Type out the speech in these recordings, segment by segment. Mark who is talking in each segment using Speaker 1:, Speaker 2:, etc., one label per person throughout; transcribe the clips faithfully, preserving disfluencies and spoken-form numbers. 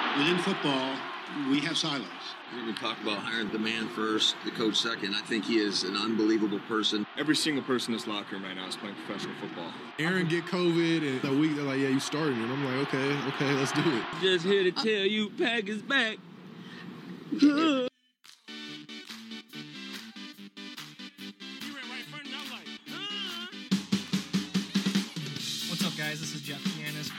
Speaker 1: Within football, we have silos.
Speaker 2: We're going to talk about hiring the man first, the coach second. I think he is an unbelievable person.
Speaker 3: Every single person in this locker room right now is playing professional football.
Speaker 4: Aaron get COVID, and a week they're like, yeah, you started. And I'm like, okay, okay, let's do it.
Speaker 5: Just here to tell you, Packers back.
Speaker 6: What's up, guys? This is Jeff Giannis.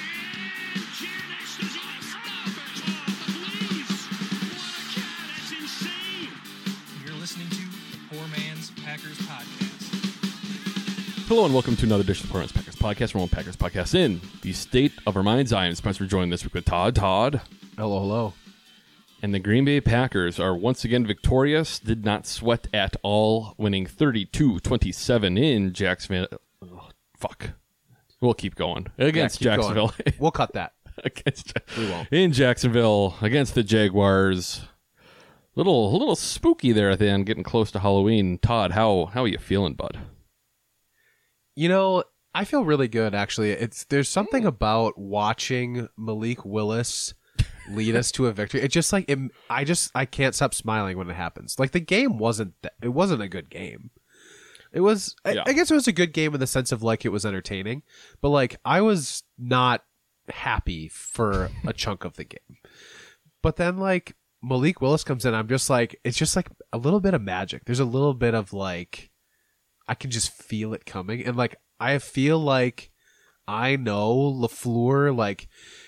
Speaker 6: You're listening to the Poor Man's Packers Podcast.
Speaker 7: Hello and welcome to another edition of the Poor Man's Packers Podcast. We're on Packers Podcast in the state of our minds. I am Spencer, joined this week with Todd. Todd.
Speaker 8: Hello, hello.
Speaker 7: And the Green Bay Packers are once again victorious. Did not sweat at all, winning thirty-two twenty-seven in Jacksonville. Oh, fuck. We'll keep going. Against
Speaker 8: yeah, keep
Speaker 7: Jacksonville.
Speaker 8: Going. We'll cut that.
Speaker 7: against,
Speaker 8: we won't.
Speaker 7: In Jacksonville against the Jaguars. Little, a little spooky there at the end, getting close to Halloween. Todd, how how are you feeling, bud?
Speaker 8: You know, I feel really good, actually. It's There's something about watching Malik Willis lead us to a victory. It just like, it, I just, I can't stop smiling when it happens. Like, the game wasn't, th- it wasn't a good game. It was,
Speaker 7: Yeah.
Speaker 8: I, I guess it was a good game in the sense of like, it was entertaining, but like, I was not happy for a chunk of the game. But then like, Malik Willis comes in, I'm just like, it's just like a little bit of magic. There's a little bit of like, I can just feel it coming. And like, I feel like I know LaFleur, like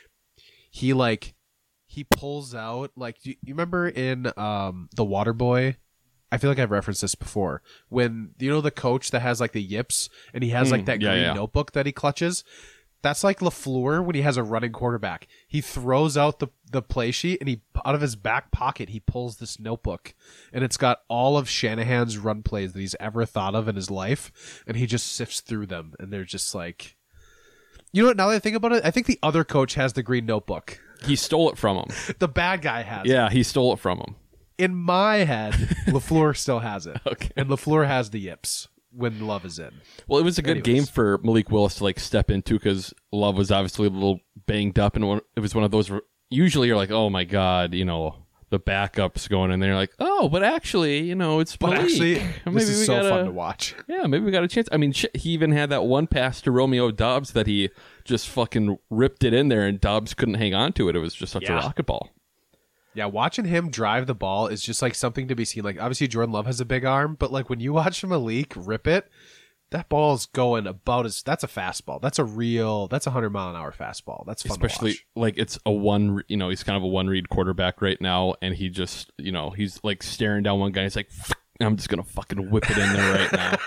Speaker 8: he like, he pulls out, like, you, you remember in um, The Waterboy? I feel like I've referenced this before. When, you know, the coach that has like the yips and he has
Speaker 7: Mm,
Speaker 8: like that
Speaker 7: yeah,
Speaker 8: green
Speaker 7: yeah.
Speaker 8: notebook that he clutches. That's like LaFleur when he has a running quarterback. He throws out the, the play sheet and he, out of his back pocket, he pulls this notebook and it's got all of Shanahan's run plays that he's ever thought of in his life. And he just sifts through them and they're just like, you know what? Now that I think about it, I think the other coach has the green notebook.
Speaker 7: He stole it from him.
Speaker 8: The bad guy has
Speaker 7: Yeah,
Speaker 8: it.
Speaker 7: he stole it from him.
Speaker 8: In my head, LaFleur still has it.
Speaker 7: Okay.
Speaker 8: And LaFleur has the yips when Love is in.
Speaker 7: Well, it was a good
Speaker 8: Anyways.
Speaker 7: game for Malik Willis to like step into because Love was obviously a little banged up, and one- it was one of those. Where usually, you're like, "Oh my god," you know, the backups going in there, like, "Oh, but actually, you know, it's
Speaker 8: But
Speaker 7: Malik.
Speaker 8: actually,
Speaker 7: Maybe
Speaker 8: this is
Speaker 7: we
Speaker 8: so
Speaker 7: gotta-
Speaker 8: fun to watch.
Speaker 7: Yeah, maybe we got a chance." I mean, shit, he even had that one pass to Romeo Doubs that he just fucking ripped it in there, and Doubs couldn't hang on to it. It was just such
Speaker 8: Yeah.
Speaker 7: a rocket ball.
Speaker 8: Yeah, watching him drive the ball is just like something to be seen. Like, obviously, Jordan Love has a big arm, but like when you watch Malik rip it, that ball's going about as that's a fastball. That's a real. That's a hundred mile an hour fastball. That's fun
Speaker 7: Especially
Speaker 8: to watch.
Speaker 7: like it's a one, you know, he's kind of a one read quarterback right now, and he just, you know, he's like staring down one guy. He's like, I'm just gonna fucking whip it in there right now.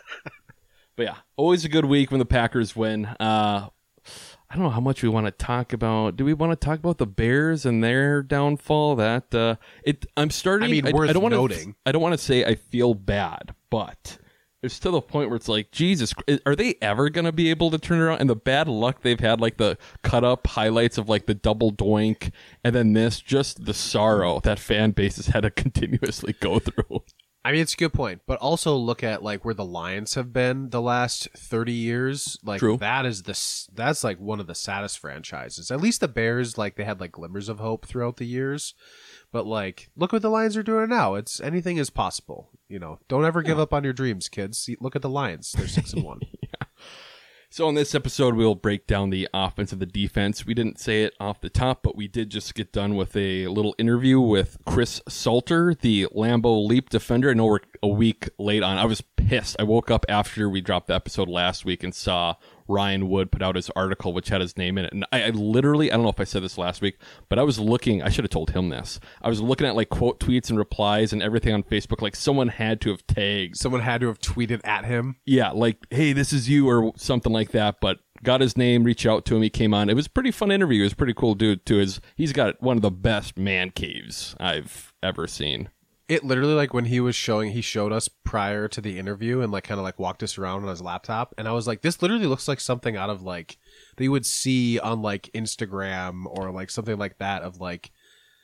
Speaker 7: But yeah, always a good week when the Packers win. Uh, I don't know how much we want to talk about. Do we want to talk about the Bears and their downfall? That uh, it. I'm starting.
Speaker 8: I mean, worth
Speaker 7: I don't wanna,
Speaker 8: noting.
Speaker 7: I don't want to say I feel bad, but it's to the point where it's like, Jesus, are they ever going to be able to turn around? And the bad luck they've had, like the cut up highlights of like the double doink, and then this, just the sorrow that fan base has had to continuously go through.
Speaker 8: I mean, it's a good point, but also look at like where the Lions have been the last thirty years. Like
Speaker 7: True.
Speaker 8: that is the s- that's like one of the saddest franchises. At least the Bears, like they had like glimmers of hope throughout the years, but like look what the Lions are doing now. It's anything is possible. You know, don't ever give up on your dreams, kids. See, look at the Lions; they're six and one.
Speaker 7: So in this episode, we'll break down the offense and the defense. We didn't say it off the top, but we did just get done with a little interview with Chris Salter, the Lambeau Leap defender. I know we're a week late on. I was pissed. I woke up after we dropped the episode last week and saw Ryan Wood put out his article, which had his name in it. And I, I literally, I don't know if I said this last week, but I was looking, I should have told him this. I was looking at like quote tweets and replies and everything on Facebook. Like someone had to have tagged.
Speaker 8: Someone had to have tweeted at him.
Speaker 7: Yeah, like, hey, this is you or something like that. But got his name, reached out to him. He came on. It was a pretty fun interview. It was a pretty cool dude too. His, he's got one of the best man caves I've ever seen.
Speaker 8: It literally, like when he was showing, he showed us prior to the interview and like kind of like walked us around on his laptop. And I was like, this literally looks like something out of like, that you would see on like Instagram or like something like that of like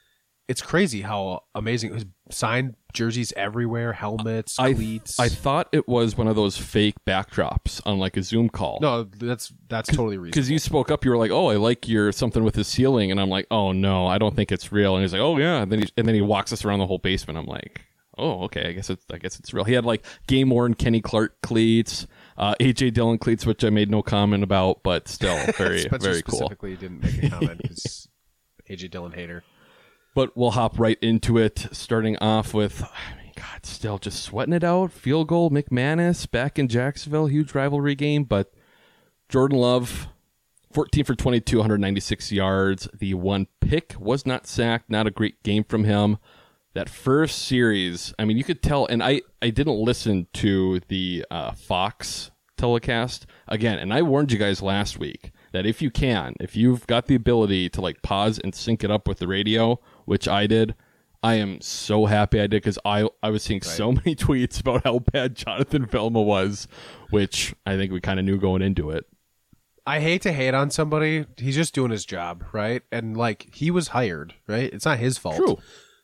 Speaker 8: it's crazy how amazing. His signed jerseys everywhere, helmets,
Speaker 7: I,
Speaker 8: cleats.
Speaker 7: I thought it was one of those fake backdrops on like a Zoom call.
Speaker 8: no, that's that's totally reasonable.
Speaker 7: Because you spoke up, you were like, "Oh, I like your something with the ceiling," and I'm like, "Oh no, I don't think it's real." And he's like, "Oh yeah," and then he, and then he walks us around the whole basement. I'm like, "Oh, okay, I guess it's I guess it's real." He had like game worn Kenny Clark cleats, uh, A J Dillon cleats, which I made no comment about, but still very
Speaker 8: Spencer
Speaker 7: very cool.
Speaker 8: specifically didn't make a comment because A J Dillon hater.
Speaker 7: But we'll hop right into it, starting off with, I mean, God, still just sweating it out. Field goal, McManus back in Jacksonville, huge rivalry game. But Jordan Love, fourteen for twenty-two, one hundred ninety-six yards. The one pick was not sacked, not a great game from him. That first series, I mean, you could tell, and I, I didn't listen to the uh, Fox telecast again, and I warned you guys last week that if you can, if you've got the ability to like pause and sync it up with the radio, which I did, I am so happy I did because I I was seeing right. so many tweets about how bad Jonathan Velma was, which I think we kind of knew going into it.
Speaker 8: I hate to hate on somebody. He's just doing his job, right? And like he was hired, right? It's not his fault.
Speaker 7: True.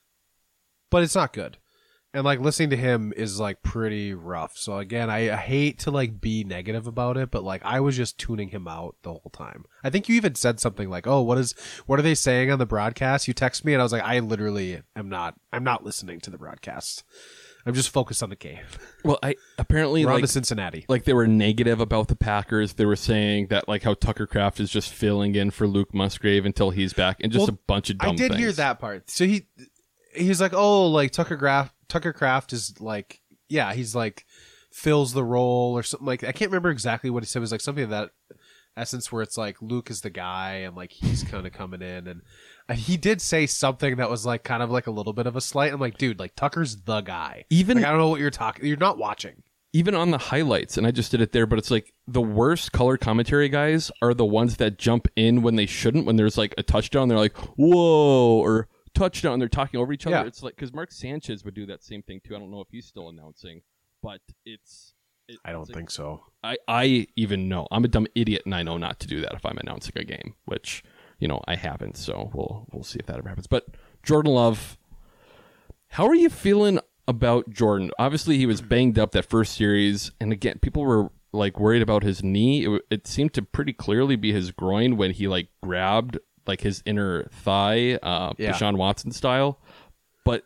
Speaker 8: But it's not good. And like listening to him is like pretty rough. So again, I, I hate to like be negative about it, but like I was just tuning him out the whole time. I think you even said something like, "Oh, what is what are they saying on the broadcast?" You text me and I was like, I literally am not I'm not listening to the broadcast. I'm just focused on the game.
Speaker 7: Well, I apparently
Speaker 8: We're
Speaker 7: like
Speaker 8: on to Cincinnati.
Speaker 7: Like they were negative about the Packers. They were saying that like how Tucker Kraft is just filling in for Luke Musgrave until he's back, and just
Speaker 8: well,
Speaker 7: a bunch of dumb
Speaker 8: I did
Speaker 7: things.
Speaker 8: hear that part. So he he's like, "Oh, like Tucker Kraft Tucker Kraft is like, yeah, he's like fills the role or something like." I can't remember exactly what he said. It was like something of that essence where it's like Luke is the guy and like he's kind of coming in, and he did say something that was like kind of like a little bit of a slight. I'm like, dude, like Tucker's the guy.
Speaker 7: Even
Speaker 8: like, I don't know what you're talking. You're not watching.
Speaker 7: Even on the highlights, and I just did it there, but it's like the worst color commentary guys are the ones that jump in when they shouldn't. When there's like a touchdown, they're like, "Whoa," or touchdown. They're talking over each other.
Speaker 8: Yeah.
Speaker 7: It's like because Mark Sanchez would do that same thing too. I don't know if he's still announcing, but it's. It,
Speaker 8: I don't
Speaker 7: it's
Speaker 8: think
Speaker 7: like,
Speaker 8: so.
Speaker 7: I I even know I'm a dumb idiot, and I know not to do that if I'm announcing a game, which you know I haven't. So we'll we'll see if that ever happens. But Jordan Love, how are you feeling about Jordan? Obviously, he was banged up that first series, and again, people were like worried about his knee. It, it seemed to pretty clearly be his groin when he like grabbed like his inner thigh, uh,
Speaker 8: Yeah.
Speaker 7: Deshaun Watson style. But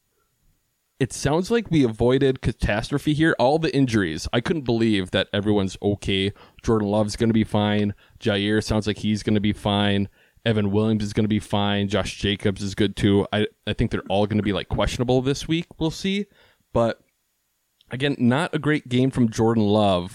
Speaker 7: it sounds like we avoided catastrophe here. All the injuries, I couldn't believe that everyone's okay. Jordan Love's going to be fine. Jair sounds like he's going to be fine. Evan Williams is going to be fine. Josh Jacobs is good too. I, I think they're all going to be like questionable this week. We'll see. But again, not a great game from Jordan Love.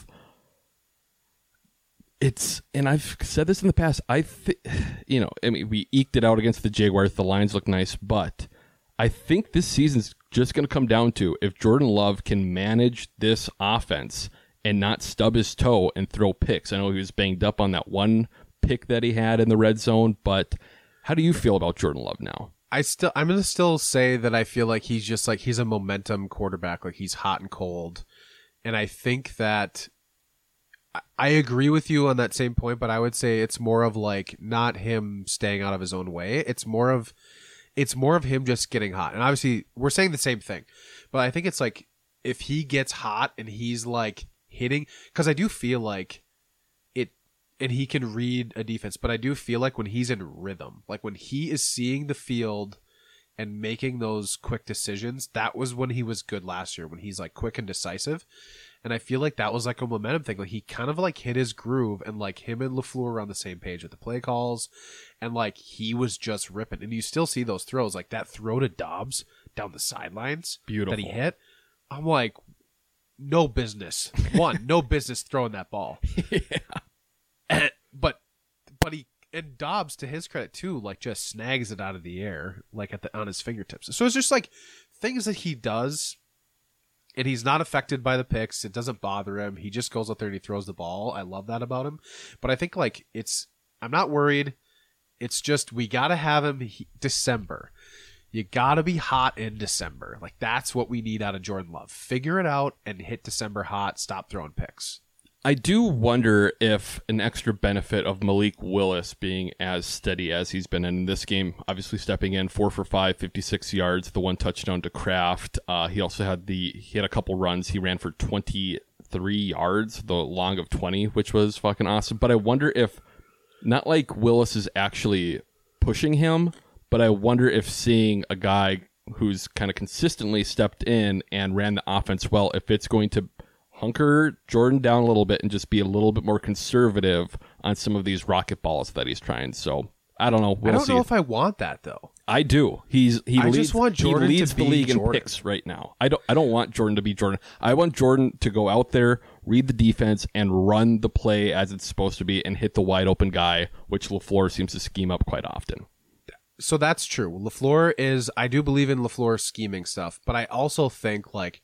Speaker 7: It's, and I've said this in the past, I think, you know, I mean, we eked it out against the Jaguars. The Lions look nice, but I think this season's just going to come down to if Jordan Love can manage this offense and not stub his toe and throw picks. I know he was banged up on that one pick that he had in the red zone, but how do you feel about Jordan Love now?
Speaker 8: I still, I'm going to still say that I feel like he's just like, he's a momentum quarterback. Like he's hot and cold. And I think that I agree with you on that same point, but I would say it's more of like not him staying out of his own way. It's more of, it's more of him just getting hot. And obviously we're saying the same thing, but I think it's like if he gets hot and he's like hitting, because I do feel like it, and he can read a defense, but I do feel like when he's in rhythm, like when he is seeing the field and making those quick decisions, that was when he was good last year, when he's like quick and decisive. And I feel like that was like a momentum thing. Like he kind of like hit his groove, and like him and LaFleur were on the same page with the play calls, and like he was just ripping. And you still see those throws, like that throw to Dobbs down the sidelines,
Speaker 7: beautiful,
Speaker 8: that he hit. I'm like, no business. One, no business throwing that ball.
Speaker 7: Yeah.
Speaker 8: And, but but he and Dobbs, to his credit too, like just snags it out of the air, like at the on his fingertips. So it's just like things that he does. And he's not affected by the picks. It doesn't bother him. He just goes out there and he throws the ball. I love that about him. But I think like it's, I'm not worried. It's just, we got to have him he, December. You got to be hot in December. Like that's what we need out of Jordan Love. Figure it out and hit December hot. Stop throwing picks.
Speaker 7: I do wonder if an extra benefit of Malik Willis being as steady as he's been in this game, obviously stepping in four for five, fifty-six yards, the one touchdown to Kraft. Uh, he also had the he had a couple runs. He ran for twenty-three yards, the long of twenty, which was fucking awesome. But I wonder if not like Willis is actually pushing him, but I wonder if seeing a guy who's kind of consistently stepped in and ran the offense well, if it's going to hunker Jordan down a little bit and just be a little bit more conservative on some of these rocket balls that he's trying. So I don't know. We'll
Speaker 8: I don't
Speaker 7: see.
Speaker 8: know if I want that though.
Speaker 7: I do. He's he
Speaker 8: I
Speaker 7: leads,
Speaker 8: just want Jordan
Speaker 7: he leads
Speaker 8: to
Speaker 7: the
Speaker 8: be
Speaker 7: league
Speaker 8: Jordan.
Speaker 7: in picks right now. I don't I don't want Jordan to be Jordan. I want Jordan to go out there, read the defense, and run the play as it's supposed to be and hit the wide open guy, which LaFleur seems to scheme up quite often.
Speaker 8: So that's true. LaFleur is, I do believe in LaFleur's scheming stuff, but I also think like,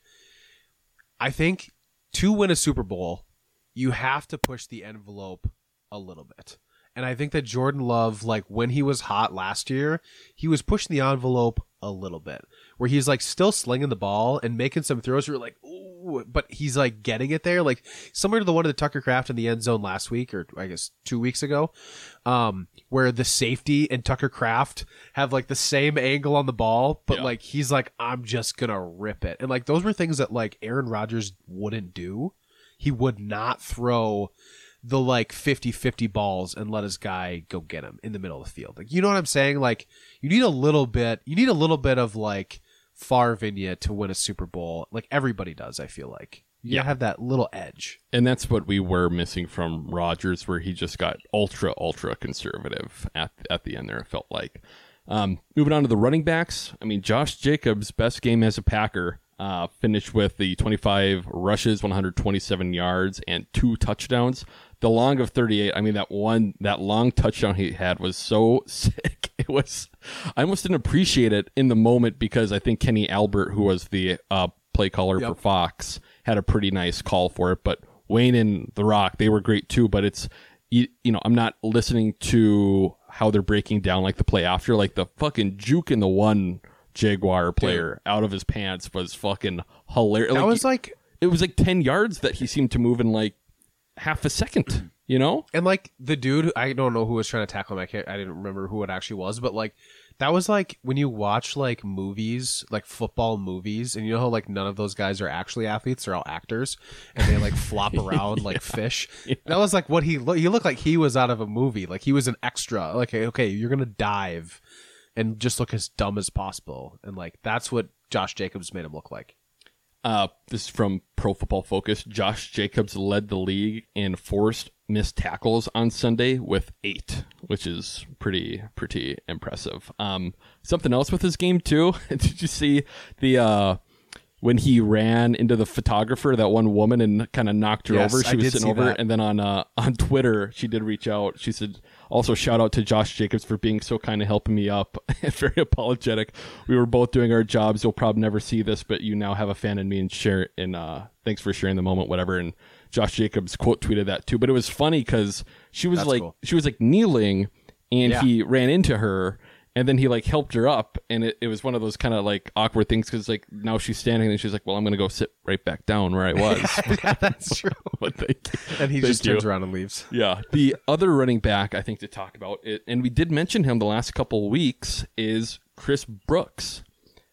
Speaker 8: I think to win a Super Bowl, you have to push the envelope a little bit. And I think that Jordan Love, like when he was hot last year, he was pushing the envelope a little bit, where he's like still slinging the ball and making some throws where you're like, ooh, but he's like getting it there. Like similar to the one of the Tucker Kraft in the end zone last week, or I guess two weeks ago, um, where the safety and Tucker Kraft have like the same angle on the ball, but
Speaker 7: Yeah.
Speaker 8: like he's like, I'm just gonna rip it. And like those were things that like Aaron Rodgers wouldn't do. He would not throw the like fifty-fifty balls and let his guy go get him in the middle of the field. Like, you know what I'm saying? Like you need a little bit, you need a little bit of like Favre in you to win a Super Bowl. Like everybody does, I feel like. You
Speaker 7: Yeah.
Speaker 8: gotta have that little edge.
Speaker 7: And that's what we were missing from Rodgers, where he just got ultra, ultra conservative at at the end there, it felt like. Um, moving on to the running backs. I mean, Josh Jacobs' best game as a Packer, uh, finished with the twenty-five rushes, one hundred twenty-seven yards, and two touchdowns. The long of thirty-eight, I mean, that one, that long touchdown he had was so sick. It was, I almost didn't appreciate it in the moment because I think Kenny Albert, who was the uh, play caller
Speaker 8: Yep.
Speaker 7: for Fox, had a pretty nice call for it. But Wayne and The Rock, they were great too. But it's, you, you know, I'm not listening to how they're breaking down like the play after, like the fucking juke in the one Jaguar player Dude. out of his pants was fucking hilarious.
Speaker 8: That
Speaker 7: like,
Speaker 8: was like,
Speaker 7: it was like ten yards that he seemed to move in like half a second, you know?
Speaker 8: and like the dude, I don't know who was trying to tackle him. I can't, I didn't remember who it actually was, but like that was like when you watch like movies, like football movies, and you know how like none of those guys are actually athletes; they're all actors, and they like flop around like fish.
Speaker 7: Yeah.
Speaker 8: That was like what he lo- he looked like. He was out of a movie. Like he was an extra. Like okay, you're gonna dive and just look as dumb as possible, and like that's what Josh Jacobs made him look like.
Speaker 7: Uh, this is from Pro Football Focus. Josh Jacobs led the league in forced missed tackles on Sunday with eight, which is pretty, pretty impressive. Um, something else with his game too. Did you see the, uh, when he ran into the photographer, that one woman, and kind of knocked her
Speaker 8: Yes,
Speaker 7: over? She
Speaker 8: I
Speaker 7: was
Speaker 8: did
Speaker 7: sitting
Speaker 8: see
Speaker 7: over,
Speaker 8: that.
Speaker 7: and then on uh, on Twitter, she did reach out. She said, also shout out to Josh Jacobs for being so kind of helping me up. Very apologetic. We were both doing our jobs. You'll probably never see this, but you now have a fan in me, and share. And uh, thanks for sharing the moment, whatever. And Josh Jacobs quote tweeted that too. But it was funny because she was
Speaker 8: That's
Speaker 7: like
Speaker 8: cool.
Speaker 7: she was like kneeling, and
Speaker 8: Yeah.
Speaker 7: he ran into her. And then he like helped her up, and it, it was one of those kind of like awkward things because like now she's standing and she's like, well, I'm going to go sit right back down where I was.
Speaker 8: Yeah, that's true.
Speaker 7: But thank you.
Speaker 8: And he
Speaker 7: Thank
Speaker 8: just turns
Speaker 7: you.
Speaker 8: around and leaves.
Speaker 7: Yeah. The other running back I think to talk about, it, and we did mention him the last couple of weeks, is Chris Brooks.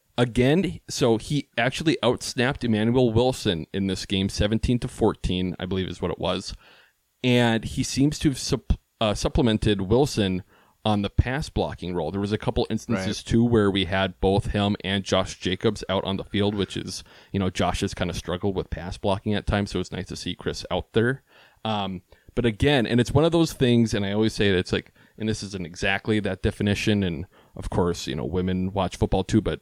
Speaker 7: Again, so he actually outsnapped Emmanuel Wilson in this game, seventeen to fourteen, I believe is what it was. And he seems to have supp- uh, supplemented Wilson on the pass blocking role. There was a couple instances
Speaker 8: Right.
Speaker 7: too where we had both him and Josh Jacobs out on the field, which is, you know, Josh has kind of struggled with pass blocking at times, so it's nice to see Chris out there. Um, but again, and it's one of those things, and I always say that it's like, and this isn't exactly that definition, and of course, you know, women watch football too, but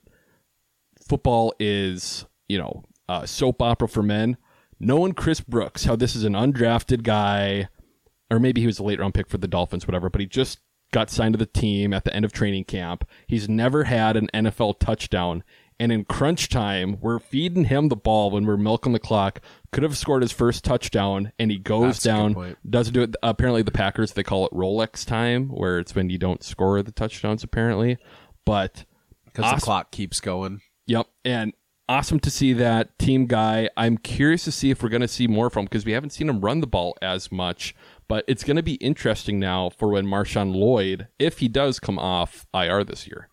Speaker 7: football is, you know, uh, soap opera for men. Knowing Chris Brooks, how this is an undrafted guy, or maybe he was a late round pick for the Dolphins, whatever, but he just got signed to the team at the end of training camp. He's never had an N F L touchdown. And in crunch time, we're feeding him the ball when we're milking the clock. Could have scored his first touchdown, and he goes
Speaker 8: That's a good
Speaker 7: down,
Speaker 8: point.
Speaker 7: doesn't do it. Apparently, the Packers, they call it Rolex time, where it's when you don't score the touchdowns, apparently. But
Speaker 8: Because
Speaker 7: awesome.
Speaker 8: the clock keeps going.
Speaker 7: Yep. And awesome to see that team guy. I'm curious to see if we're going to see more from him because we haven't seen him run the ball as much. But it's going to be interesting now for when Marshawn Lloyd, if he does come off I R this year.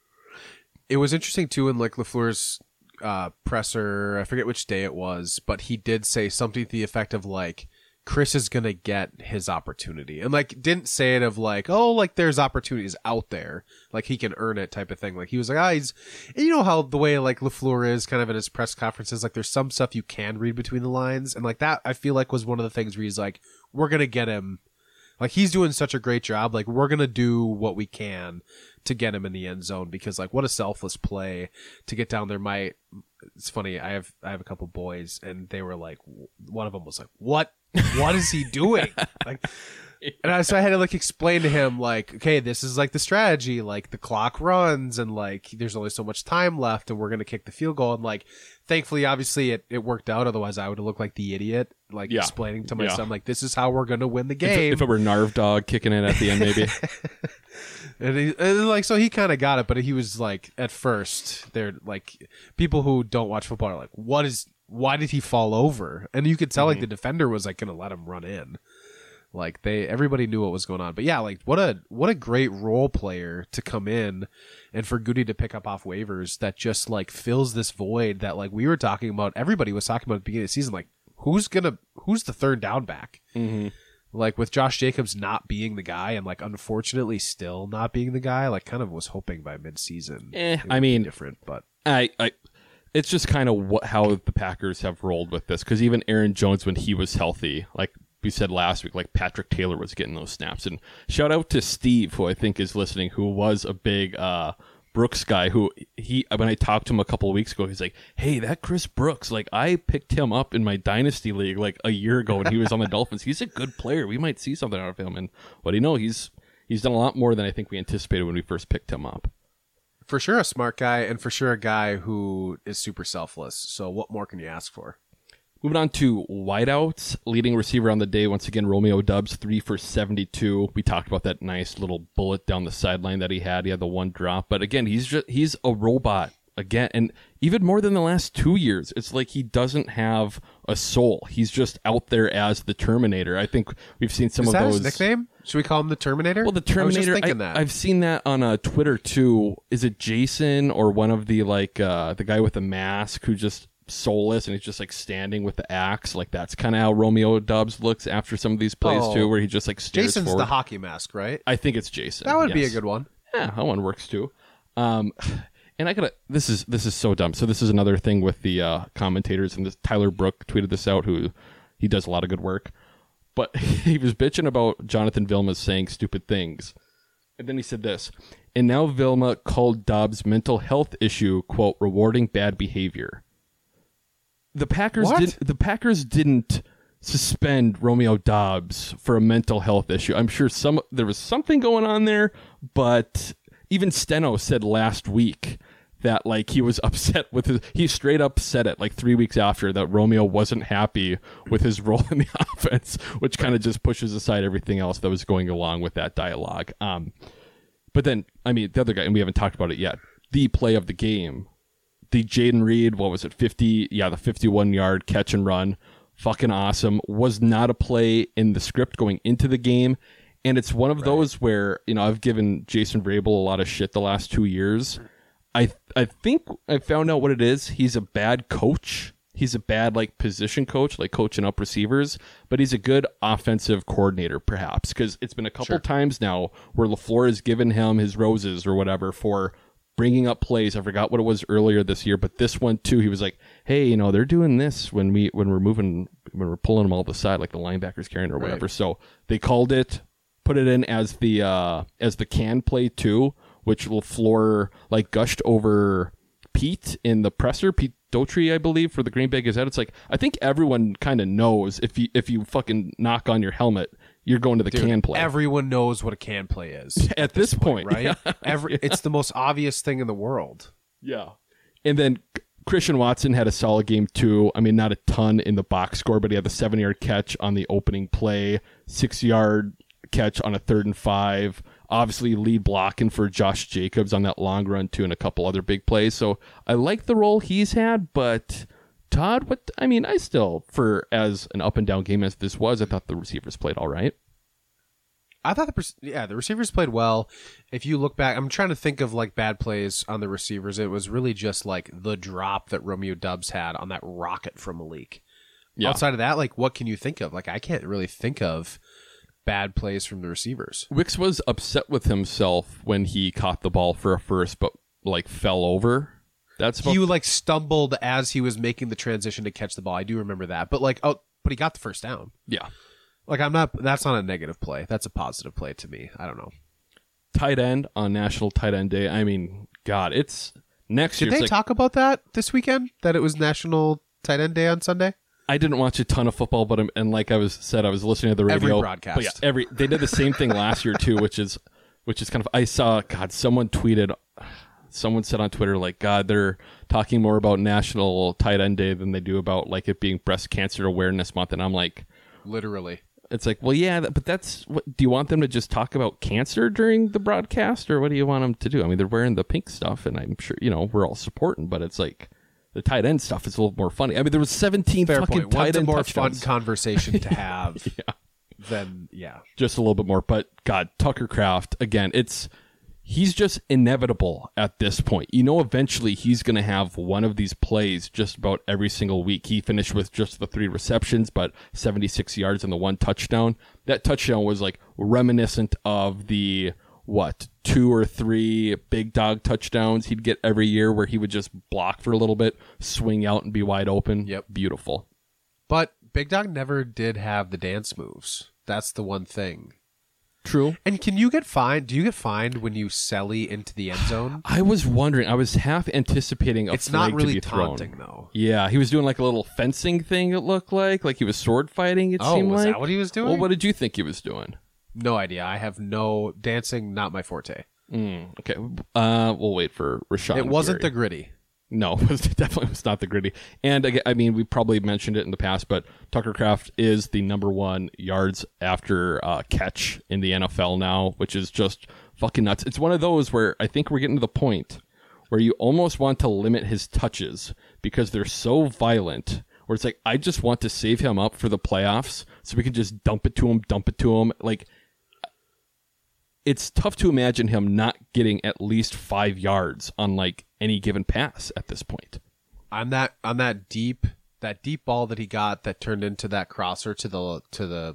Speaker 8: It was interesting too in like LaFleur's uh, presser. I forget which day it was, but he did say something to the effect of like, Chris is going to get his opportunity. And like, didn't say it of like, oh, like there's opportunities out there. Like he can earn it type of thing. Like he was like, ah, he's, and you know how the way like LaFleur is kind of in his press conferences, like there's some stuff you can read between the lines. And like that, I feel like was one of the things where he's like, we're going to get him. Like he's doing such a great job. Like we're going to do what we can to get him in the end zone because like what a selfless play to get down there. My, it's funny. I have, I have a couple boys and they were like, one of them was like, what? What is he doing? Like, and I, so I had to like explain to him like, okay, this is like the strategy. Like the clock runs and like there's only so much time left, and we're gonna kick the field goal. And like, thankfully, obviously, it, it worked out. Otherwise, I would have looked like the idiot, like
Speaker 7: yeah.
Speaker 8: explaining to my
Speaker 7: yeah.
Speaker 8: son like, this is how we're gonna win the
Speaker 7: If
Speaker 8: game.
Speaker 7: it, if it were Narv Dog kicking it at the end, maybe.
Speaker 8: And, he, and like so he kind of got it, but he was like at first they're like people who don't watch football are like, what is why did he fall over? And you could tell mm-hmm. like the defender was like gonna let him run in. Like they everybody knew what was going on. But yeah, like what a what a great role player to come in and for Goody to pick up off waivers that just like fills this void that like we were talking about, everybody was talking about at the beginning of the season, like who's gonna who's the third down back?
Speaker 7: Mm-hmm.
Speaker 8: Like with Josh Jacobs not being the guy and like unfortunately still not being the guy, like kind of was hoping by mid-season.
Speaker 7: Eh,
Speaker 8: it would
Speaker 7: I mean,
Speaker 8: be different, but
Speaker 7: I, I, it's just kind of what how the Packers have rolled with this because even Aaron Jones when he was healthy, like we said last week, like Patrick Taylor was getting those snaps. And shout out to Steve, who I think is listening, who was a big uh, Brooks guy. Who he when I talked to him a couple of weeks ago, he's like, "Hey, that Chris Brooks, like I picked him up in my dynasty league like a year ago when he was on the Dolphins. He's a good player. We might see something out of him." And what do you know? He's he's done a lot more than I think we anticipated when we first picked him up.
Speaker 8: For sure a smart guy, and for sure a guy who is super selfless. So what more can you ask for?
Speaker 7: Moving on to wideouts, leading receiver on the day, once again, Romeo Doubs, three for seventy-two. We talked about that nice little bullet down the sideline that he had. He had the one drop. But again, he's just he's a robot again. And even more than the last two years, it's like he doesn't have a soul. He's just out there as the Terminator. I think we've seen some
Speaker 8: is
Speaker 7: of
Speaker 8: that
Speaker 7: those.
Speaker 8: His nickname? Should we call him the Terminator?
Speaker 7: Well, the Terminator.
Speaker 8: I was just thinking
Speaker 7: I,
Speaker 8: that.
Speaker 7: I've seen that on uh, Twitter too. Is it Jason or one of the like uh, the guy with the mask who just soulless and he's just like standing with the axe? Like that's kind of how Romeo Doubs looks after some of these plays
Speaker 8: oh,
Speaker 7: too, where he just like stares
Speaker 8: Jason's
Speaker 7: forward.
Speaker 8: the hockey mask, right?
Speaker 7: I think it's Jason.
Speaker 8: That would
Speaker 7: yes.
Speaker 8: be a good one.
Speaker 7: Yeah, that one works too. Um, and I gotta. This is this is so dumb. So this is another thing with the uh, commentators, and this Tyler Brook tweeted this out. Who he does a lot of good work, but he was bitching about Jonathan Vilma saying stupid things, and then he said this. And now Vilma called Doubs' mental health issue quote rewarding bad behavior. The Packers
Speaker 8: What?
Speaker 7: didn't. The Packers didn't suspend Romeo Doubs for a mental health issue. I'm sure some there was something going on there, but even Steno said last week that like he was upset with his. He straight up said it like three weeks after that Romeo wasn't happy with his role in the offense, which kind of just pushes aside everything else that was going along with that dialogue. Um, but then I mean the other guy, and we haven't talked about it yet. The play of the game. The Jaden Reed, what was it, fifty? Yeah, the fifty-one yard catch and run. Fucking awesome. Was not a play in the script going into the game. And it's one of right. those where, you know, I've given Jason Vrabel a lot of shit the last two years. I I think I found out what it is. He's a bad coach. He's a bad, like, position coach, like coaching up receivers. But he's a good offensive coordinator, perhaps. Because it's been a couple
Speaker 8: sure.
Speaker 7: times now where LaFleur has given him his roses or whatever for bringing up plays. I forgot what it was earlier this year, but this one too, he was like, hey, you know, they're doing this when we when we're moving, when we're pulling them all to the side, like the linebackers carrying or whatever. Right. So they called it, put it in as the uh, as the can play too, which LaFleur like gushed over Pete in the presser, Pete Daughtry, I believe, for the Green Bay Gazette. It's like, I think everyone kind of knows if you if you fucking knock on your helmet, you're going to the
Speaker 8: Dude,
Speaker 7: can play.
Speaker 8: Everyone knows what a can play is
Speaker 7: at, at this, this point,
Speaker 8: point, right?
Speaker 7: Yeah.
Speaker 8: Every
Speaker 7: yeah.
Speaker 8: It's the most obvious thing in the world.
Speaker 7: Yeah. And then Christian Watson had a solid game too. I mean, not a ton in the box score, but he had the seven yard catch on the opening play, six yard catch on a third and five. Obviously, lead blocking for Josh Jacobs on that long run, too, and a couple other big plays. So I like the role he's had, but Todd, what, I mean, I still, for as an up and down game as this was, I thought the receivers played all right.
Speaker 8: I thought the yeah the receivers played well. If you look back, I'm trying to think of like bad plays on the receivers. It was really just like the drop that Romeo Doubs had on that rocket from Malik. Yeah. Outside of that, like what can you think of? Like I can't really think of bad plays from the receivers.
Speaker 7: Wicks was upset with himself when he caught the ball for a first, but like fell over. That's
Speaker 8: he like stumbled as he was making the transition to catch the ball. I do remember that, but like oh, but he got the first down.
Speaker 7: Yeah.
Speaker 8: Like, I'm not, that's not a negative play. That's a positive play to me. I don't know.
Speaker 7: Tight end on National Tight End Day. I mean, God, it's next year.
Speaker 8: Did they
Speaker 7: like,
Speaker 8: talk about that this weekend? That it was National Tight End Day on Sunday?
Speaker 7: I didn't watch a ton of football, but I'm, and like I was said, I was listening to the radio.
Speaker 8: Every broadcast.
Speaker 7: But yeah, every, they did the same thing last year, too, which is, which is kind of, I saw, God, someone tweeted, someone said on Twitter, like, God, they're talking more about National Tight End Day than they do about, like, it being Breast Cancer Awareness Month. And I'm like,
Speaker 8: literally.
Speaker 7: It's like, well, yeah, but that's what. Do you want them to just talk about cancer during the broadcast, or what do you want them to do? I mean, they're wearing the pink stuff, and I'm sure you know we're all supporting, but it's like the tight end stuff is a little more funny. I mean, there was seventeen
Speaker 8: Fair
Speaker 7: fucking
Speaker 8: point.
Speaker 7: tight
Speaker 8: One's
Speaker 7: end
Speaker 8: a more
Speaker 7: touchdowns.
Speaker 8: fun conversation to have.
Speaker 7: Yeah.
Speaker 8: Than yeah,
Speaker 7: just a little bit more. But God, Tucker Kraft again. It's he's just inevitable at this point. You know, eventually he's going to have one of these plays just about every single week. He finished with just the three receptions, but seventy-six yards and the one touchdown. That touchdown was like reminiscent of the, what, two or three big dog touchdowns he'd get every year where he would just block for a little bit, swing out and be wide open.
Speaker 8: Yep.
Speaker 7: Beautiful.
Speaker 8: But Big Dog never did have the dance moves. That's the one thing.
Speaker 7: True.
Speaker 8: And can you get fined? Do you get fined when you celly into the end zone?
Speaker 7: I was wondering. I was half anticipating a
Speaker 8: it's
Speaker 7: flag
Speaker 8: not really
Speaker 7: to be thrown.
Speaker 8: taunting, though.
Speaker 7: Yeah, he was doing like a little fencing thing, it looked like. Like he was sword fighting, it
Speaker 8: oh,
Speaker 7: seemed
Speaker 8: was
Speaker 7: like.
Speaker 8: that what he was doing?
Speaker 7: Well, what did you think he was doing?
Speaker 8: No idea. I have no... Dancing, not my forte.
Speaker 7: Mm, okay. Uh, we'll wait for Rashawn.
Speaker 8: It wasn't
Speaker 7: Gary.
Speaker 8: the gritty.
Speaker 7: No, it definitely was not the gritty. And again, I mean, we probably mentioned it in the past, but Tucker Kraft is the number one yards after uh, catch in the N F L now, which is just fucking nuts. It's one of those where I think we're getting to the point where you almost want to limit his touches because they're so violent, where it's like, I just want to save him up for the playoffs so we can just dump it to him, dump it to him. Like, it's tough to imagine him not getting at least five yards on like any given pass at this point.
Speaker 8: On that on that deep that deep ball that he got that turned into that crosser to the to the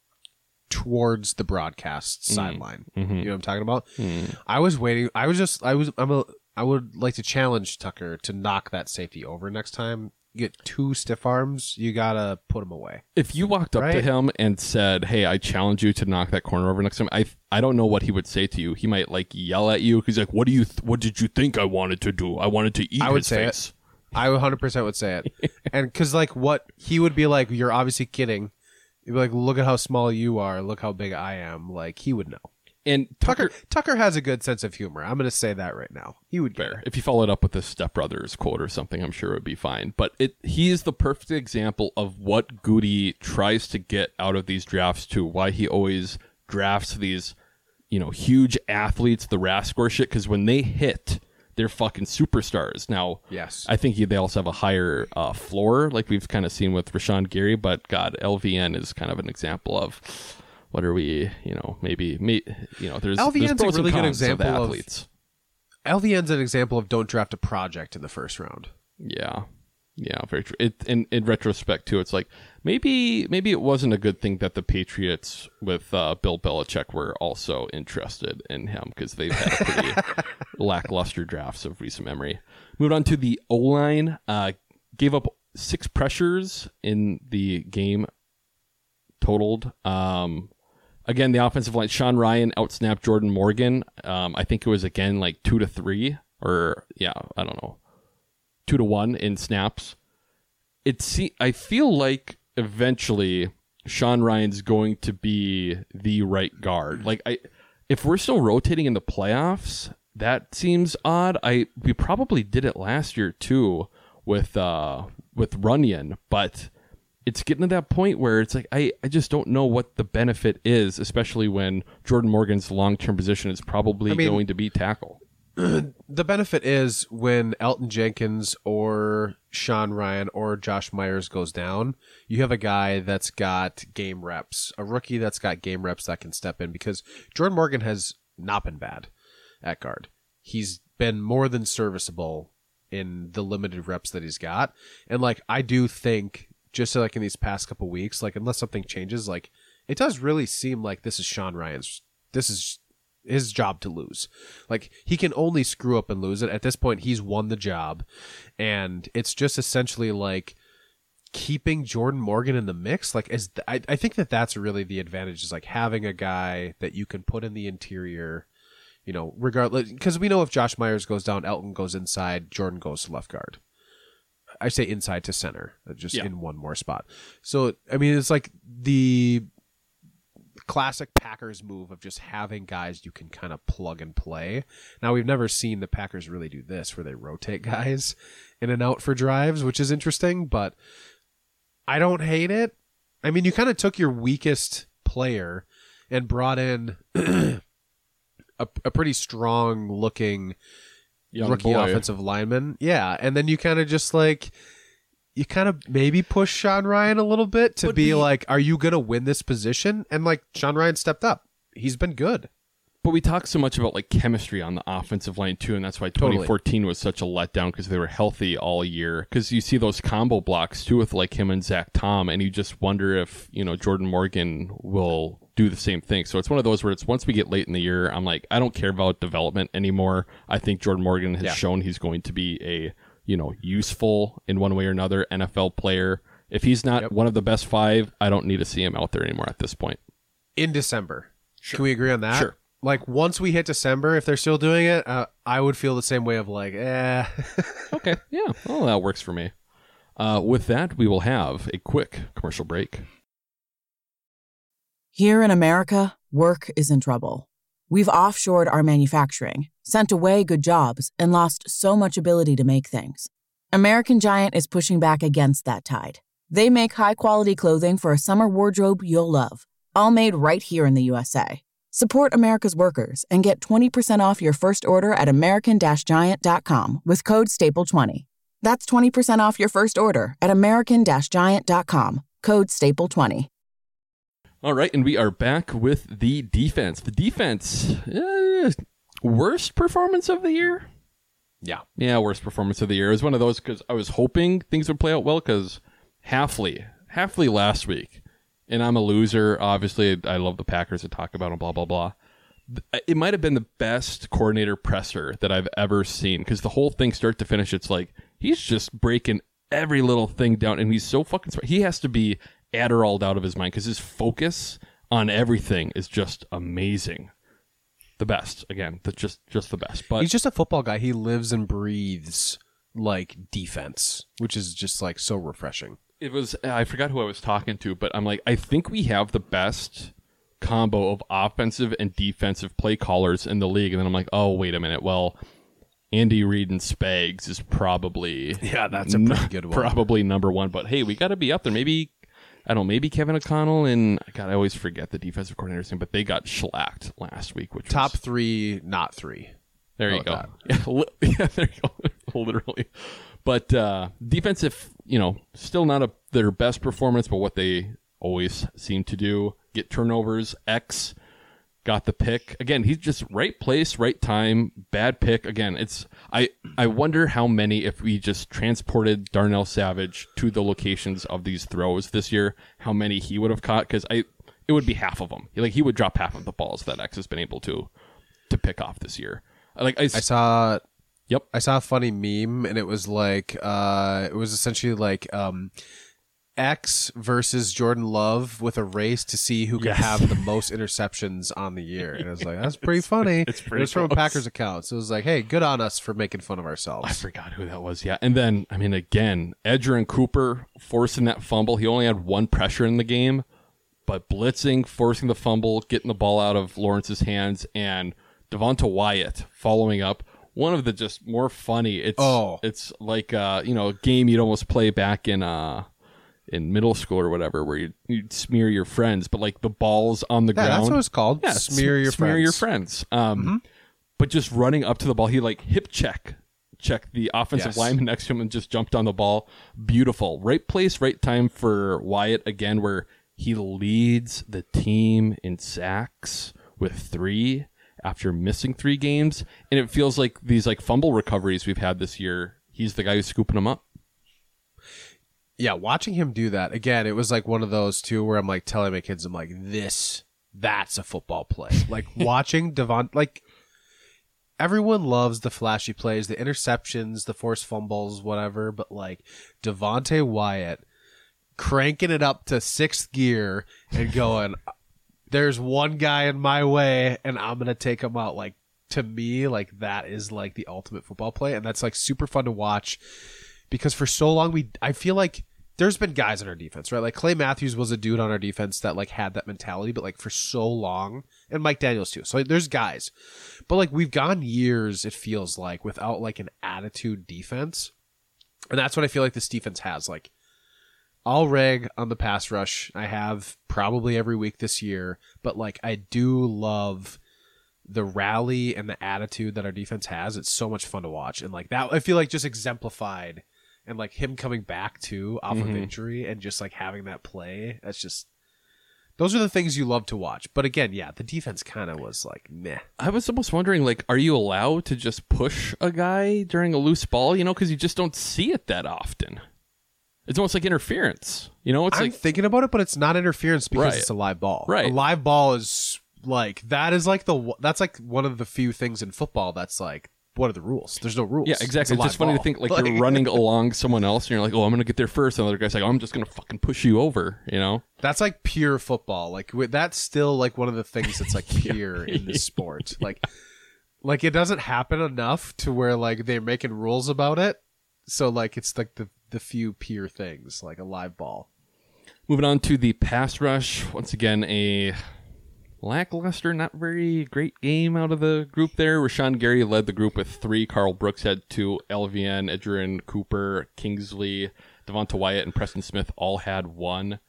Speaker 8: towards the broadcast mm. sideline.
Speaker 7: Mm-hmm.
Speaker 8: You know what I'm talking about?
Speaker 7: Mm.
Speaker 8: I was waiting. I was just I was I'm a I would like to challenge Tucker to knock that safety over next time. You get two stiff arms, you gotta put him away.
Speaker 7: If you walked up
Speaker 8: right?
Speaker 7: to him and said, "Hey, I challenge you to knock that corner over next time," I I don't know what he would say to you. He might like yell at you. He's like, "What do you? Th- what did you think I wanted to do? I wanted to eat
Speaker 8: I would
Speaker 7: his
Speaker 8: say
Speaker 7: face."
Speaker 8: It. I one hundred percent would say it, and because like what he would be like, you're obviously kidding. He'd be like, "Look at how small you are. Look how big I am." Like he would know.
Speaker 7: And Tucker,
Speaker 8: Tucker Tucker has a good sense of humor. I'm going to say that right now. He would get
Speaker 7: fair.
Speaker 8: it.
Speaker 7: If you followed up with a Step Brothers quote or something, I'm sure it would be fine. But it he is the perfect example of what Goody tries to get out of these drafts too. Why he always drafts these, you know, huge athletes, the Rascore shit, because when they hit, they're fucking superstars. Now,
Speaker 8: yes,
Speaker 7: I think they also have a higher uh, floor, like we've kind of seen with Rashawn Gary. But God, L V N is kind of an example of. What are we, you know, maybe, may, you know, there's,
Speaker 8: L V N's
Speaker 7: there's pros
Speaker 8: a really
Speaker 7: and
Speaker 8: good
Speaker 7: cons
Speaker 8: example
Speaker 7: of
Speaker 8: of,
Speaker 7: athletes.
Speaker 8: L V N's an example of don't draft a project in the first round.
Speaker 7: Yeah. Yeah, very true. It, in, in retrospect, too, it's like maybe maybe it wasn't a good thing that the Patriots with uh, Bill Belichick were also interested in him because they've had a pretty lackluster drafts of recent memory. Moved on to the O-line. Uh, gave up six pressures in the game totaled. Um, again, the offensive line, Sean Ryan outsnapped Jordan Morgan. Um, I think it was, again, like two to three or, yeah, I don't know. Two to one in snaps. It see, I feel like eventually Sean Ryan's going to be the right guard. Like I, if we're still rotating in the playoffs, that seems odd. I we probably did it last year too with uh with Runyon, but it's getting to that point where it's like, I, I just don't know what the benefit is, especially when Jordan Morgan's long-term position is probably
Speaker 8: I mean,
Speaker 7: going to be tackle.
Speaker 8: The benefit is when Elton Jenkins or Sean Ryan or Josh Myers goes down, you have a guy that's got game reps, a rookie that's got game reps that can step in, because Jordan Morgan has not been bad at guard. He's been more than serviceable in the limited reps that he's got. And like, I do think just like in these past couple weeks, like unless something changes, like it does really seem like this is Sean Ryan's, this is his job to lose. Like he can only screw up and lose it. At this point, he's won the job, and it's just essentially like keeping Jordan Morgan in the mix. Like as th- I, I think that that's really the advantage, is like having a guy that you can put in the interior, you know, regardless, because we know if Josh Myers goes down, Elton goes inside, Jordan goes to left guard. I say inside to center, just
Speaker 7: Yeah.
Speaker 8: in one more spot. So I mean, it's like the classic Packers move of just having guys you can kind of plug and play. Now, we've never seen the Packers really do this, where they rotate guys in and out for drives, which is interesting, but I don't hate it. I mean, you kind of took your weakest player and brought in a, a pretty strong looking
Speaker 7: Young
Speaker 8: rookie
Speaker 7: boy.
Speaker 8: offensive lineman. Yeah. And then you kind of just like, you kind of maybe push Sean Ryan a little bit to
Speaker 7: But
Speaker 8: be
Speaker 7: the-
Speaker 8: like, are you going to win this position? And like Sean Ryan stepped up. He's been good.
Speaker 7: But we talk so much about like chemistry on the offensive line too, and that's why
Speaker 8: Totally.
Speaker 7: twenty fourteen was such a letdown, because they were healthy all year. Because you see those combo blocks too with like him and Zach Tom, and you just wonder if, you know, Jordan Morgan will do the same thing. So it's one of those where it's once we get late in the year, I'm like, I don't care about development anymore. I think Jordan Morgan has
Speaker 8: Yeah.
Speaker 7: shown he's going to be a, you know, useful in one way or another N F L player. If he's not
Speaker 8: Yep.
Speaker 7: one of the best five, I don't need to see him out there anymore at this point.
Speaker 8: In December. Can we agree on that?
Speaker 7: Sure.
Speaker 8: Like once we hit December, if they're still doing it, uh, I would feel the same way of like, eh.
Speaker 7: Okay, yeah, well, that works for me. Uh, with that, we will have a quick commercial break.
Speaker 9: Here in America, work is in trouble. We've offshored our manufacturing, sent away good jobs, and lost so much ability to make things. American Giant is pushing back against that tide. They make high-quality clothing for a summer wardrobe you'll love, all made right here in the U S A. Support America's workers and get twenty percent off your first order at american giant dot com with code staple twenty. That's twenty percent off your first order at american giant dot com, code staple twenty.
Speaker 7: All right, and we are back with the defense. The defense, eh, worst performance of the year?
Speaker 8: Yeah.
Speaker 7: Yeah, worst performance of the year. It was one of those because I was hoping things would play out well, because Halfley, Halfley last week, and I'm a loser. Obviously, I love the Packers to talk about and blah, blah, blah. It might have been the best coordinator presser that I've ever seen, because the whole thing, start to finish, it's like he's just breaking every little thing down, and he's so fucking smart. He has to be Adderalled out of his mind, because his focus on everything is just amazing. The best, again, the, just just the best. But
Speaker 8: He's just a football guy. He lives and breathes like defense, which is just like so refreshing.
Speaker 7: it was, I forgot who I was talking to, but I'm like, I think we have the best combo of offensive and defensive play callers in the league. And then I'm like, oh, wait a minute. Well, Andy Reid and Spags is probably
Speaker 8: Yeah, that's a pretty good one.
Speaker 7: Probably number one. But hey, we got to be up there. Maybe, I don't know, maybe Kevin O'Connell and, God, I always forget the defensive coordinator's name, but they got shellacked last week, which
Speaker 8: Top
Speaker 7: was,
Speaker 8: three, not three.
Speaker 7: there
Speaker 8: How
Speaker 7: you go.
Speaker 8: about
Speaker 7: Yeah, li- yeah, there you go. Literally. But uh, defensive, you know, still not a, their best performance, but what they always seem to do. Get turnovers. X got the pick. Again, he's just right place, right time. Bad pick. Again, it's I, I wonder how many, if we just transported Darnell Savage to the locations of these throws this year, how many he would have caught, because I it would be half of them. Like, he would drop half of the balls that X has been able to to pick off this year. Like I,
Speaker 8: I saw
Speaker 7: Yep.
Speaker 8: I saw a funny meme, and it was like uh it was essentially like um X versus Jordan Love with a race to see who could
Speaker 7: Yes.
Speaker 8: have the most interceptions on the year. And I was like, that's pretty funny.
Speaker 7: it's pretty
Speaker 8: it was from a
Speaker 7: close.
Speaker 8: Packers account. So it was like, hey, good on us for making fun of
Speaker 7: I
Speaker 8: ourselves.
Speaker 7: forgot who that was. Yeah. And then, I mean, again, Edger and Cooper forcing that fumble. He only had one pressure in the game, but blitzing, forcing the fumble, getting the ball out of Lawrence's hands, and Devonta Wyatt following up. One of the just more funny. It's
Speaker 8: Oh.
Speaker 7: it's like uh, you know, a game you'd almost play back in uh in middle school or whatever, where you you'd smear your friends, but like the balls on the
Speaker 8: Yeah,
Speaker 7: ground.
Speaker 8: that's what it's called.
Speaker 7: Yeah,
Speaker 8: Smear
Speaker 7: sm-
Speaker 8: your
Speaker 7: smear
Speaker 8: friends.
Speaker 7: your friends. Um,
Speaker 8: Mhm.
Speaker 7: But just running up to the ball, he like hip check, check the offensive
Speaker 8: Yes.
Speaker 7: lineman next to him and just jumped on the ball. Beautiful. Right place, right time for Wyatt again, where he leads the team in sacks with three after missing three games. And it feels like these like fumble recoveries we've had this year, he's the guy who's scooping them up.
Speaker 8: Yeah, watching him do that, again, it was like one of those, too, where I'm like telling my kids, I'm like, this, that's a football play. Like, watching Devon, like, everyone loves the flashy plays, the interceptions, the forced fumbles, whatever, but like, Devontae Wyatt cranking it up to sixth gear and going, there's one guy in my way, and I'm going to take him out. Like, to me, like, that is like the ultimate football play, and that's like super fun to watch. Because for so long, we I feel like there's been guys on our defense, right? Like Clay Matthews was a dude on our defense that like had that mentality, but like for so long, and Mike Daniels too. So like, there's guys, but like we've gone years, it feels like, without like an attitude defense, and that's what I feel like this defense has. Like, I'll rag on the pass rush. I have probably every week this year, but like I do love the rally and the attitude that our defense has. It's so much fun to watch, and like that, I feel like just exemplified. And like him coming back too off
Speaker 7: Mm-hmm.
Speaker 8: of injury and just like having that play, that's just, those are the things you love to watch. But again, yeah, the defense kind of was like meh.
Speaker 7: I was almost wondering, like, are you allowed to just push a guy during a loose ball? You know, because you just don't see it that often. It's almost like interference. You know, it's
Speaker 8: I'm
Speaker 7: like
Speaker 8: thinking about it, but it's not interference because
Speaker 7: Right.
Speaker 8: it's a live ball.
Speaker 7: Right.
Speaker 8: A live ball is like, that is like the, that's like one of the few things in football that's like, what are the rules? There's no rules.
Speaker 7: yeah, exactly.
Speaker 8: It's,
Speaker 7: It's,
Speaker 8: a
Speaker 7: just
Speaker 8: live
Speaker 7: funny
Speaker 8: ball.
Speaker 7: to think like, you're running along someone else, and you're like, oh, I'm gonna get there first. And the other guy's like, oh, I'm just gonna fucking push you over. You know.
Speaker 8: That's like pure football. Like wi- that's still like one of the things that's like pure in this sport. Like, like it doesn't happen enough to where like they're making rules about it. So like it's like the the few pure things, like a live ball.
Speaker 7: Moving on to the pass rush. Once again, a lackluster, not very great game out of the group there. Rashawn Gary led the group with three. Carl Brooks had two. L V N, Edgerrin Cooper, Kingsley, Devonta Wyatt, and Preston Smith all had one.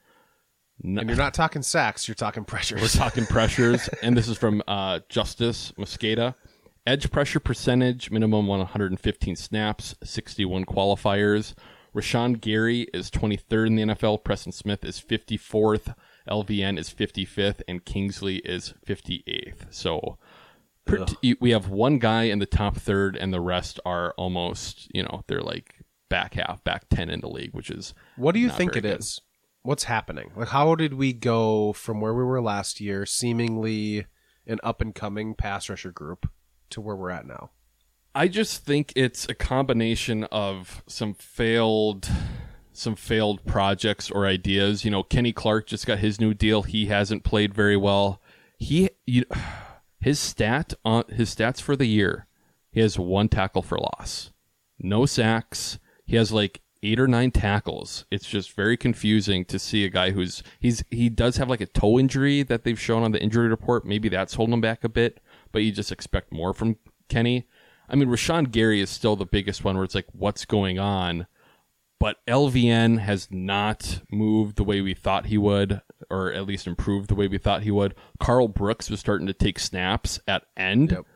Speaker 7: No,
Speaker 8: And you're not talking sacks, you're talking
Speaker 7: we're
Speaker 8: pressures.
Speaker 7: talking pressures, and this is from uh, Justice Mosqueda. Edge pressure percentage, minimum one hundred fifteen snaps, sixty-one qualifiers. Rashawn Gary is twenty-third in the N F L. Preston Smith is fifty-fourth. L V N is fifty-fifth, and Kingsley is fifty-eighth. So pretty, we have one guy in the top third, and the rest are almost, you know, they're like back half, back ten in the league, which is
Speaker 8: What do you
Speaker 7: not
Speaker 8: think it
Speaker 7: very good.
Speaker 8: is? What's happening? Like, how did we go from where we were last year, seemingly an up and coming pass rusher group, to where we're at now?
Speaker 7: I just think it's a combination of some failed some failed projects or ideas. You know, Kenny Clark just got his new deal. He hasn't played very well. He you, his stat on his stats for the year, he has one tackle for loss. No sacks. He has like eight or nine tackles. It's just very confusing to see a guy who's he's he does have like a toe injury that they've shown on the injury report. Maybe that's holding him back a bit, but you just expect more from Kenny. I mean, Rashawn Gary is still the biggest one where it's like, what's going on? But L V N has not moved the way we thought he would, or at least improved the way we thought he would. Carl Brooks was starting to take snaps at end.
Speaker 8: Yep.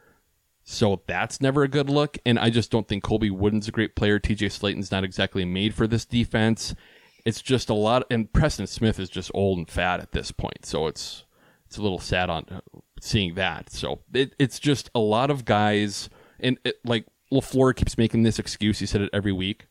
Speaker 7: So that's never a good look. And I just don't think Colby Wooden's a great player. T J Slayton's not exactly made for this defense. It's just a lot. And Preston Smith is just old and fat at this point. So it's it's a little sad on seeing that. So it, it's just a lot of guys. And it, like LaFleur keeps making this excuse. He said it every week,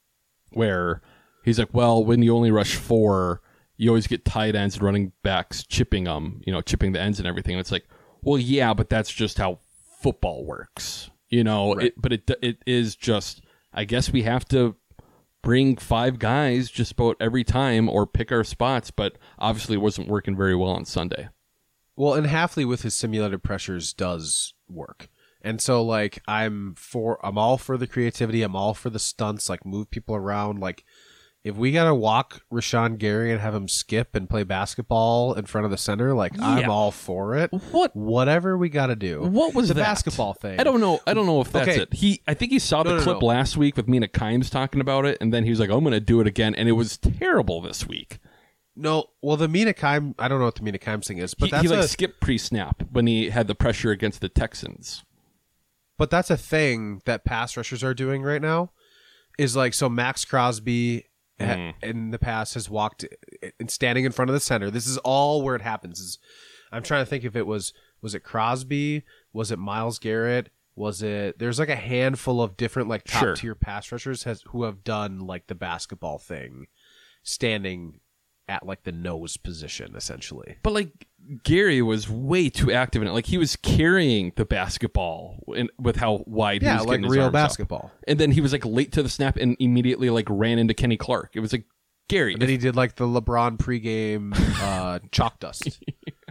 Speaker 7: where he's like, well, when you only rush four, you always get tight ends and running backs chipping them, you know, chipping the ends and everything. And it's like, well, yeah, but that's just how football works, you know.
Speaker 8: Right.
Speaker 7: It, but it it is just, I guess we have to bring five guys just about every time or pick our spots. But obviously, it wasn't working very well on Sunday.
Speaker 8: Well, and Hafley with his simulated pressures does work. And so, like, I'm for, I'm all for the creativity. I'm all for the stunts, like move people around. Like, if we gotta walk Rashawn Gary and have him skip and play basketball in front of the center, like I'm
Speaker 7: Yeah.
Speaker 8: all for it.
Speaker 7: What?
Speaker 8: Whatever we gotta do.
Speaker 7: What was
Speaker 8: the
Speaker 7: that?
Speaker 8: basketball thing?
Speaker 7: I don't know. I don't know if that's
Speaker 8: Okay.
Speaker 7: it. He, I think he saw the
Speaker 8: No, no,
Speaker 7: clip
Speaker 8: no.
Speaker 7: last week with Mina Kimes talking about it, and then he was like, "I'm going to do it again," and it was terrible this week.
Speaker 8: No, well, the Mina Kimes, I don't know what the Mina Kimes thing is, but
Speaker 7: he,
Speaker 8: that's
Speaker 7: he like
Speaker 8: a,
Speaker 7: skipped pre-snap when he had the pressure against the Texans.
Speaker 8: but that's a thing that pass rushers are doing right now. Is like so Max Crosby ha-
Speaker 7: Mm.
Speaker 8: in the past has walked and standing in front of the center. This is all where it happens. Is I'm trying to think if it was was it Crosby, was it Myles Garrett, was it? There's like a handful of different like top
Speaker 7: Sure.
Speaker 8: tier pass rushers has who have done like the basketball thing, standing at like the nose position essentially.
Speaker 7: But like Gary was way too active in it. Like he was carrying the basketball in, with how wide he
Speaker 8: Yeah,
Speaker 7: was
Speaker 8: like
Speaker 7: getting his
Speaker 8: real
Speaker 7: arms up.
Speaker 8: basketball.
Speaker 7: And then he was like late to the snap and immediately like ran into Kenny Clark. It was like Gary.
Speaker 8: And then he did like the LeBron pregame uh, chalk dust.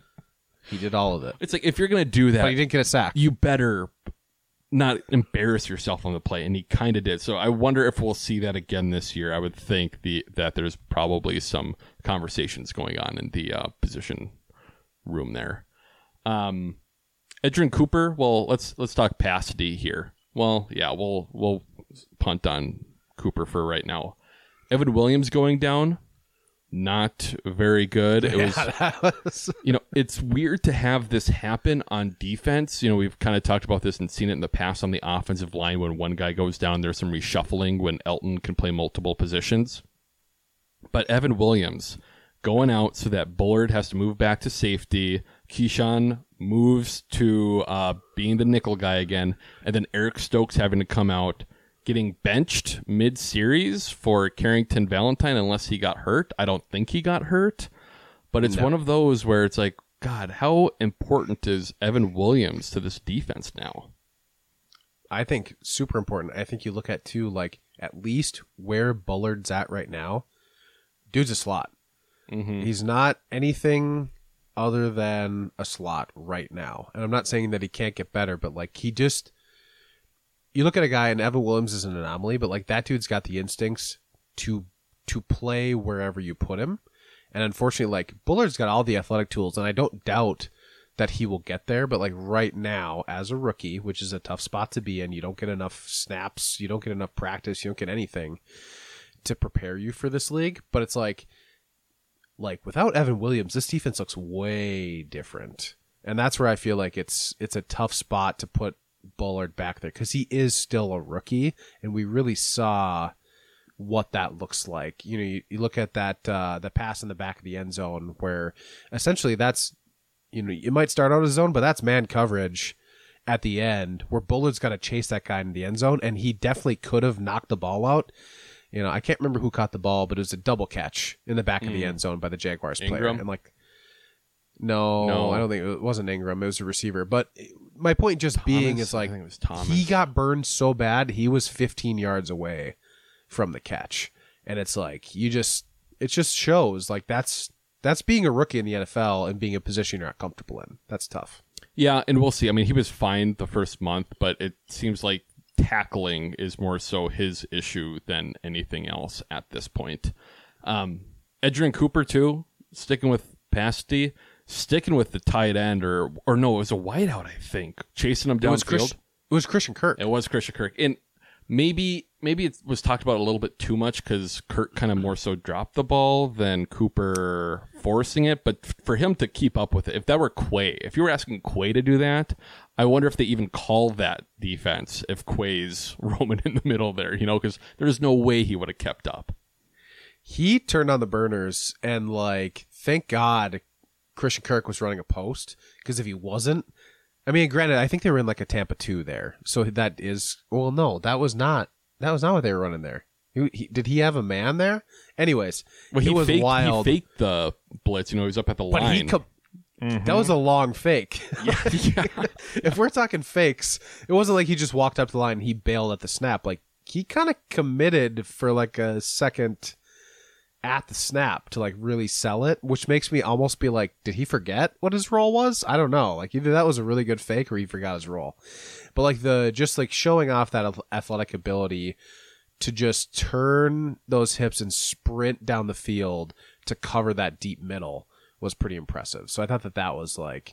Speaker 8: He did all of it,
Speaker 7: It's like if you're gonna do that,
Speaker 8: but he didn't get a sack.
Speaker 7: you better not embarrass yourself on the play, and he kind of did. So I wonder if we'll see that again this year. I would think the that there's probably some conversations going on in the uh, position room there. Um, Edgerrin Cooper. Well, let's let's talk pass D here. Well, yeah, we'll we'll punt on Cooper for right now. Evan Williams going down. Not very good. It was,
Speaker 8: that was
Speaker 7: you know, it's weird to have this happen on defense. You know, we've kind of talked about this and seen it in the past on the offensive line when one guy goes down, there's some reshuffling when Elton can play multiple positions. But Evan Williams going out so that Bullard has to move back to safety. Keyshawn moves to uh, being the nickel guy again. And then Eric Stokes having to come out, getting benched mid-series for Carrington Valentine unless he got hurt. I don't think he got hurt, but it's
Speaker 8: No.
Speaker 7: one of those where it's like, God, how important is Evan Williams to this defense now?
Speaker 8: I think super important. I think you look at too, like at least where Bullard's at right now. Dude's a slot.
Speaker 7: Mm-hmm.
Speaker 8: He's not anything other than a slot right now. And I'm not saying that he can't get better, but like he just, you look at a guy and Evan Williams is an anomaly, but like that dude's got the instincts to to play wherever you put him. And unfortunately, like Bullard's got all the athletic tools, and I don't doubt that he will get there. But like right now, as a rookie, which is a tough spot to be in, you don't get enough snaps, you don't get enough practice, you don't get anything to prepare you for this league. But it's like, like without Evan Williams, this defense looks way different, and that's where I feel like it's it's a tough spot to put Bullard back there because he is still a rookie, and we really saw what that looks like. You know, you, you look at that uh, the pass in the back of the end zone where essentially that's, you know, you might start out as zone, but that's man coverage at the end where Bullard's got to chase that guy in the end zone, and he definitely could have knocked the ball out. You know, I can't remember who caught the ball, but it was a double catch in the back of the end zone by the Jaguars player.
Speaker 7: Ingram?
Speaker 8: And like, no,
Speaker 7: No.
Speaker 8: I don't think it wasn't Ingram. It was a receiver. But my point just being
Speaker 7: Thomas?
Speaker 8: is like,
Speaker 7: I think it was Thomas.
Speaker 8: he got burned so bad, he was fifteen yards away from the catch. And it's like, you just, it just shows like that's, that's being a rookie in the N F L and being a position you're not comfortable in. That's tough.
Speaker 7: Yeah, and we'll see. I mean, he was fine the first month, but it seems like tackling is more so his issue than anything else at this point. Um, Edgerrin Cooper, too, sticking with Pasty, sticking with the tight end, or or no, it was a wideout, I think, chasing him
Speaker 8: It was,
Speaker 7: downfield.
Speaker 8: Chris, it was Christian Kirk.
Speaker 7: It was Christian Kirk. And maybe maybe it was talked about a little bit too much because Kirk kind of more so dropped the ball than Cooper forcing it. But f- for him to keep up with it, if that were Quay, if you were asking Quay to do that, I wonder if they even call that defense if Quay's roaming in the middle there, you know, because there's no way he would have kept up.
Speaker 8: He turned on the burners, and like, thank God Christian Kirk was running a post, because if he wasn't, I mean, granted, I think they were in like a Tampa two there, so that is, well, no, that was not that was not what they were running there. He, he, did he have a man there? Anyways,
Speaker 7: Well,
Speaker 8: it
Speaker 7: he
Speaker 8: was
Speaker 7: faked,
Speaker 8: wild.
Speaker 7: He faked the blitz, you know, he was up at the
Speaker 8: but he
Speaker 7: line.
Speaker 8: com- that was a long fake.
Speaker 7: yeah, yeah.
Speaker 8: If we're talking fakes, it wasn't like he just walked up to the line and he bailed at the snap. Like, he kind of committed for like a second at the snap to like really sell it, which makes me almost be like, did he forget what his role was? I don't know. Like, either that was a really good fake or he forgot his role. But like the just like showing off that ath- athletic ability to just turn those hips and sprint down the field to cover that deep middle was pretty impressive. So I thought that that was like,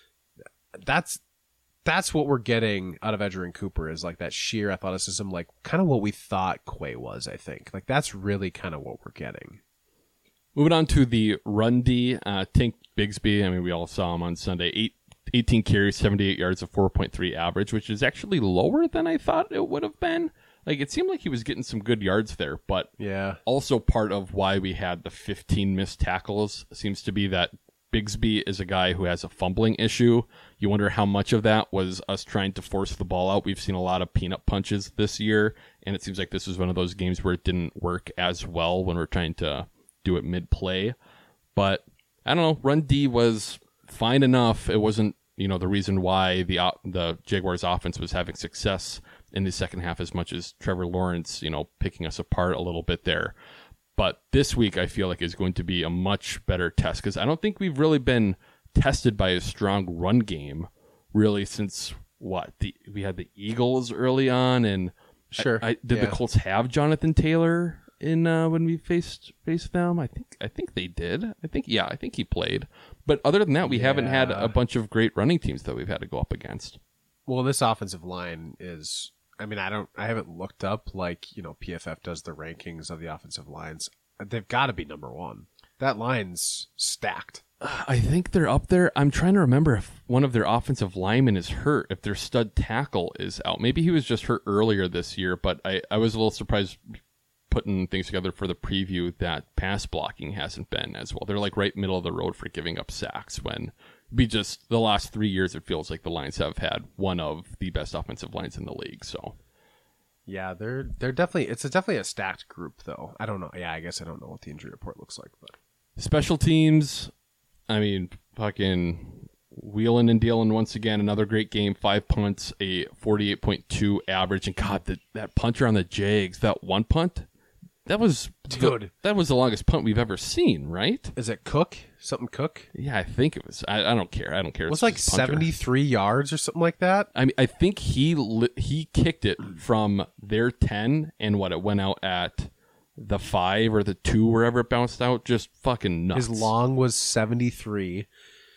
Speaker 8: that's, that's what we're getting out of Edgerrin Cooper is like that sheer athleticism, like kind of what we thought Quay was, I think. Like that's really kind of what we're getting.
Speaker 7: Moving on to the run D, uh, Tank Bigsby. I mean, we all saw him on Sunday. Eight, eighteen carries, seventy-eight yards, a four point three average, which is actually lower than I thought it would have been. Like, it seemed like he was getting some good yards there, but
Speaker 8: yeah,
Speaker 7: also part of why we had the fifteen missed tackles seems to be that Bigsby is a guy who has a fumbling issue. You wonder how much of that was us trying to force the ball out. We've seen a lot of peanut punches this year, and it seems like this was one of those games where it didn't work as well when we're trying to do it mid-play. But I don't know, run D was fine enough. It wasn't, you know, the reason why the uh, the Jaguars offense was having success in the second half as much as Trevor Lawrence, you know, picking us apart a little bit there. But this week I feel like is going to be a much better test because I don't think we've really been tested by a strong run game really since what the we had the Eagles early on, and
Speaker 8: sure
Speaker 7: I, I, did
Speaker 8: yeah.
Speaker 7: the Colts have Jonathan Taylor in uh, when we faced faced them? I think I think they did. I think yeah, I think he played. But other than that, we
Speaker 8: yeah.
Speaker 7: haven't had a bunch of great running teams that we've had to go up against.
Speaker 8: Well, this offensive line is, I mean, I don't, I haven't looked up like, you know, P F F does the rankings of the offensive lines. They've got to be number one. That line's stacked.
Speaker 7: I think they're up there. I'm trying to remember if one of their offensive linemen is hurt, if their stud tackle is out. Maybe he was just hurt earlier this year, but I, I was a little surprised putting things together for the preview that pass blocking hasn't been as well. They're like right middle of the road for giving up sacks when we just, the last three years, it feels like the Lions have had one of the best offensive lines in the league. So
Speaker 8: yeah, they're, they're definitely, it's a, definitely a stacked group though. I don't know. Yeah, I guess I don't know what the injury report looks like, but
Speaker 7: special teams, I mean, fucking wheeling and dealing once again. Another great game. Five punts, a forty-eight point two average. And God, the, that punter on the Jags, that one punt, that was
Speaker 8: dude.
Speaker 7: The, that was the longest punt we've ever seen, right?
Speaker 8: Is it Cook? Something Cook?
Speaker 7: Yeah, I think it was. I, I don't care. I don't care.
Speaker 8: It was like seventy-three yards or something like that.
Speaker 7: I mean, I think he li- he kicked it from their ten, and what it went out at the five or the two, wherever it bounced out. Just fucking nuts.
Speaker 8: His long was seventy-three.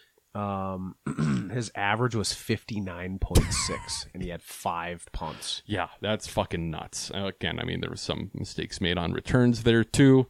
Speaker 8: Um, his average was fifty-nine point six, and he had five punts.
Speaker 7: Yeah, that's fucking nuts. Again, I mean, there was some mistakes made on returns there too.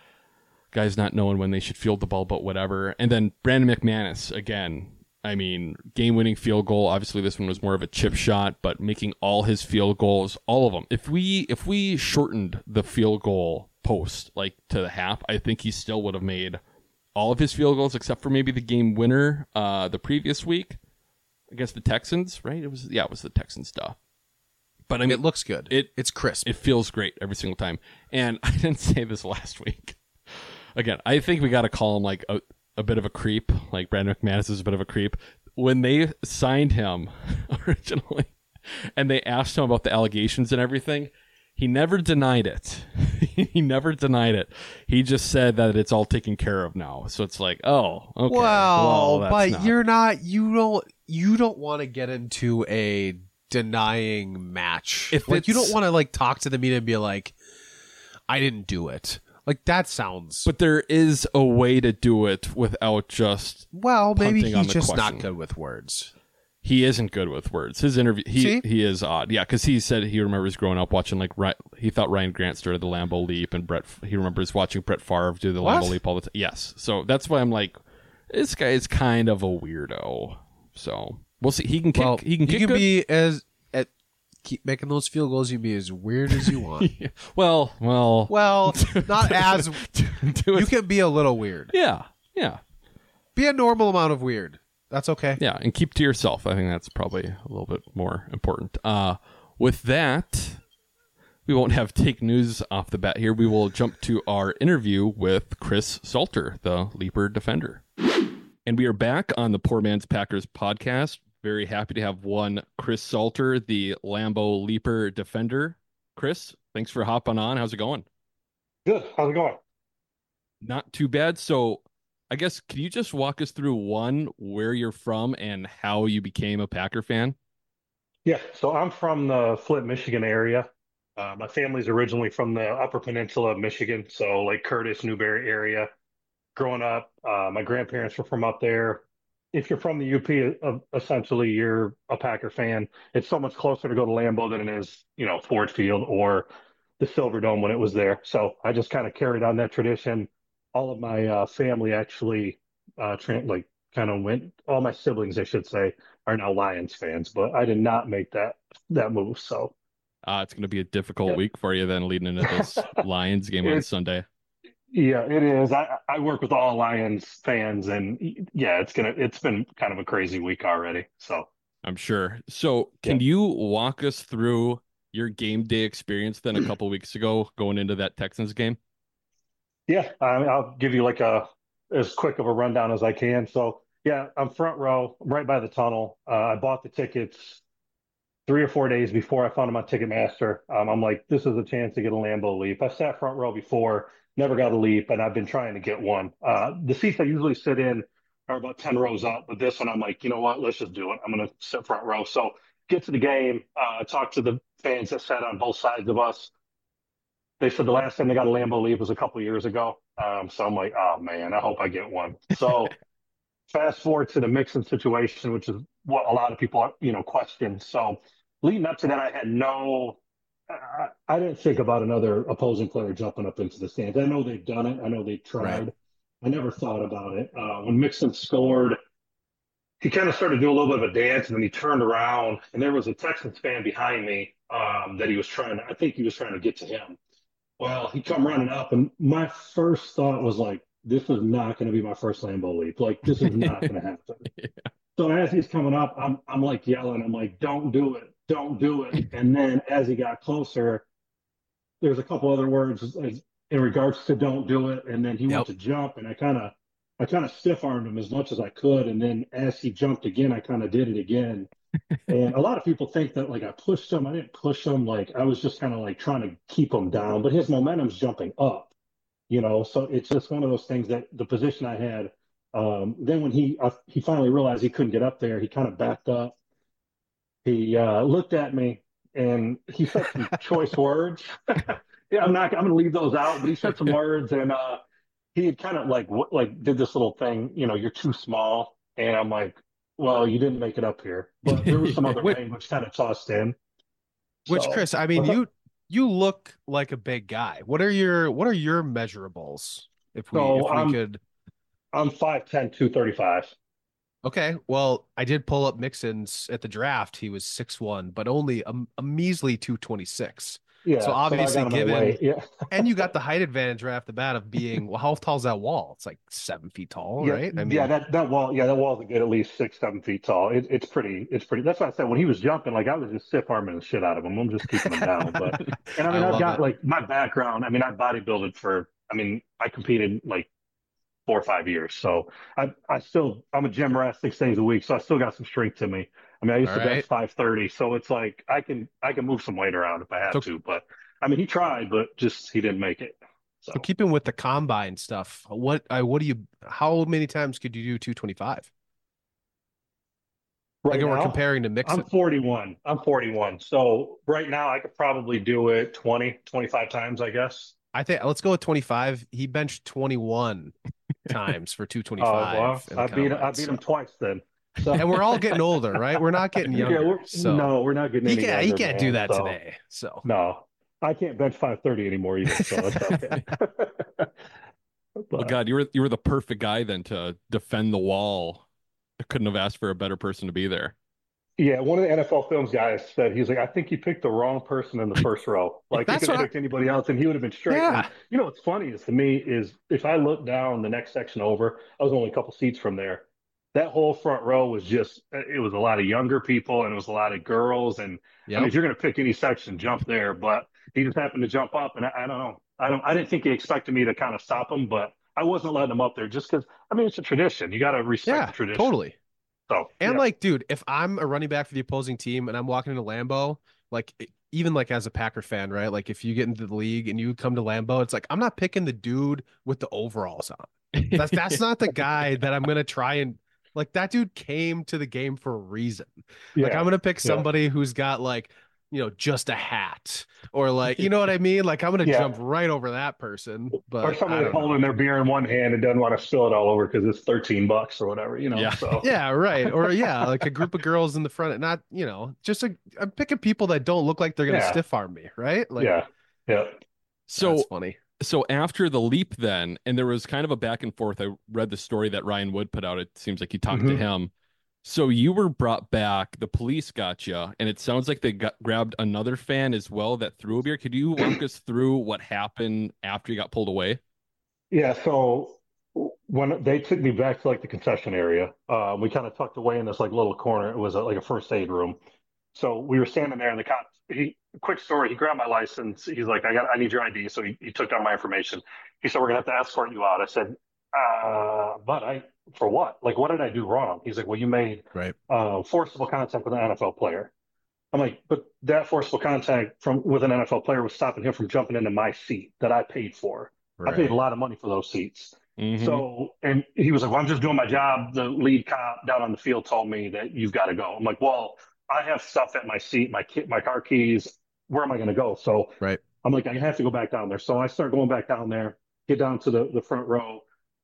Speaker 7: Guys not knowing when they should field the ball, but whatever. And then Brandon McManus, again, I mean, game-winning field goal. Obviously, this one was more of a chip shot, but making all his field goals, all of them. If we if we shortened the field goal post like to the half, I think he still would have made all of his field goals except for maybe the game winner uh, the previous week against the Texans, right? It was yeah, it was the Texans stuff. But I mean,
Speaker 8: it looks good.
Speaker 7: It
Speaker 8: it's crisp.
Speaker 7: It feels great every single time. And I didn't say this last week. Again, I think we got to call him like a, a bit of a creep. Like Brandon McManus is a bit of a creep. When they signed him originally, and they asked him about the allegations and everything, he never denied it. He never denied it. He just said that it's all taken care of now. So it's like, oh, okay.
Speaker 8: Well,
Speaker 7: well
Speaker 8: but
Speaker 7: not...
Speaker 8: you're not. You don't. You don't want to get into a denying match.
Speaker 7: If
Speaker 8: like
Speaker 7: it's...
Speaker 8: you don't want to like talk to the media and be like, I didn't do it. Like that sounds.
Speaker 7: But there is a way to do it without just.
Speaker 8: Well, maybe he's just
Speaker 7: question.
Speaker 8: not good with words.
Speaker 7: He isn't good with words. His interview, he
Speaker 8: See?
Speaker 7: he is odd. Yeah, because he said he remembers growing up watching like he thought Ryan Grant started the Lambeau Leap, and Brett. He remembers watching Brett Favre do the
Speaker 8: What?
Speaker 7: Lambeau Leap all the time. Yes, so that's why I'm like, this guy is kind of a weirdo. So we'll see. He can kick.
Speaker 8: Well,
Speaker 7: he can
Speaker 8: you
Speaker 7: kick
Speaker 8: can
Speaker 7: good.
Speaker 8: be as at keep making those field goals. You can be as weird as you want.
Speaker 7: Yeah. Well, well,
Speaker 8: Well, not as
Speaker 7: do
Speaker 8: you
Speaker 7: it.
Speaker 8: can be a little weird.
Speaker 7: Yeah, yeah,
Speaker 8: Be a normal amount of weird. That's okay.
Speaker 7: yeah, and keep to yourself. I think that's probably a little bit more important. Uh, with that, we won't have take news off the bat here. We will jump to our interview with Chris Salter, the Leaper defender. And we are back on the Poor Man's Packers podcast. Very happy to have one Chris Salter, the Lambeau Leaper defender. Chris, thanks for hopping on. How's it going?
Speaker 10: Good. How's it going?
Speaker 7: Not too bad. So I guess, can you just walk us through, one, where you're from and how you became a Packer fan?
Speaker 10: Yeah. So I'm from the Flint, Michigan area. Uh, my family's originally from the Upper Peninsula of Michigan, so like Curtis, Newberry area. Growing up, uh, my grandparents were from up there. If you're from the U P, uh, essentially you're a Packer fan. It's so much closer to go to Lambeau than it is, you know, Ford Field or the Silver Dome when it was there. So I just kind of carried on that tradition. All of my uh, family actually, uh, tra- like, kind of went. All my siblings, I should say, are now Lions fans, but I did not make that that move. So
Speaker 7: Uh, it's going to be a difficult
Speaker 10: yeah.
Speaker 7: week for you then, leading into this Lions game on
Speaker 10: It-
Speaker 7: Sunday.
Speaker 10: Yeah, it is. I I work with all Lions fans, and yeah, it's gonna it's been kind of a crazy week already. So
Speaker 7: I'm sure. So, can you walk us through your game day experience then a couple weeks ago going into that Texans game?
Speaker 10: yeah, I, I'll give you like a as quick of a rundown as I can. So yeah, I'm front row, I'm right by the tunnel. Uh, I bought the tickets three or four days before I found them on Ticketmaster. Um, I'm like, this is a chance to get a Lambeau Leap. I sat front row before, never got a Leap, and I've been trying to get one. Uh, the seats I usually sit in are about ten rows up, but this one I'm like, you know what? Let's just do it. I'm going to sit front row. So get to the game, uh, talk to the fans that sat on both sides of us. They said the last time they got a Lambeau Leap was a couple years ago. Um, so I'm like, oh man, I hope I get one. So fast forward to the Mixon situation, which is what a lot of people, you know, question. So leading up to that, I had no, I, I didn't think about another opposing player jumping up into the stands. I know they've done it. I know they've tried.
Speaker 8: Right.
Speaker 10: I never thought about it. Uh, when Mixon scored, he kind of started doing a little bit of a dance, and then he turned around, and there was a Texans fan behind me um, that he was trying to, I think he was trying to get to him. Well, he come running up, and my first thought was like, this is not going to be my first Lambeau Leap. Like, this is not going to happen.
Speaker 7: Yeah.
Speaker 10: So as he's coming up, I'm I'm like yelling. I'm like, don't do it, don't do it. And then as he got closer, there's a couple other words as- in regards to don't do it. And then he
Speaker 8: Yep.
Speaker 10: went to jump, and I kind of I kind of stiff armed him as much as I could. And then as he jumped again, I kind of did it again. And a lot of people think that like I pushed him. I didn't push him. Like I was just kind of like trying to keep him down. But his momentum's jumping up. You know, so it's just one of those things that the position I had. Um, then when he uh, he finally realized he couldn't get up there, he kind of backed up. He uh, looked at me and he said some choice words. Yeah, I'm not. I'm going to leave those out, but he said some words, and uh, he had kind of like w- like did this little thing. You know, you're too small, and I'm like, well, you didn't make it up here. But there was some other
Speaker 8: Which-
Speaker 10: language kind of tossed in.
Speaker 8: Which,
Speaker 10: So-
Speaker 8: Chris, I mean, you you look like a big guy. What are your what are your measurables? If we
Speaker 10: So,
Speaker 8: if we
Speaker 10: um,
Speaker 8: could.
Speaker 10: I'm five ten, two thirty-five.
Speaker 8: Okay, well, I did pull up Mixon's at the draft. He was six one, but only a, a measly two twenty-six.
Speaker 10: Yeah,
Speaker 8: So
Speaker 10: I
Speaker 8: obviously
Speaker 10: got him
Speaker 8: given-
Speaker 10: away. Yeah.
Speaker 8: And you got the height advantage right off the bat of being, well, how tall's that wall? It's like seven feet tall,
Speaker 10: Yeah,
Speaker 8: right? I mean,
Speaker 10: yeah, that, that wall, yeah, that wall's a good at least six, seven feet tall. It, it's pretty, it's pretty. That's why I said when he was jumping, like I was just stiff arming the shit out of him. I'm just keeping him down. But and I mean,
Speaker 8: I
Speaker 10: I've
Speaker 8: love
Speaker 10: got
Speaker 8: it.
Speaker 10: like my background. I mean, I bodybuilded for. I mean, I competed like four or five years. So I, I still, I'm a gym rat six days a week. So I still got some strength to me. I mean, I used
Speaker 8: All
Speaker 10: to
Speaker 8: right.
Speaker 10: bench five thirty. So it's like I can, I can move some weight around if I have
Speaker 8: So-
Speaker 10: to. But I mean, he tried, but just he didn't make it. So,
Speaker 8: so keeping with the combine stuff, what I what do you? How many times could you do two twenty-five?
Speaker 10: right
Speaker 8: Like we're
Speaker 10: now,
Speaker 8: comparing to Mixon.
Speaker 10: I'm forty-one. I'm forty-one. So right now I could probably do it twenty, twenty-five times, I guess.
Speaker 8: I think let's go with twenty-five. He benched twenty-one times for two
Speaker 10: Oh,
Speaker 8: twenty-five.
Speaker 10: well,
Speaker 8: in the
Speaker 10: I beat I
Speaker 8: combine,
Speaker 10: beat
Speaker 8: so-
Speaker 10: him twice then. So
Speaker 8: And we're all getting older, right? We're not getting
Speaker 10: yeah,
Speaker 8: younger.
Speaker 10: we're,
Speaker 8: so
Speaker 10: no, we're not getting
Speaker 8: he
Speaker 10: any
Speaker 8: can't he
Speaker 10: younger,
Speaker 8: can't do
Speaker 10: man,
Speaker 8: that
Speaker 10: so-
Speaker 8: today. So
Speaker 10: No, I can't bench five thirty anymore either. So it's okay.
Speaker 7: Well,
Speaker 10: But,
Speaker 7: God, you were you were the perfect guy then to defend the wall. I couldn't have asked for a better person to be there.
Speaker 10: yeah, one of the N F L Films guys said he's like, I think you picked the wrong person in the first row. Like you
Speaker 8: That's
Speaker 10: could have
Speaker 8: what I-
Speaker 10: picked anybody else, and he would have been straight.
Speaker 8: Yeah.
Speaker 10: And, you know what's funny is to me is if I look down the next section over, I was only a couple seats from there. That whole front row was just, it was a lot of younger people and it was a lot of girls. And I mean,
Speaker 8: yeah.
Speaker 10: if you're going to pick any section, jump there. But he just happened to jump up, and I, I don't know. I don't. I didn't think he expected me to kind of stop him, but I wasn't letting him up there just because. I mean, it's a tradition. You got to respect
Speaker 8: Yeah,
Speaker 10: the tradition.
Speaker 8: totally.
Speaker 10: So
Speaker 8: And
Speaker 10: yeah.
Speaker 8: like, dude, if I'm a running back for the opposing team and I'm walking into Lambeau, like e- even like as a Packer fan, right? Like if you get into the league and you come to Lambeau, it's like I'm not picking the dude with the overalls on. That's that's not the guy that I'm gonna try and like that dude came to the game for a reason. Like
Speaker 10: Yeah.
Speaker 8: I'm gonna pick
Speaker 10: Yeah.
Speaker 8: somebody who's got like you know, just a hat or like, you know what I mean? Like I'm going to
Speaker 10: Yeah.
Speaker 8: jump right over that person. But
Speaker 10: Or
Speaker 8: I
Speaker 10: somebody
Speaker 8: don't know.
Speaker 10: holding their beer in one hand and doesn't want to spill it all over because it's thirteen bucks or whatever, you know.
Speaker 7: Yeah.
Speaker 10: So
Speaker 8: Yeah, right. Or yeah, like a group of girls in the front, not, you know, just a, I'm picking people that don't look like they're going to
Speaker 10: Yeah.
Speaker 8: stiff arm me, right? Like,
Speaker 10: yeah, yeah.
Speaker 7: So
Speaker 8: that's funny.
Speaker 7: So after the leap then, and there was kind of a back and forth. I read the story that Ryan Wood put out. It seems like you talked to
Speaker 10: Mhm.
Speaker 7: him. So you were brought back. The police got you, and it sounds like they got, grabbed another fan as well that threw a beer. Could you walk us through what happened after you got pulled away?
Speaker 10: Yeah, so when they took me back to like the concession area, uh, we kind of tucked away in this like little corner. It was a, like a first aid room. So we were standing there, and the cop. He, quick story. He grabbed my license. He's like, "I got, I need your I D." So he, he took down my information. He said, "We're gonna have to escort you out." I said, "Uh, but I for what? Like, what did I do wrong?" He's like, "Well, you made
Speaker 8: Right.
Speaker 10: uh, forcible contact with an N F L player." I'm like, "But that forcible contact from with an N F L player was stopping him from jumping into my seat that I paid for. I paid a lot of money for those seats."
Speaker 7: Mhm.
Speaker 10: So, and he was like, "Well, I'm just doing my job. The lead cop down on the field told me that you've got to go." I'm like, "Well, I have stuff at my seat, my kit, my car keys. Where am I going to go?" So
Speaker 8: Right.
Speaker 10: I'm like, I have to go back down there. So I start going back down there, get down to the, the front row,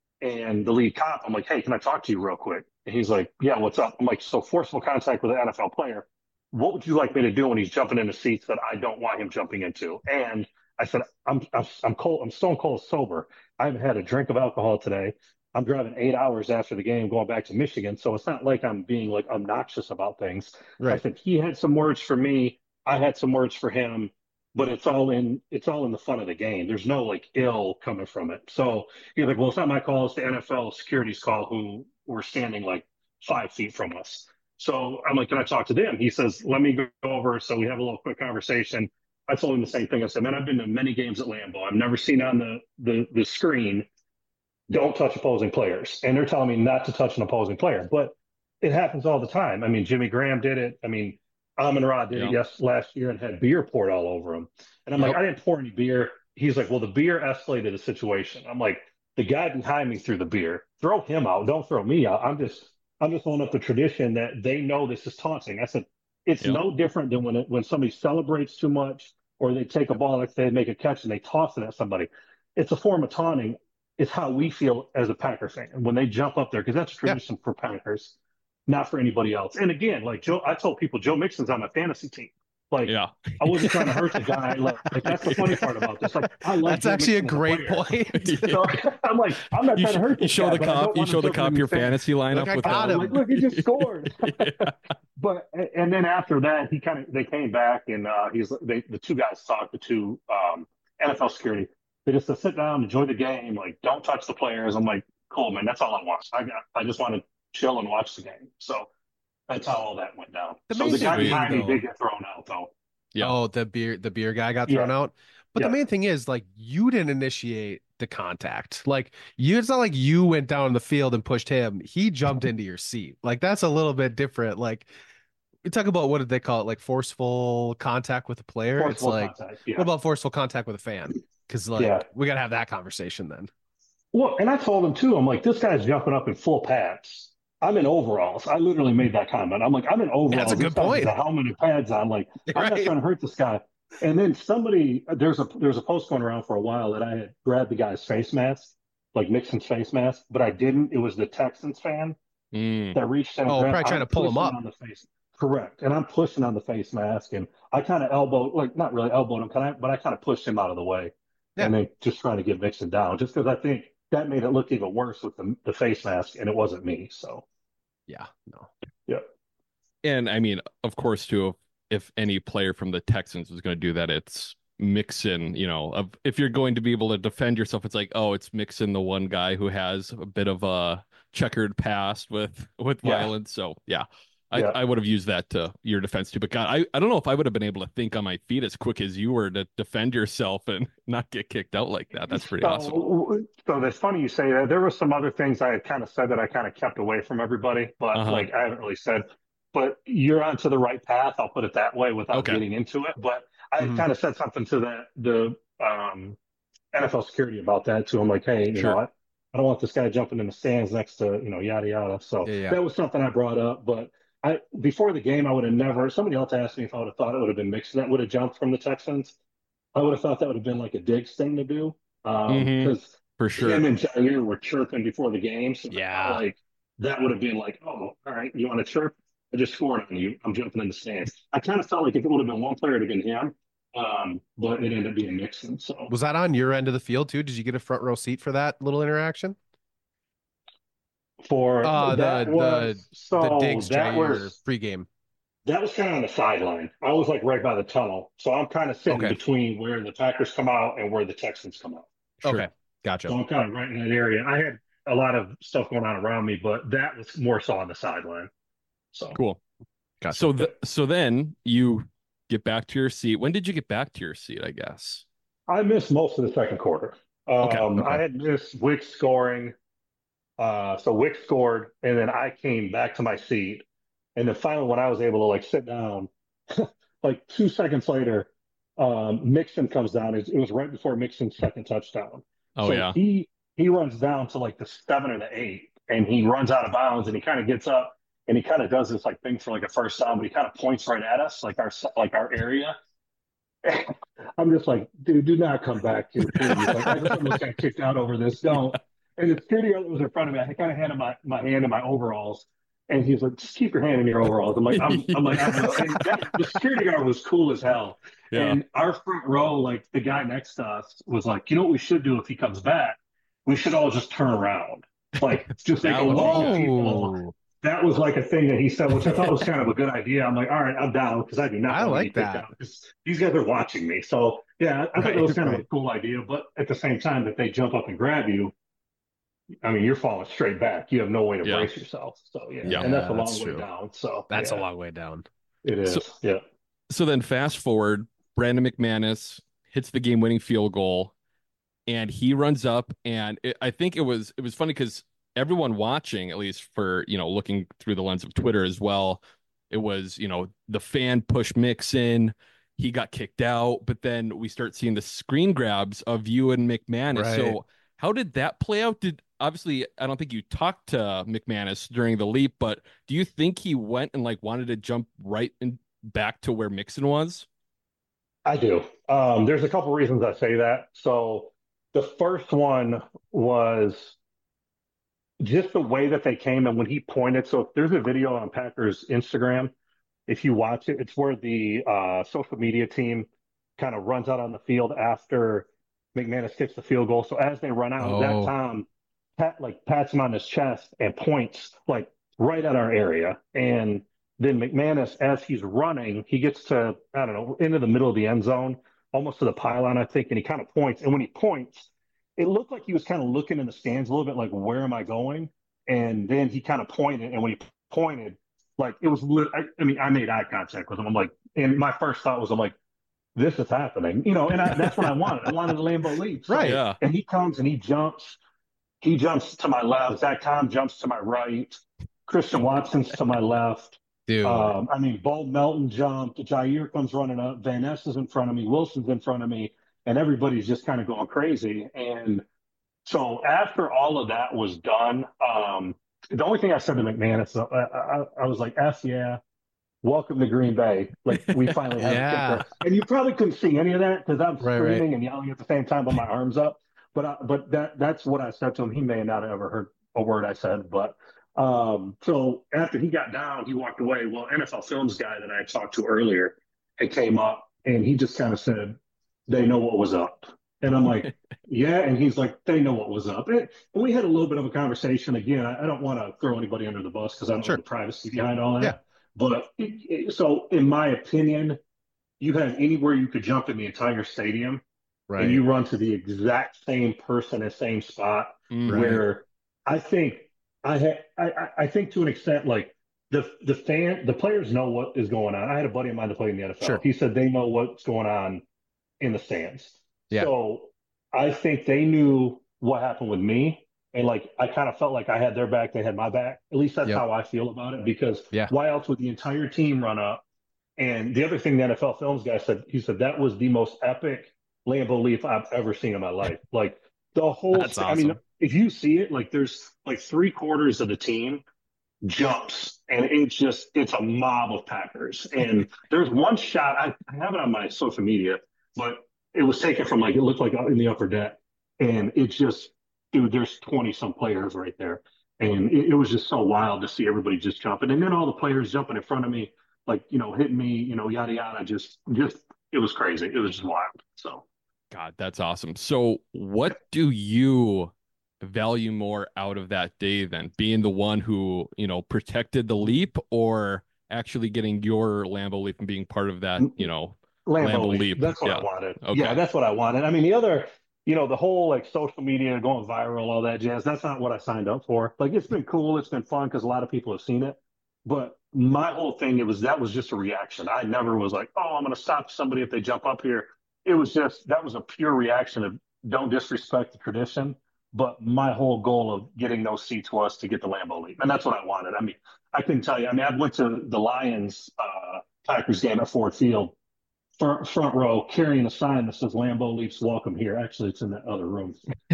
Speaker 10: and the lead cop, I'm like, "Hey, can I talk to you real quick?" And he's like, "Yeah, what's up?" I'm like, "So forcible contact with an N F L player. What would you like me to do when he's jumping into seats that I don't want him jumping into?" And I said, I'm I'm I'm cold. I'm stone cold sober. I haven't had a drink of alcohol today. I'm driving eight hours after the game going back to Michigan. So it's not like I'm being like obnoxious about things. I
Speaker 8: Right.
Speaker 10: said he had some words for me. I had some words for him, but it's all in it's all in the fun of the game. There's no like ill coming from it. So he's like, "Well, it's not my call, it's the N F L security's call who were standing like five feet from us." So I'm like, "Can I talk to them?" He says, "Let me go over." So we have a little quick conversation. I told him the same thing. I said, "Man, I've been to many games at Lambeau. I've never seen on the the the screen, don't touch opposing players." And they're telling me not to touch an opposing player. But it happens all the time. I mean, Jimmy Graham did it. I mean, Amon Ra did
Speaker 7: Yeah.
Speaker 10: it yes last year and had beer poured all over him. And I'm
Speaker 8: Yep.
Speaker 10: like, "I didn't pour any beer." He's like, "Well, the beer escalated the situation." I'm like, "The guy behind me threw the beer. Throw him out. Don't throw me out. I'm just I'm just holding up the tradition that they know this is taunting." I said, "It's
Speaker 7: Yep.
Speaker 10: no different than when it, when somebody celebrates too much or they take a ball, like they make a catch and they toss it at somebody. It's a form of taunting. It's how we feel as a Packer fan when they jump up there because that's a
Speaker 8: Yeah.
Speaker 10: tradition for Packers, not for anybody else." And again, like Joe, I told people Joe Mixon's on my fantasy team. Like,
Speaker 7: Yeah.
Speaker 10: I wasn't trying to hurt the guy. Like, like that's the funny part about this. Like, I love
Speaker 8: That's
Speaker 10: Joe
Speaker 8: actually a
Speaker 10: Mixon as
Speaker 8: great
Speaker 10: player.
Speaker 8: point.
Speaker 10: So I'm like, I'm not
Speaker 7: You,
Speaker 10: trying to hurt
Speaker 7: you
Speaker 10: this
Speaker 7: show
Speaker 10: guy,
Speaker 7: the
Speaker 10: but I don't
Speaker 7: cop. You
Speaker 10: want
Speaker 7: show
Speaker 10: him
Speaker 7: the
Speaker 10: jumping
Speaker 7: cop
Speaker 10: in
Speaker 7: your
Speaker 10: his face.
Speaker 7: fantasy lineup
Speaker 8: Look, I
Speaker 7: with
Speaker 8: got
Speaker 7: that.
Speaker 8: him.
Speaker 10: Like, look, he just scored.
Speaker 7: Yeah.
Speaker 10: But and then after that, he kind of they came back and uh, he's they the two guys talked, the two um, N F L security. They just said, "Sit down, enjoy the game. Like, don't touch the players." I'm like, "Cool, man. That's all I want. I got. I just want to chill and watch the game." So that's how all that went down.
Speaker 8: The
Speaker 10: so
Speaker 8: main
Speaker 10: the guy
Speaker 8: thing
Speaker 10: behind me
Speaker 8: though-
Speaker 10: did get thrown out, though.
Speaker 7: Yeah.
Speaker 8: Oh, the beer the beer guy got thrown
Speaker 10: Yeah.
Speaker 8: out. But the
Speaker 10: Yeah.
Speaker 8: main thing is like you didn't initiate the contact. Like you it's not like you went down the field and pushed him. He jumped into your seat. Like that's a little bit different. Like we talk about what did they call it? Like forceful contact with a player.
Speaker 10: Forceful
Speaker 8: it's like
Speaker 10: contact. Yeah.
Speaker 8: what about forceful contact with a fan? Because like
Speaker 10: Yeah.
Speaker 8: we gotta have that conversation then.
Speaker 10: Well, and I told him too. I'm like, this guy's jumping up in full pads. I'm in overalls. I literally made that comment. I'm like, I'm in overalls.
Speaker 8: That's a good
Speaker 10: This guy has
Speaker 8: point.
Speaker 10: a helmet and pads on. Like, I'm not
Speaker 8: Right.
Speaker 10: trying to hurt this guy. And then somebody, there's a there's a post going around for a while that I had grabbed the guy's face mask, like Mixon's face mask, but I didn't. It was the Texans fan
Speaker 7: Mm.
Speaker 10: that reached in. and
Speaker 8: Oh,
Speaker 10: grabbed-
Speaker 8: probably trying
Speaker 10: I'm
Speaker 8: to pull him
Speaker 10: pushing
Speaker 8: up.
Speaker 10: on the face. Correct. And I'm pushing on the face mask, and I kind of elbowed, like not really elbowed him, kind of, but I kind of pushed him out of the way,
Speaker 8: Yeah.
Speaker 10: and then just trying to get Mixon down, just because I think that made it look even worse with the the face mask, and it wasn't me. So
Speaker 8: Yeah, no.
Speaker 10: yeah.
Speaker 7: And I mean, of course, too, if any player from the Texans was going to do that, it's Mixon. You know, of if you're going to be able to defend yourself, it's like, oh, it's Mixon, the one guy who has a bit of a checkered past with with
Speaker 10: Yeah.
Speaker 7: violence. So yeah, I,
Speaker 10: Yeah.
Speaker 7: I would have used that to your defense too. But God, I, I don't know if I would have been able to think on my feet as quick as you were to defend yourself and not get kicked out like that. That's pretty
Speaker 10: so,
Speaker 7: awesome.
Speaker 10: So it's funny you say that. There were some other things I had kind of said that I kind of kept away from everybody, but
Speaker 7: Uh-huh.
Speaker 10: like I haven't really said. But you're onto the right path. I'll put it that way without
Speaker 7: Okay.
Speaker 10: getting into it. But I had
Speaker 8: Mhm.
Speaker 10: kind of said something to the the um, N F L security about that too. I'm like, hey, you
Speaker 7: Sure.
Speaker 10: know, I, I don't want this guy jumping in the stands next to you know yada yada. So
Speaker 8: Yeah, yeah.
Speaker 10: that was something I brought up. But I before the game, I would have never. Somebody else asked me if I would have thought it would have been Mixon that would have jumped from the Texans. I would have thought that would have been like a Diggs thing to do, because um,
Speaker 7: Mhm. For sure.
Speaker 10: him and Jair were chirping before the game. So
Speaker 8: Yeah.
Speaker 10: like that would have been like, oh, all right, you want to chirp? I just scored on you. I'm jumping in the stands. I kind of felt like if it would have been one player, it would have been him. Um, but it ended up being Mixon. So
Speaker 8: Was that on your end of the field too? Did you get a front row seat for that little interaction?
Speaker 10: for
Speaker 8: Uh,
Speaker 10: that
Speaker 8: the
Speaker 10: was
Speaker 8: the
Speaker 10: so
Speaker 8: the Diggs
Speaker 10: that
Speaker 8: Jair
Speaker 10: was
Speaker 8: pregame.
Speaker 10: that was kind of on the sideline. I was like right by the tunnel, so I'm kind of sitting
Speaker 8: Okay.
Speaker 10: between where the Packers come out and where the Texans come out.
Speaker 8: Okay,
Speaker 10: So
Speaker 8: gotcha.
Speaker 10: I'm kind of right in that area. I had a lot of stuff going on around me, but that was more so on the sideline. So
Speaker 7: Cool.
Speaker 8: Gotcha.
Speaker 7: So th- so then you get back to your seat. When did you get back to your seat, I guess?
Speaker 10: I missed most of the second quarter. Um,
Speaker 7: Okay, okay.
Speaker 10: I had missed Wick scoring. Uh, so Wick scored, and then I came back to my seat. And then finally, when I was able to like sit down, like two seconds later, um, Mixon comes down. It, it was right before Mixon's second touchdown.
Speaker 7: Oh
Speaker 10: so
Speaker 7: yeah.
Speaker 10: he he runs down to like the seven or the eight, and he runs out of bounds, and he kind of gets up, and he kind of does this like thing for like a first down, but he kind of points right at us, like our like our area. I'm just like, dude, do not come back here, please. Like, I just almost got kicked out over this. Don't. And the security guard that was in front of me, I kind of handed my, my hand in my overalls, and he's like, just keep your hand in your overalls. I'm like, I'm, I'm like, I'm, and that, the security guard was cool as hell.
Speaker 7: Yeah.
Speaker 10: And our front row, like the guy next to us, was like, you know what we should do if he comes back? We should all just turn around, like just like
Speaker 7: That
Speaker 10: a
Speaker 7: was-
Speaker 10: wall of people.
Speaker 8: Oh,
Speaker 10: That was like a thing that he said, which I thought was kind of a good idea. I'm like, all right, I'm down because I do not
Speaker 8: I
Speaker 10: want
Speaker 8: like
Speaker 10: to be kicked
Speaker 8: that.
Speaker 10: out, 'cause these guys are watching me. So yeah, I, I thought it was
Speaker 8: Right,
Speaker 10: kind of a
Speaker 8: right.
Speaker 10: cool idea. But at the same time, that they jump up and grab you, I mean, you're falling straight back. You have no way to
Speaker 7: Yeah.
Speaker 10: brace yourself. So yeah,
Speaker 7: Yeah,
Speaker 10: and that's a long
Speaker 8: that's
Speaker 10: way
Speaker 8: true.
Speaker 10: down. So
Speaker 8: that's
Speaker 10: yeah,
Speaker 8: a long way down.
Speaker 10: It is.
Speaker 7: So-
Speaker 10: yeah.
Speaker 7: So then fast forward, Brandon McManus hits the game-winning field goal, and he runs up, and it, I think it was it was funny because everyone watching, at least for you know looking through the lens of Twitter as well, it was you know the fan push Mixon, he got kicked out, but then we start seeing the screen grabs of you and McManus.
Speaker 8: Right.
Speaker 7: So how did that play out? Did obviously I don't think you talked to McManus during the leap, but do you think he went and like wanted to jump right in back to where Mixon was?
Speaker 10: I do. Um, there's a couple reasons I say that. So the first one was just the way that they came and when he pointed. So if there's a video on Packers Instagram, if you watch it, it's where the uh, social media team kind of runs out on the field after McManus kicks the field goal. So as they run out,
Speaker 8: Oh.
Speaker 10: that Tom pat like pats him on his chest and points like right at our area. And then McManus, as he's running, he gets to, I don't know, into the middle of the end zone, almost to the pylon, I think, and he kind of points. And when he points, it looked like he was kind of looking in the stands a little bit like, where am I going? And then he kind of pointed. And when he pointed, like it was, lit- I, I mean, I made eye contact with him. I'm like, and my first thought was, I'm like, this is happening, you know, and I, that's what I wanted. I wanted the Lambeau leap. So-
Speaker 8: Right.
Speaker 7: Yeah.
Speaker 10: And he comes and he jumps. He jumps to my left. Zach Tom jumps to my right. Christian Watson's to my left.
Speaker 8: Dude.
Speaker 10: Um, I mean, Bo Melton jumped. Jair comes running up. Van Ness is in front of me. Wilson's in front of me. And everybody's just kind of going crazy. And so after all of that was done, um, the only thing I said to McManus, I, I, I was like, F yeah, welcome to Green Bay. Like, we finally have
Speaker 8: Yeah.
Speaker 10: a kicker. And you probably couldn't see any of that because I'm
Speaker 8: Right, right.
Speaker 10: screaming and yelling at the same time with my arms up. But I, but that that's what I said to him. He may not have ever heard a word I said. But um, so after he got down, he walked away. Well, N F L Films guy that I talked to earlier, it came up and he just kind of said, they know what was up. And I'm like, yeah. And he's like, they know what was up. And, and we had a little bit of a conversation. Again, I, I don't want to throw anybody under the bus because I don't
Speaker 8: Sure.
Speaker 10: know the privacy behind all that.
Speaker 8: Yeah.
Speaker 10: But it, it, so in my opinion, you have anywhere you could jump in the entire stadium
Speaker 8: Right.
Speaker 10: and you run to the exact same person and same spot
Speaker 7: Mm.
Speaker 10: where I think I had I, I- I think to an extent like the the fan the players know what is going on. I had a buddy of mine that played in the N F L.
Speaker 8: Sure.
Speaker 10: He said they know what's going on in the stands.
Speaker 8: Yeah.
Speaker 10: So I think they knew what happened with me. And like I kind of felt like I had their back, they had my back. At least that's
Speaker 8: Yep.
Speaker 10: how I feel about it. Because
Speaker 8: Yeah.
Speaker 10: why else would the entire team run up? And the other thing the N F L Films guy said, he said that was the most epic Lambeau leap I've ever seen in my life. Like the whole,
Speaker 8: That's
Speaker 10: I mean,
Speaker 8: awesome.
Speaker 10: if you see it, like there's like three quarters of the team jumps, and it's just it's a mob of Packers. And there's one shot I, I have it on my social media, but it was taken from like it looked like in the upper deck, and it's just dude, there's twenty some players right there, and it, it was just so wild to see everybody just jumping, and then all the players jumping in front of me, like you know, hitting me, you know, yada yada. Just just it was crazy. It was just wild. So,
Speaker 7: God, that's awesome. So, what do you value more out of that day then, being the one who, you know, protected the leap, or actually getting your Lambeau leap and being part of that, you know,
Speaker 10: Lambeau,
Speaker 7: Lambeau
Speaker 10: leap.
Speaker 7: leap?
Speaker 10: That's what
Speaker 7: yeah.
Speaker 10: I wanted.
Speaker 7: Okay.
Speaker 10: Yeah, that's what I wanted. I mean, the other, you know, the whole like social media going viral, all that jazz, that's not what I signed up for. Like, it's been cool. It's been fun because a lot of people have seen it. But my whole thing, it was that was just a reaction. I never was like, oh, I'm going to stop somebody if they jump up here. It was just, that was a pure reaction of don't disrespect the tradition. But my whole goal of getting those seats was to get the Lambeau leap. And that's what I wanted. I mean, I couldn't tell you. I mean, I went to the Lions uh, Packers game at Ford Field, front, front row, carrying a sign that says Lambeau leaps welcome here. Actually, it's in that other room.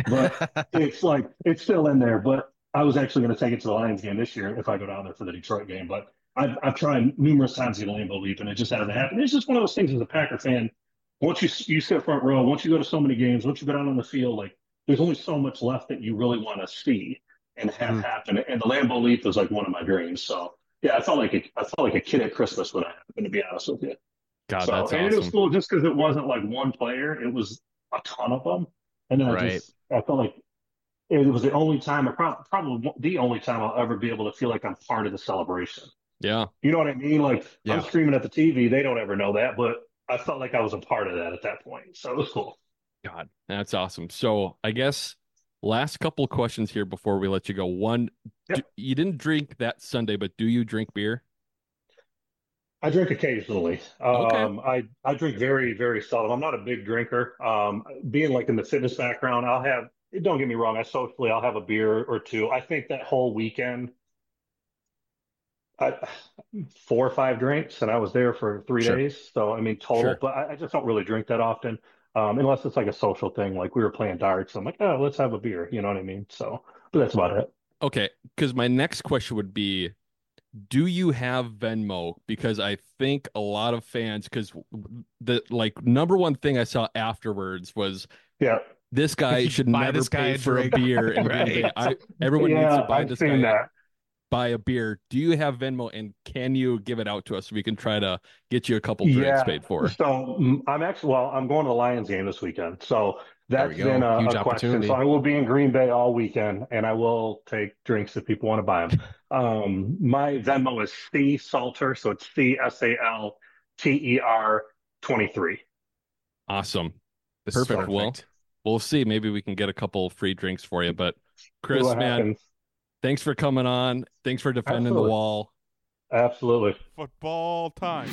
Speaker 10: But it's like, it's still in there. But I was actually going to take it to the Lions game this year if I go down there for the Detroit game. But I've, I've tried numerous times to get a Lambeau leap, and it just hasn't happened. It's just one of those things as a Packer fan. Once you, you sit front row, once you go to so many games, once you go down on the field, like, there's only so much left that you really want to see and have mm. happen. And the Lambeau leap was like one of my dreams. So yeah, I felt like a, I felt like a kid at Christmas when I happened, to be honest with you.
Speaker 7: God,
Speaker 10: so,
Speaker 7: that's
Speaker 10: and
Speaker 7: awesome.
Speaker 10: It was cool just because it wasn't like one player; it was a ton of them. And then
Speaker 8: right.
Speaker 10: I just, I felt like it was the only time, probably, probably the only time I'll ever be able to feel like I'm part of the celebration.
Speaker 7: Yeah,
Speaker 10: you know what I mean? Like
Speaker 8: yeah.
Speaker 10: I'm screaming at the T V; they don't ever know that, but I felt like I was a part of that at that point. So it was cool.
Speaker 7: God, that's awesome. So I guess last couple questions here before we let you go. One,
Speaker 10: yep.
Speaker 7: do, you didn't drink that Sunday, but do you drink beer?
Speaker 10: I drink occasionally.
Speaker 7: Okay.
Speaker 10: Um, I, I drink very, very seldom. I'm not a big drinker. Um, being like in the fitness background, I'll have, don't get me wrong, I socially, I'll have a beer or two. I think that whole weekend, I, four or five drinks, and I was there for three
Speaker 7: sure.
Speaker 10: days. So, I mean, total,
Speaker 7: sure.
Speaker 10: but I, I just don't really drink that often. Um, unless it's like a social thing, like we were playing darts. I'm like, oh, let's have a beer. You know what I mean? So, but that's about it.
Speaker 7: Okay. Because my next question would be, do you have Venmo? Because I think a lot of fans, because the like number one thing I saw afterwards was,
Speaker 10: yeah,
Speaker 7: this guy should
Speaker 8: buy
Speaker 7: never
Speaker 8: this guy
Speaker 7: pay
Speaker 8: a
Speaker 7: for
Speaker 8: drink.
Speaker 7: a beer. And
Speaker 8: right.
Speaker 7: I, everyone
Speaker 10: yeah,
Speaker 7: needs to buy
Speaker 10: I've
Speaker 7: this
Speaker 10: seen
Speaker 7: guy.
Speaker 10: that.
Speaker 7: Buy a beer. Do you have Venmo, and can you give it out to us so we can try to get you a couple drinks
Speaker 10: yeah.
Speaker 7: paid for?
Speaker 10: So I'm actually, well, I'm going to the Lions game this weekend. So that's been a,
Speaker 8: Huge
Speaker 10: a question. So I will be in Green Bay all weekend, and I will take drinks if people want to buy them. um, my Venmo is C Salter. So it's C S A L T E R twenty-three.
Speaker 7: Awesome.
Speaker 8: This
Speaker 7: Perfect.
Speaker 8: perfect.
Speaker 7: Well, we'll see. Maybe we can get a couple free drinks for you. But Chris, man,
Speaker 10: happens.
Speaker 7: Thanks for coming on. Thanks for defending
Speaker 10: Absolutely.
Speaker 7: the wall.
Speaker 10: Absolutely.
Speaker 3: Football time.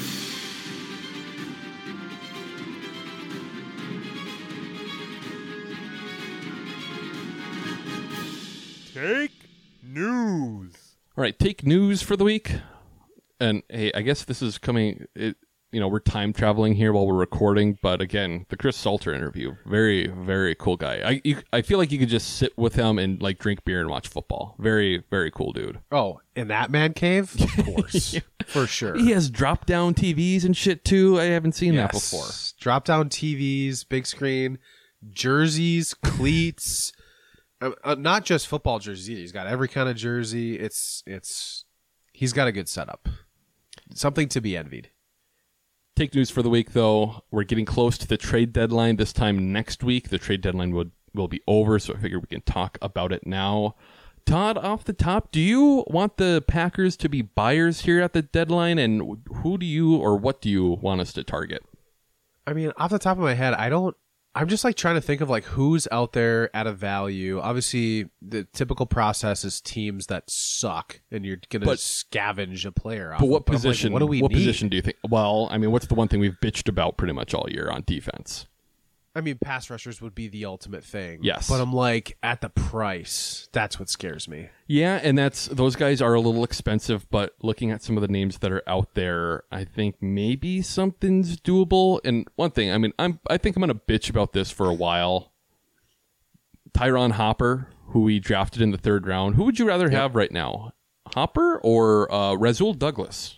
Speaker 3: Take news.
Speaker 7: All right, take news for the week. And hey, I guess this is coming. It, you know, we're time traveling here while we're recording. But again, the Chris Salter interview, very, very cool guy. I, you, I feel like you could just sit with him and like drink beer and watch football. Very, very cool dude.
Speaker 8: Oh, in that man cave, of course, yeah. for sure.
Speaker 7: He has drop down T Vs and shit too. I haven't seen yes. that before.
Speaker 8: Drop down T Vs, big screen, jerseys, cleats. uh, uh, not just football jerseys. He's got every kind of jersey. It's it's. He's got a good setup. Something to be envied.
Speaker 7: Take news for the week, though. We're getting close to the trade deadline. This time next week, the trade deadline will, will be over, so I figure we can talk about it now. Todd, off the top, do you want the Packers to be buyers here at the deadline, and who do you or what do you want us to target?
Speaker 8: I mean, off the top of my head, I don't. I'm just like trying to think of like who's out there at a value. Obviously, the typical process is teams that suck, and you're going to scavenge a player. Off
Speaker 7: but what
Speaker 8: of. But
Speaker 7: position?
Speaker 8: Like, what do we
Speaker 7: What
Speaker 8: need?
Speaker 7: position do you think? Well, I mean, what's the one thing we've bitched about pretty much all year on defense?
Speaker 8: I mean, pass rushers would be the ultimate thing.
Speaker 7: Yes,
Speaker 8: but I'm like at the price. That's what scares me.
Speaker 7: Yeah, and that's those guys are a little expensive. But looking at some of the names that are out there, I think maybe something's doable. And one thing, I mean, I'm I think I'm gonna bitch about this for a while. Tyron Hopper, who we drafted in the third round, who would you rather
Speaker 8: yep.
Speaker 7: have right now? Hopper or uh, Rasul Douglas?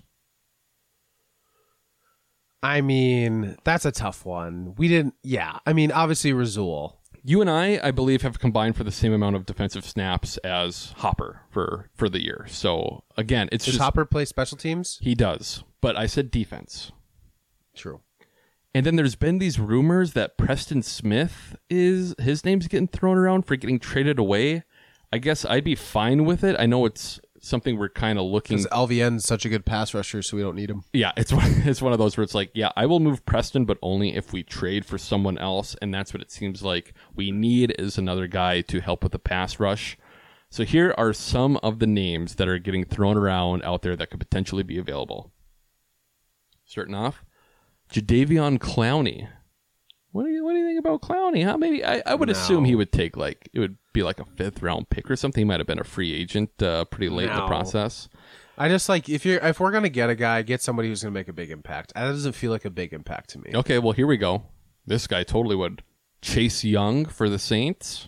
Speaker 8: I mean, that's a tough one. We didn't. Yeah, I mean, obviously Rasul.
Speaker 7: You and I, I believe, have combined for the same amount of defensive snaps as Hopper for, for the year. So, again, it's
Speaker 8: Does
Speaker 7: just...
Speaker 8: Hopper play special teams?
Speaker 7: He does, but I said defense.
Speaker 8: True.
Speaker 7: And then there's been these rumors that Preston Smith is... His name's getting thrown around for getting traded away. I guess I'd be fine with it. I know it's something we're kind of looking...
Speaker 8: Because L V N's such a good pass rusher, so we don't need him.
Speaker 7: Yeah, it's one, it's one of those where it's like, yeah, I will move Preston, but only if we trade for someone else, and that's what it seems like we need is another guy to help with the pass rush. So here are some of the names that are getting thrown around out there that could potentially be available. Starting off, Jadeveon Clowney. What do you what do you think about Clowney? Huh? Maybe I, I would
Speaker 8: No.
Speaker 7: assume he would take like it would be like a fifth round pick or something. He might have been a free agent uh, pretty late in the
Speaker 8: No.
Speaker 7: process.
Speaker 8: I just like if you're if we're gonna get a guy, get somebody who's gonna make a big impact. That doesn't feel like a big impact to me.
Speaker 7: Okay, well, here we go. This guy totally would. Chase Young for the Saints.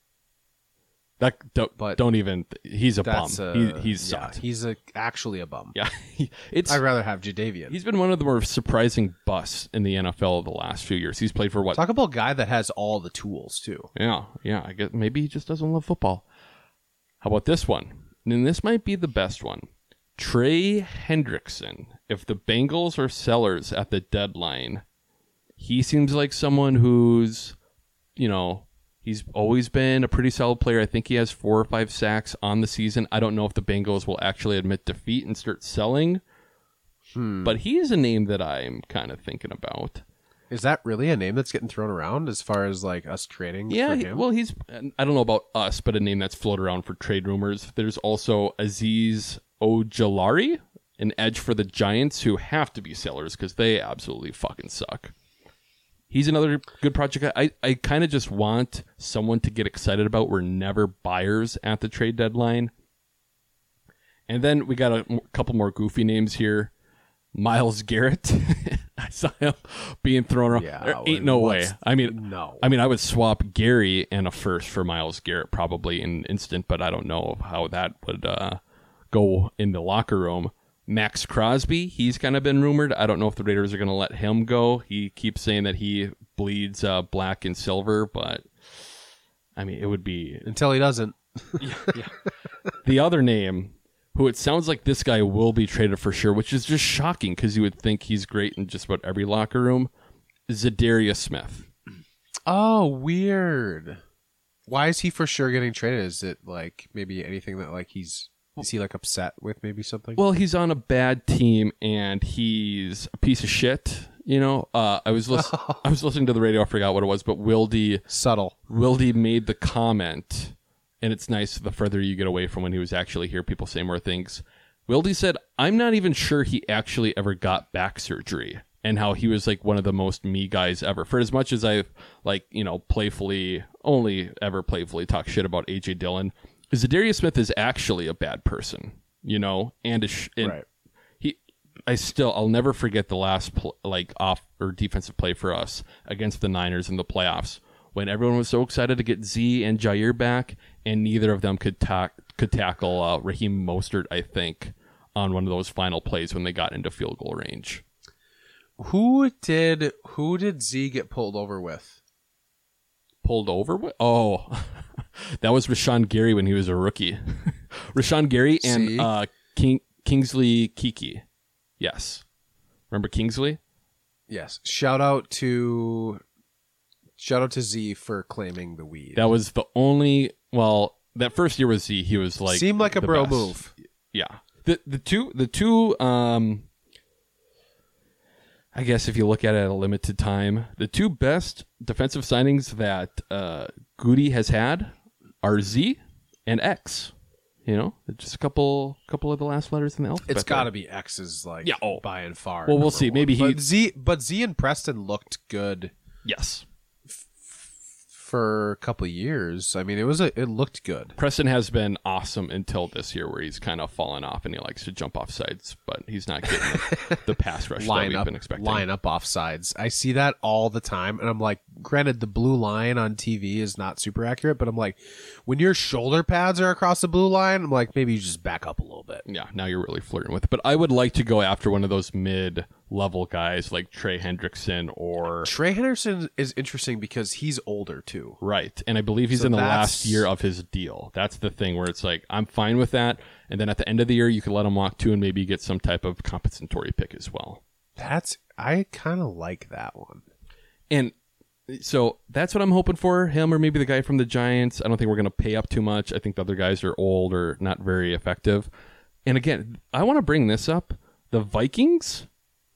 Speaker 7: That don't,
Speaker 8: But
Speaker 7: don't even. He's a bum.
Speaker 8: That's uh,
Speaker 7: he, he's
Speaker 8: yeah,
Speaker 7: sucked.
Speaker 8: he's a, actually a bum.
Speaker 7: Yeah, it's.
Speaker 8: I'd rather have Jadeveon.
Speaker 7: He's been one of the more surprising busts in the N F L the last few years. He's played for what?
Speaker 8: Talk about a guy that has all the tools too.
Speaker 7: Yeah, yeah. I guess maybe he just doesn't love football. How about this one? And this might be the best one. Trey Hendrickson. If the Bengals are sellers at the deadline, he seems like someone who's, you know, he's always been a pretty solid player. I think he has four or five sacks on the season. I don't know if the Bengals will actually admit defeat and start selling,
Speaker 8: Hmm.
Speaker 7: but he is a name that I'm kind of thinking about.
Speaker 8: Is that really a name that's getting thrown around as far as like us trading?
Speaker 7: Yeah,
Speaker 8: for
Speaker 7: he-
Speaker 8: him?
Speaker 7: well, he's, I don't know about us, but a name that's floated around for trade rumors. There's also Aziz Ojulari, an edge for the Giants, who have to be sellers because they absolutely fucking suck. He's another good project. I, I kind of just want someone to get excited about. We're never buyers at the trade deadline. And then we got a m- couple more goofy names here. Myles Garrett. I saw him being thrown around.
Speaker 8: Yeah,
Speaker 7: there ain't no way.
Speaker 8: what's-
Speaker 7: I mean,
Speaker 8: no.
Speaker 7: I mean, I would swap Gary and a first for Myles Garrett probably in an instant, but I don't know how that would uh, go in the locker room. Max Crosby, he's kind of been rumored. I don't know if the Raiders are going to let him go. He keeps saying that he bleeds uh, black and silver, but I mean, it would be
Speaker 8: Until he doesn't.
Speaker 7: yeah, yeah. The other name, who it sounds like this guy will be traded for sure, which is just shocking because you would think he's great in just about every locker room, Zadarius Smith.
Speaker 8: Oh, weird. Why is he for sure getting traded? Is it like maybe anything that like he's is he like upset with maybe something?
Speaker 7: Well, he's on a bad team and he's a piece of shit. You know, uh, I was lis- I was listening to the radio. I forgot what it was, but Wildy
Speaker 8: Subtle.
Speaker 7: Wildy made the comment, and it's nice the further you get away from when he was actually here, people say more things. Wildy said, "I'm not even sure he actually ever got back surgery." And how he was like one of the most me guys ever. For as much as I've like, you know, playfully, only ever playfully talk shit about A J Dillon, Zadarius Smith is actually a bad person, you know, and, a sh- and
Speaker 8: Right.
Speaker 7: he, I still, I'll never forget the last pl- like off or defensive play for us against the Niners in the playoffs when everyone was so excited to get Z and Jair back, and neither of them could ta- could tackle uh, Raheem Mostert, I think, on one of those final plays when they got into field goal range.
Speaker 8: Who did who did Z get pulled over with?
Speaker 7: Pulled over with? Oh, that was Rashawn Gary when he was a rookie. Rashawn Gary and
Speaker 8: See?
Speaker 7: uh, King Kingsley Kiki. Yes, remember Kingsley?
Speaker 8: Yes. Shout out to shout out to Z for claiming the weed.
Speaker 7: That was the only. Well, that first year was Z. He was like
Speaker 8: Seemed like a
Speaker 7: the
Speaker 8: bro
Speaker 7: best.
Speaker 8: move.
Speaker 7: Yeah. The the two the two um. I guess if you look at it at a limited time, the two best defensive signings that uh, Goody has had are Z and X. You know, just a couple couple of the last letters in the alphabet.
Speaker 8: It's got to be X's like
Speaker 7: Yeah, oh.
Speaker 8: by and far.
Speaker 7: Well, we'll
Speaker 8: number
Speaker 7: see.
Speaker 8: one.
Speaker 7: Maybe he-
Speaker 8: But Z but Z and Preston looked good
Speaker 7: Yes.
Speaker 8: for a couple of years. I mean, it was a, it looked good.
Speaker 7: Preston has been awesome until this year, where he's kind of fallen off and he likes to jump off sides, but he's not getting the, the pass rush
Speaker 8: line
Speaker 7: that we've
Speaker 8: up,
Speaker 7: been expecting.
Speaker 8: Line up off sides. I see that all the time, and I'm like, granted, the blue line on T V is not super accurate, but I'm like, when your shoulder pads are across the blue line, I'm like, maybe you just back up a little bit.
Speaker 7: Yeah, now you're really flirting with it. But I would like to go after one of those mid-level guys like Trey Hendrickson or...
Speaker 8: Trey Henderson is interesting because he's older, too.
Speaker 7: Right, and I believe he's
Speaker 8: So
Speaker 7: in the
Speaker 8: that's-
Speaker 7: last year of his deal. That's the thing where it's like, I'm fine with that, and then at the end of the year, you could let him walk too and maybe get some type of compensatory pick as well.
Speaker 8: That's... I kind of like that one.
Speaker 7: And so that's what I'm hoping for, him or maybe the guy from the Giants. I don't think we're going to pay up too much. I think the other guys are old or not very effective. And again, I want to bring this up. The Vikings,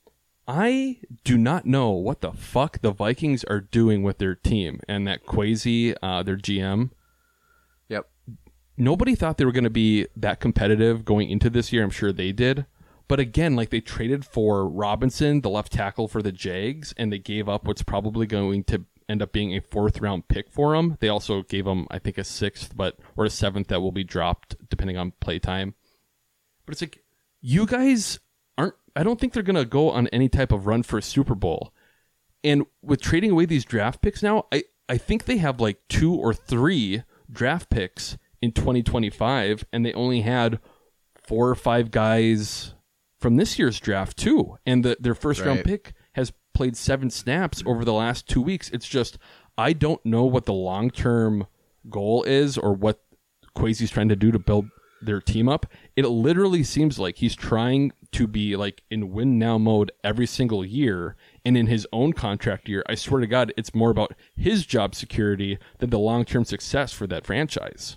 Speaker 7: I do not know what the fuck the Vikings are doing with their team. And that Kwesi, uh, their G M.
Speaker 8: Yep.
Speaker 7: Nobody thought they were going to be that competitive going into this year. I'm sure they did. But again, like they traded for Robinson, the left tackle for the Jags, and they gave up what's probably going to end up being a fourth round pick for him. They also gave him, I think, a sixth, but or a seventh that will be dropped depending on play time. But it's like, you guys aren't, I don't think they're going to go on any type of run for a Super Bowl. And with trading away these draft picks now, I, I think they have like two or three draft picks in twenty twenty-five, and they only had four or five guys from this year's draft too, and the, their first round
Speaker 8: Right.
Speaker 7: pick has played seven snaps over the last two weeks. It's just, I don't know what the long term goal is or what Kwesi's trying to do to build their team up. It literally seems like he's trying to be like in win now mode every single year, and in his own contract year, I swear to God, it's more about his job security than the long term success for that franchise.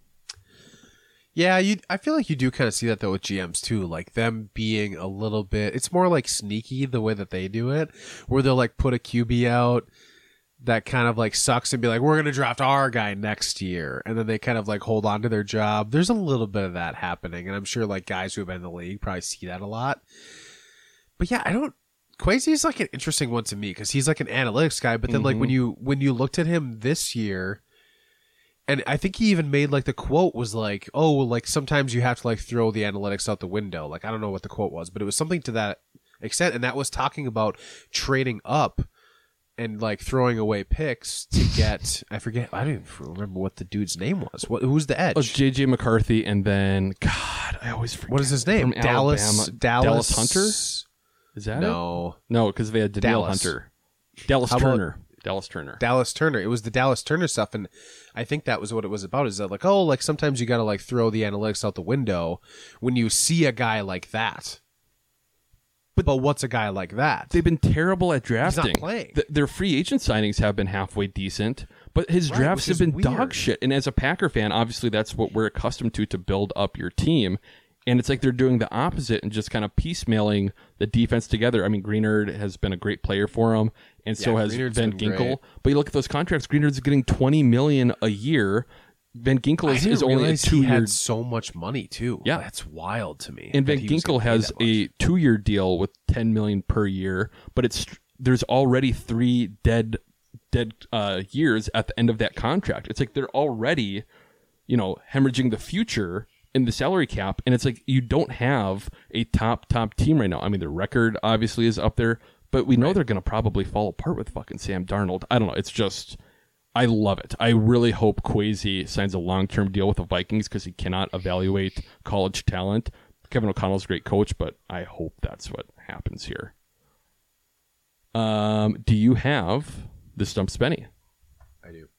Speaker 8: Yeah, you. I feel like you do kind of see that though with G Ms too, like them being a little bit. It's more like sneaky the way that they do it, where they'll like put a Q B out that kind of like sucks and be like, "We're gonna draft our guy next year," and then they kind of like hold on to their job. There's a little bit of that happening, and I'm sure like guys who have been in the league probably see that a lot. But yeah, I don't. Kwesi is like an interesting one to me because he's like an analytics guy, but then like when you when you looked at him this year. And I think he even made like the quote was like, oh, well, like sometimes you have to like throw the analytics out the window. Like, I don't know what the quote was, but it was something to that extent. And that was talking about trading up and like throwing away picks to get, I forget, I don't even remember what the dude's name was. What, who's the edge?
Speaker 7: Oh, J J McCarthy, and then, God, I always forget.
Speaker 8: What is his name?
Speaker 7: From
Speaker 8: Dallas,
Speaker 7: Alabama.
Speaker 8: Dallas,
Speaker 7: Dallas Hunter? Is that
Speaker 8: no.
Speaker 7: it? No, because they had Danielle
Speaker 8: Dallas.
Speaker 7: Hunter. Dallas
Speaker 8: How about-
Speaker 7: Turner. Dallas Turner.
Speaker 8: Dallas Turner. It was the Dallas Turner stuff, and I think that was what it was about. Is that like, oh, like sometimes you got to like throw the analytics out the window when you see a guy like that. But, but what's a guy like that?
Speaker 7: They've been terrible at drafting.
Speaker 8: He's not playing.
Speaker 7: Th- their free agent signings have been halfway decent, but his
Speaker 8: Right,
Speaker 7: drafts
Speaker 8: which
Speaker 7: have
Speaker 8: is
Speaker 7: been dog
Speaker 8: weird.
Speaker 7: shit. And as a Packer fan, obviously that's what we're accustomed to to build up your team. And it's like they're doing the opposite and just kind of piecemealing the defense together. I mean, Greenard has been a great player for him, and so
Speaker 8: Yeah,
Speaker 7: has
Speaker 8: Greenard's
Speaker 7: Van
Speaker 8: been
Speaker 7: Ginkel.
Speaker 8: great.
Speaker 7: But you look at those contracts, Greenard's getting twenty million dollars a year. Van Ginkel
Speaker 8: I
Speaker 7: is,
Speaker 8: didn't
Speaker 7: is only a
Speaker 8: realize he
Speaker 7: two-year
Speaker 8: had so much money too.
Speaker 7: Yeah.
Speaker 8: That's wild to me.
Speaker 7: And
Speaker 8: that
Speaker 7: Van
Speaker 8: he was
Speaker 7: Ginkel
Speaker 8: gonna pay
Speaker 7: has
Speaker 8: that much.
Speaker 7: a two-year deal with ten million dollars per year, but it's there's already three dead dead uh, years at the end of that contract. It's like they're already, you know, hemorrhaging the future in the salary cap, and it's like you don't have a top top team right now. I mean, their record obviously is up there, but we know
Speaker 8: Right.
Speaker 7: they're going to probably fall apart with fucking Sam Darnold. I don't know. It's just. I love it. I really hope Kwesi signs a long-term deal with the Vikings because he cannot evaluate college talent. Kevin O'Connell's a great coach, but I hope that's what happens here. Um, do you have the Stump Spenny?
Speaker 8: I do.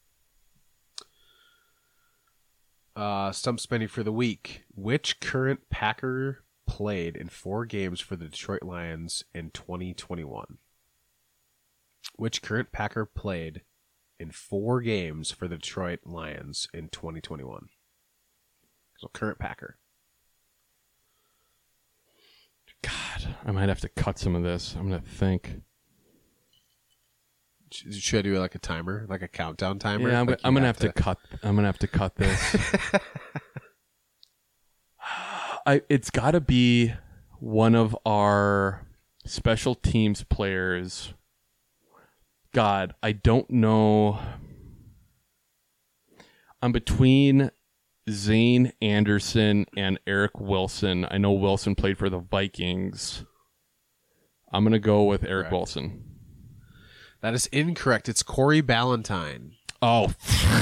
Speaker 8: Uh, Stump Spenny for the week. Which current Packer played in four games for the Detroit Lions in twenty twenty-one? Which current Packer played in four games for the Detroit Lions in twenty twenty-one? So current Packer.
Speaker 7: God, I might have to cut some of this. I'm going to think.
Speaker 8: Sh- Should I do like a timer, like a countdown timer?
Speaker 7: Yeah, I'm,
Speaker 8: Like
Speaker 7: I'm
Speaker 8: you
Speaker 7: going to have to cut. I'm going to have to cut this. I it's got to be one of our special teams players. God, I don't know. I'm between Zane Anderson and Eric Wilson. I know Wilson played for the Vikings. I'm going to go with Eric
Speaker 8: Correct.
Speaker 7: Wilson.
Speaker 8: That is incorrect. It's Corey Ballantyne.
Speaker 7: Oh,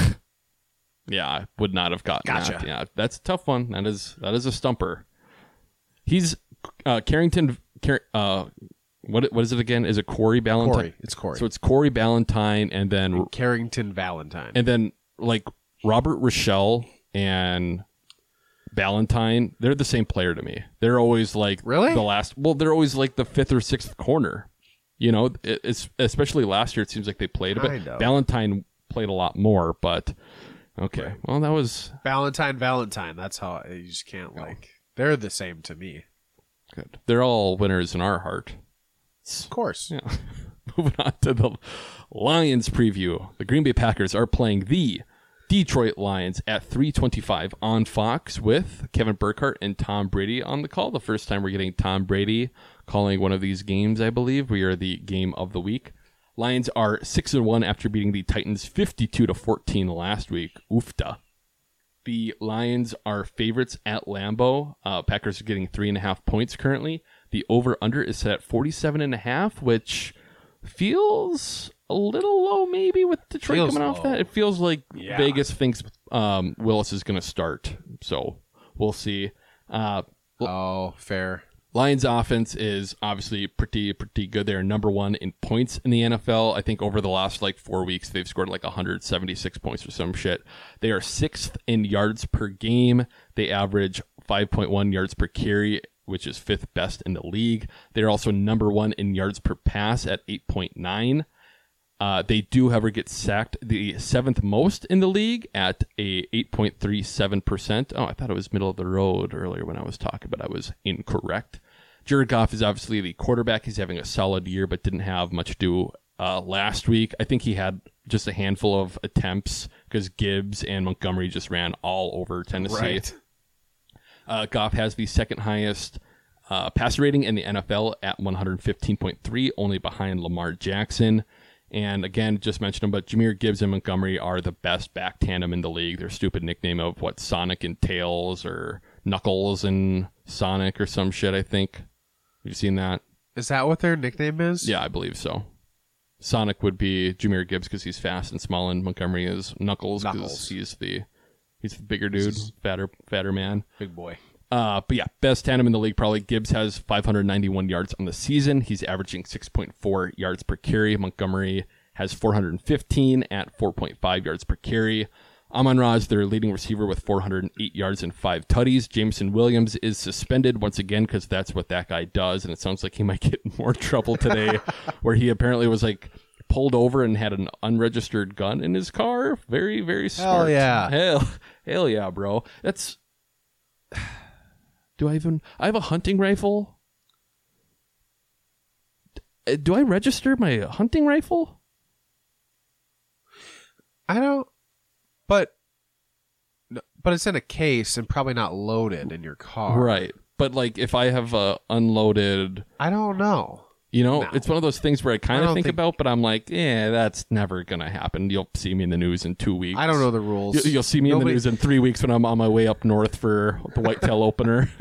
Speaker 7: yeah, I would not have gotten
Speaker 8: Gotcha.
Speaker 7: that. Yeah, that's a tough one. That is that is a stumper. He's uh, Carrington. Car- uh, what what is it again? Is it Corey Ballantyne?
Speaker 8: Corey. It's Corey.
Speaker 7: So it's Corey Ballantyne, and then
Speaker 8: Carrington Valentine.
Speaker 7: and then like Robert Rochelle and Ballantyne. They're the same player to me. They're always like
Speaker 8: Really?
Speaker 7: the last. Well, they're always like the fifth or sixth corner. You know, it, it's especially last year. It seems like they played a
Speaker 8: Kind
Speaker 7: bit.
Speaker 8: of.
Speaker 7: Ballantyne played a lot more, but okay.
Speaker 8: Right.
Speaker 7: Well, that was
Speaker 8: Valentine Valentine. That's how you just can't like. They're the same to me.
Speaker 7: good. They're all winners in our heart.
Speaker 8: Of course.
Speaker 7: Yeah. Moving on to the Lions preview. The Green Bay Packers are playing the Detroit Lions at three twenty-five on Fox with Kevin Burkhardt and Tom Brady on the call. The first time we're getting Tom Brady calling one of these games, I believe. We are the game of the week. Lions are six and one after beating the Titans fifty-two to fourteen last week. Oofta. The Lions are favorites at Lambeau. Uh, Packers are getting three and a half points currently. The over-under is set at forty-seven and a half, which feels a little low maybe with Detroit
Speaker 8: Feels
Speaker 7: coming off
Speaker 8: low.
Speaker 7: that. It feels like
Speaker 8: Yeah.
Speaker 7: Vegas thinks um, Willis is going to start. So we'll see. Uh,
Speaker 8: Oh, fair.
Speaker 7: Lions offense is obviously pretty pretty good. They're number one in points in the N F L. I think over the last like four weeks, they've scored like one hundred seventy-six points or some shit. They are sixth in yards per game. They average five point one yards per carry, which is fifth best in the league. They're also number one in yards per pass at eight point nine. Uh, they do, however, get sacked the seventh most in the league at a eight point three seven percent. Oh, I thought it was middle of the road earlier when I was talking, but I was incorrect. Jared Goff is obviously the quarterback. He's having a solid year, but didn't have much to do uh, last week. I think he had just a handful of attempts because Gibbs and Montgomery just ran all over Tennessee.
Speaker 8: Right.
Speaker 7: Uh, Goff has the second highest uh, passer rating in the N F L at one fifteen point three, only behind Lamar Jackson. And again, just mentioned them, but Jahmyr Gibbs and Montgomery are the best back tandem in the league. Their stupid nickname of what, Sonic and Tails or Knuckles and Sonic or some shit, I think. Have you seen that?
Speaker 8: Is that what their nickname is?
Speaker 7: Yeah, I believe so. Sonic would be Jahmyr Gibbs because he's fast and small, and Montgomery is Knuckles because
Speaker 8: Knuckles.
Speaker 7: he's the he's the bigger dude, fatter fatter man.
Speaker 8: Big boy.
Speaker 7: Uh, but yeah, best tandem in the league probably. Gibbs has five hundred ninety-one yards on the season. He's averaging six point four yards per carry. Montgomery has four hundred fifteen at four point five yards per carry. Amon-Ra is their leading receiver with four hundred eight yards and five tutties. Jameson Williams is suspended once again because that's what that guy does, and it sounds like he might get in more trouble today where he apparently was like pulled over and had an unregistered gun in his car. Very, very smart.
Speaker 8: Hell yeah.
Speaker 7: Hell, hell yeah, bro. That's... Do I even... I have a hunting rifle. D- Do I register my hunting rifle?
Speaker 8: I don't. But. no, But it's in a case and probably not loaded in your car.
Speaker 7: Right. But like if I have a unloaded...
Speaker 8: I don't know.
Speaker 7: You know,
Speaker 8: No.
Speaker 7: it's one of those things where I kind
Speaker 8: I
Speaker 7: of
Speaker 8: don't
Speaker 7: think,
Speaker 8: think-
Speaker 7: about, but I'm like, yeah, that's never going to happen. You'll see me in the news in two weeks.
Speaker 8: I don't know the rules.
Speaker 7: You- You'll see me in
Speaker 8: Nobody-
Speaker 7: the news in three weeks when I'm on my way up north for the whitetail opener.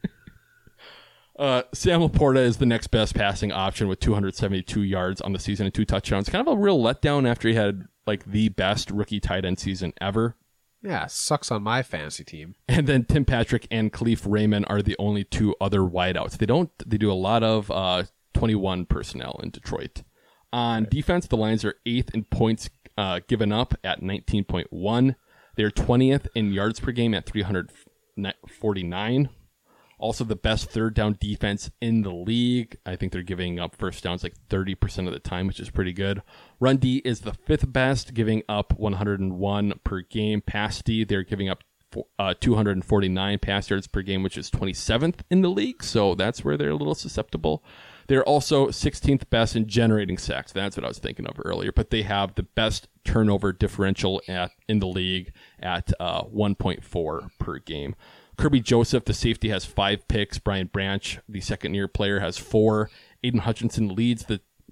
Speaker 7: uh, Sam Laporta is the next best passing option with two hundred seventy-two yards on the season and two touchdowns. Kind of a real letdown after he had like the best rookie tight end season ever.
Speaker 8: Yeah, sucks on my fantasy team.
Speaker 7: And then Tim Patrick and Khalif Raymond are the only two other wideouts. They don't. They do a lot of uh, twenty-one personnel in Detroit. On defense, the Lions are eighth in points uh, given up at nineteen point one. They're twentieth in yards per game at three hundred forty-nine. Also the best third down defense in the league. I think they're giving up first downs like thirty percent of the time, which is pretty good. Run D is the fifth best, giving up one hundred one per game. Pass D, they're giving up uh, two hundred forty-nine pass yards per game, which is twenty-seventh in the league. So that's where they're a little susceptible. They're also sixteenth best in generating sacks. That's what I was thinking of earlier. But they have the best turnover differential at in the league at uh, one point four per game. Kirby Joseph, the safety, has five picks. Brian Branch, the second-year player, has four. Aiden Hutchinson leads the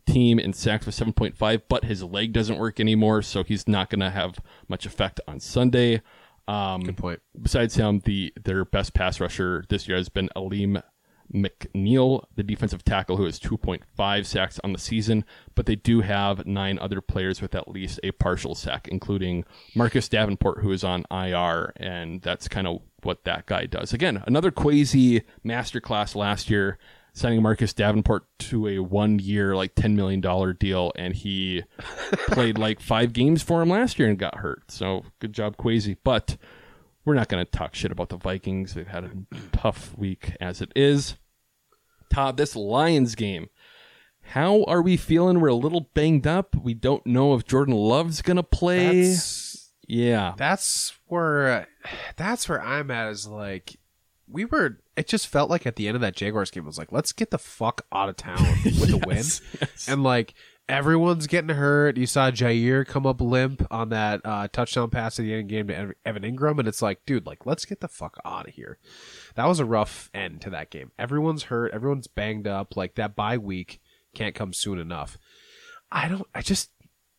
Speaker 7: team in sacks with seven point five, but his leg doesn't work anymore, so he's not going to have much effect on Sunday. Um,
Speaker 8: Good point.
Speaker 7: Besides him, the their best pass rusher this year has been Aleem McNeil, the defensive tackle, who has two point five sacks on the season, but they do have nine other players with at least a partial sack, including Marcus Davenport, who is on I R, and that's kind of what that guy does. Again, another Kwesi masterclass last year, signing Marcus Davenport to a one-year, like ten million dollars deal, and he played like five games for him last year and got hurt. So good job, Kwesi. But we're not going to talk shit about the Vikings. They've had a tough week as it is. Todd, this Lions game, how are we feeling? We're a little banged up. We don't know if Jordan Love's going to play.
Speaker 8: That's,
Speaker 7: yeah.
Speaker 8: That's where that's where I'm at is like we were it just felt like at the end of that Jaguars game it was like, let's get the fuck out of town with a
Speaker 7: yes,
Speaker 8: win.
Speaker 7: Yes.
Speaker 8: And like everyone's getting hurt. You saw Jair come up limp on that uh, touchdown pass at the end of the game to Evan Ingram, and it's like, dude, like let's get the fuck out of here. That was a rough end to that game. Everyone's hurt. Everyone's banged up. Like that bye week can't come soon enough. I don't. I just.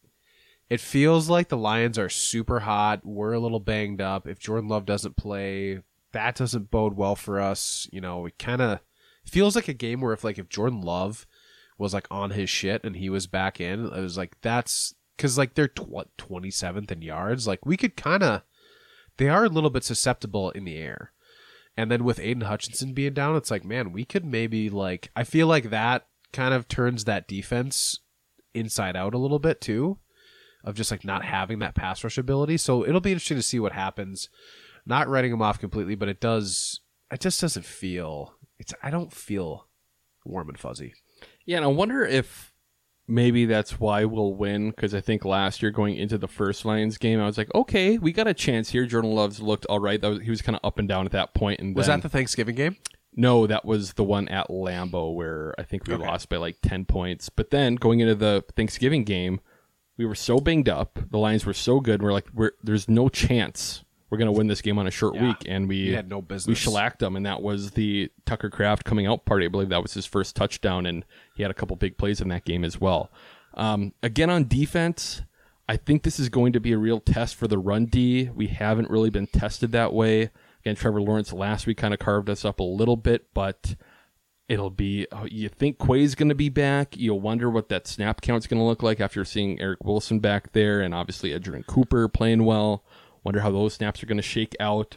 Speaker 8: It feels like the Lions are super hot. We're a little banged up. If Jordan Love doesn't play, that doesn't bode well for us. You know, it kind of feels like a game where if like if Jordan Love was like on his shit and he was back in, it was like that's because like they're what twenty-seventh in yards. Like we could kind of, they are a little bit susceptible in the air. And then with Aiden Hutchinson being down, it's like, man, we could maybe like, I feel like that kind of turns that defense inside out a little bit too, of just like not having that pass rush ability. So it'll be interesting to see what happens. Not writing him off completely, but it does, it just doesn't feel, it's, I don't feel warm and fuzzy.
Speaker 7: Yeah, and I wonder if maybe that's why we'll win, because I think last year going into the first Lions game, I was like, okay, we got a chance here. Jordan Love's looked all right. That was, he was kind of up and down at that point. And
Speaker 8: was
Speaker 7: then,
Speaker 8: that the Thanksgiving game?
Speaker 7: No, that was the one at Lambeau where I think we
Speaker 8: Okay.
Speaker 7: lost by like ten points. But then going into the Thanksgiving game, we were so banged up. The Lions were so good. We're like, we're, there's no chance we're going to win this game on a short
Speaker 8: Yeah.
Speaker 7: week. And we,
Speaker 8: We had no business.
Speaker 7: we shellacked them. And that was the Tucker Kraft coming out party. I believe that was his first touchdown. And he had a couple big plays in that game as well. Um, again, on defense, I think this is going to be a real test for the run D. We haven't really been tested that way. Again, Trevor Lawrence last week kind of carved us up a little bit, but it'll be, oh, you think Quay's going to be back. You'll wonder what that snap count's going to look like after seeing Eric Wilson back there and obviously Adrian Cooper playing well. Wonder how those snaps are going to shake out.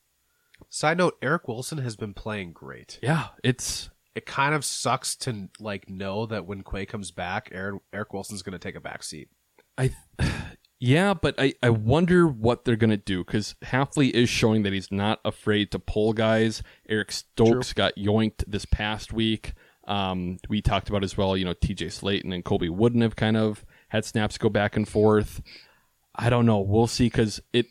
Speaker 8: Side note, Eric Wilson has been playing great.
Speaker 7: Yeah, it's...
Speaker 8: It kind of sucks to like know that when Quay comes back, Eric, Eric Wilson's going to take a back seat.
Speaker 7: I, yeah, but I, I wonder what they're going to do, because Hafley is showing that he's not afraid to pull guys. Eric Stokes
Speaker 8: True.
Speaker 7: got yoinked this past week. Um, we talked about as well, you know, T J Slayton and Colby Wooden have kind of had snaps go back and forth. I don't know. We'll see, because it,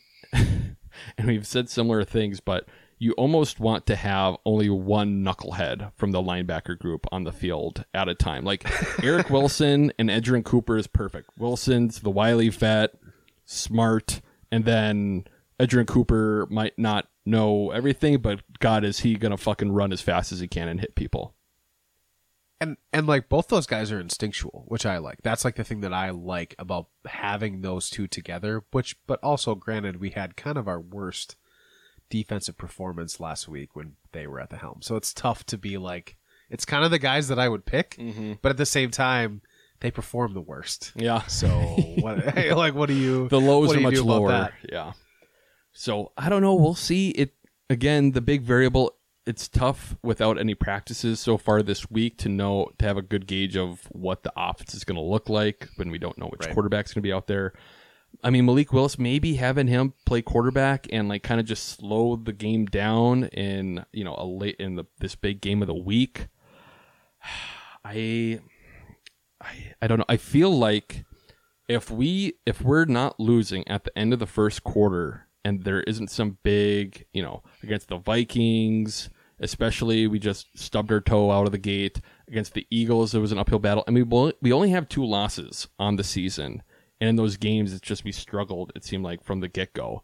Speaker 7: and we've said similar things, but you almost want to have only one knucklehead from the linebacker group on the field at a time. Like Eric Wilson and Edgerrin Cooper is perfect. Wilson's the wily vet, smart, and then Edgerrin Cooper might not know everything, but God, is he going to fucking run as fast as he can and hit people.
Speaker 8: And and like both those guys are instinctual, which I like. That's like the thing that I like about having those two together, which but also granted we had kind of our worst defensive performance last week when they were at the helm. So it's tough to be like, it's kind of the guys that I would pick,
Speaker 7: Mm-hmm.
Speaker 8: but at the same time, they perform the worst.
Speaker 7: Yeah.
Speaker 8: So what, like, what do you,
Speaker 7: The lows
Speaker 8: what
Speaker 7: are
Speaker 8: do you
Speaker 7: much
Speaker 8: do about
Speaker 7: lower.
Speaker 8: that?
Speaker 7: Yeah. So I don't know. We'll see. It again, the big variable, it's tough without any practices so far this week to know, to have a good gauge of what the offense is going to look like when we don't know which
Speaker 8: Right.
Speaker 7: quarterback's going to be out there. I mean, Malik Willis, maybe having him play quarterback and like kind of just slow the game down in, you know, a late in the this big game of the week. I, I, I don't know. I feel like if we if we're not losing at the end of the first quarter and there isn't some big, you know, against the Vikings, especially we just stubbed our toe out of the gate. Against the Eagles, it was an uphill battle. I mean, we only have two losses on the season. And in those games, it's just we struggled, it seemed like, from the get-go.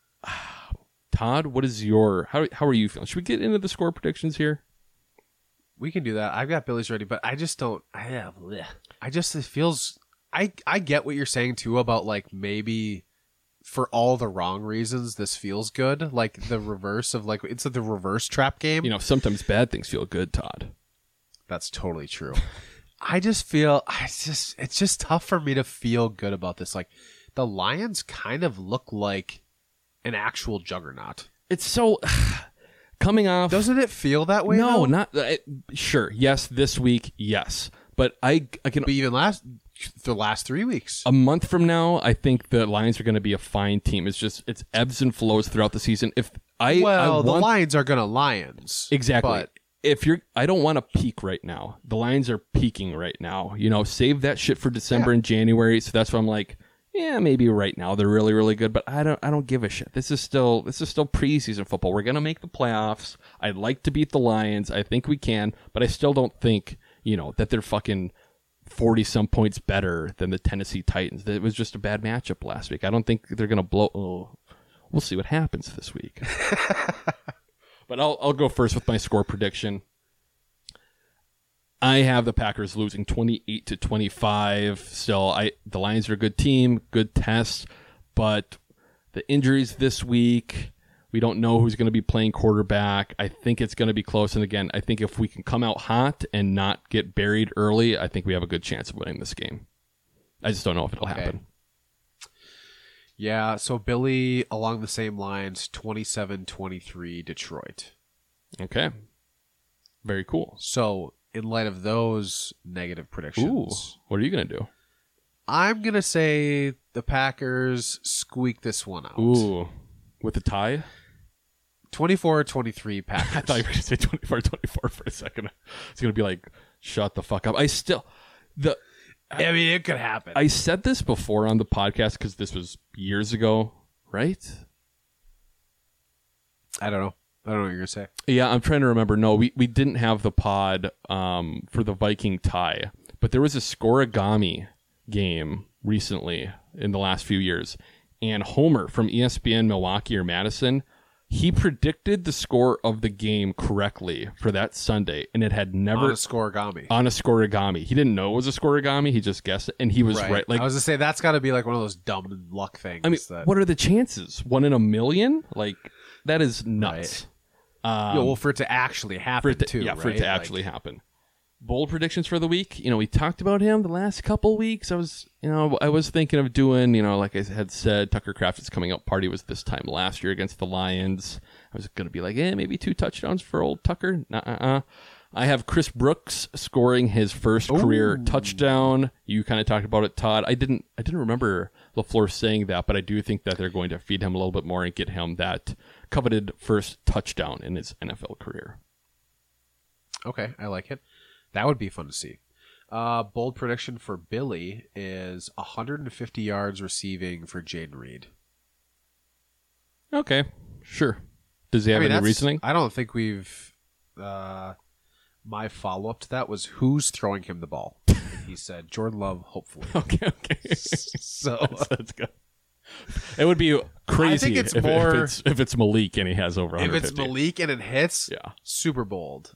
Speaker 7: Todd, what is your... How, how are you feeling? Should we get into the score predictions here?
Speaker 8: We can do that. I've got Billy's ready, but I just don't. I have. I just it feels. I I get what you're saying too about like maybe for all the wrong reasons this feels good. Like the reverse of like it's like the reverse trap game.
Speaker 7: You know, sometimes bad things feel good, Todd.
Speaker 8: That's totally true. I just feel I just it's just tough for me to feel good about this. Like the Lions kind of look like an actual juggernaut.
Speaker 7: It's so coming off.
Speaker 8: Doesn't it feel that way?
Speaker 7: No,
Speaker 8: though?
Speaker 7: not uh, sure. Yes, this week, yes, but I I can
Speaker 8: But even last the last three weeks.
Speaker 7: a month from now, I think the Lions are going to be a fine team. It's just it's ebbs and flows throughout the season. If I
Speaker 8: well,
Speaker 7: I
Speaker 8: the
Speaker 7: want,
Speaker 8: Lions are gonna Lions
Speaker 7: exactly.
Speaker 8: But
Speaker 7: if you're, I don't want to peak right now. The Lions are peaking right now. You know, save that shit for December
Speaker 8: Yeah.
Speaker 7: and January. So that's why I'm like, yeah, maybe right now they're really, really good. But I don't, I don't give a shit. This is still, this is still preseason football. We're gonna make the playoffs. I'd like to beat the Lions. I think we can, but I still don't think, you know, that they're fucking forty some points better than the Tennessee Titans. It was just a bad matchup last week. I don't think they're gonna blow. Oh, we'll see what happens this week. But I'll I'll go first with my score prediction. I have the Packers losing twenty-eight to twenty-five. Still, I the Lions are a good team, good test, but the injuries this week, we don't know who's going to be playing quarterback. I think it's going to be close. And again, I think if we can come out hot and not get buried early, I think we have a good chance of winning this game. I just don't know if it'll
Speaker 8: Okay.
Speaker 7: happen.
Speaker 8: yeah, so Billy along the same lines, twenty-seven twenty-three Detroit.
Speaker 7: Okay. Very cool.
Speaker 8: So in light of those negative
Speaker 7: Ooh,
Speaker 8: predictions,
Speaker 7: what are you going to do?
Speaker 8: I'm gonna say the Packers squeak this one out.
Speaker 7: Ooh, with the tie?
Speaker 8: twenty-four twenty-three Packers.
Speaker 7: I thought you were going to say twenty-four twenty-four for a second. It's going to be like, shut the fuck up. I still, the,
Speaker 8: I mean, it could happen.
Speaker 7: I said this before on the podcast because this was years ago, right?
Speaker 8: I don't know. I don't know what you're gonna say.
Speaker 7: Yeah, I'm trying to remember. No, we, we didn't have the pod um, for the Viking tie, but there was a scoregami game recently in the last few years, and Homer from E S P N Milwaukee or Madison, he predicted the score of the game correctly for that Sunday, and it had never
Speaker 8: On a scoregami.
Speaker 7: on a scoregami. He didn't know it was a scoregami. He just guessed it, and he was right. Like
Speaker 8: I was gonna say, that's got to be like one of those dumb luck things.
Speaker 7: I mean,
Speaker 8: that,
Speaker 7: what are the chances? One in a million? Like that is nuts. Um,
Speaker 8: yeah, well, for it to actually happen,
Speaker 7: for it to,
Speaker 8: too.
Speaker 7: yeah, for it
Speaker 8: right?
Speaker 7: to actually happen. Bold predictions for the week. You know, we talked about him the last couple weeks. I was, you know, I was thinking of doing, you know, like I had said, Tucker Craft's coming out party was this time last year against the Lions. I was going to be like, eh, maybe two touchdowns for old Tucker. Nuh-uh. I have Chris Brooks scoring his first
Speaker 8: Ooh.
Speaker 7: career touchdown. You kind of talked about it, Todd. I didn't, I didn't remember LaFleur saying that, but I do think that they're going to feed him a little bit more and get him that coveted first touchdown in his N F L career.
Speaker 8: Okay, I like it. That would be fun to see. Uh, bold prediction for Billy is one hundred fifty yards receiving for Jaden Reed.
Speaker 7: Okay, sure. Does he have
Speaker 8: I mean,
Speaker 7: any
Speaker 8: that's-
Speaker 7: reasoning?
Speaker 8: I don't think we've. Uh, my follow up to that was who's throwing him the ball. And he said Jordan Love, hopefully.
Speaker 7: Okay, okay.
Speaker 8: So
Speaker 7: that's, that's good. It would be crazy
Speaker 8: think it's
Speaker 7: if,
Speaker 8: more-
Speaker 7: if it's if it's Malik and he has over
Speaker 8: if
Speaker 7: one
Speaker 8: it's
Speaker 7: fifty.
Speaker 8: Malik and it hits,
Speaker 7: Yeah.
Speaker 8: super bold.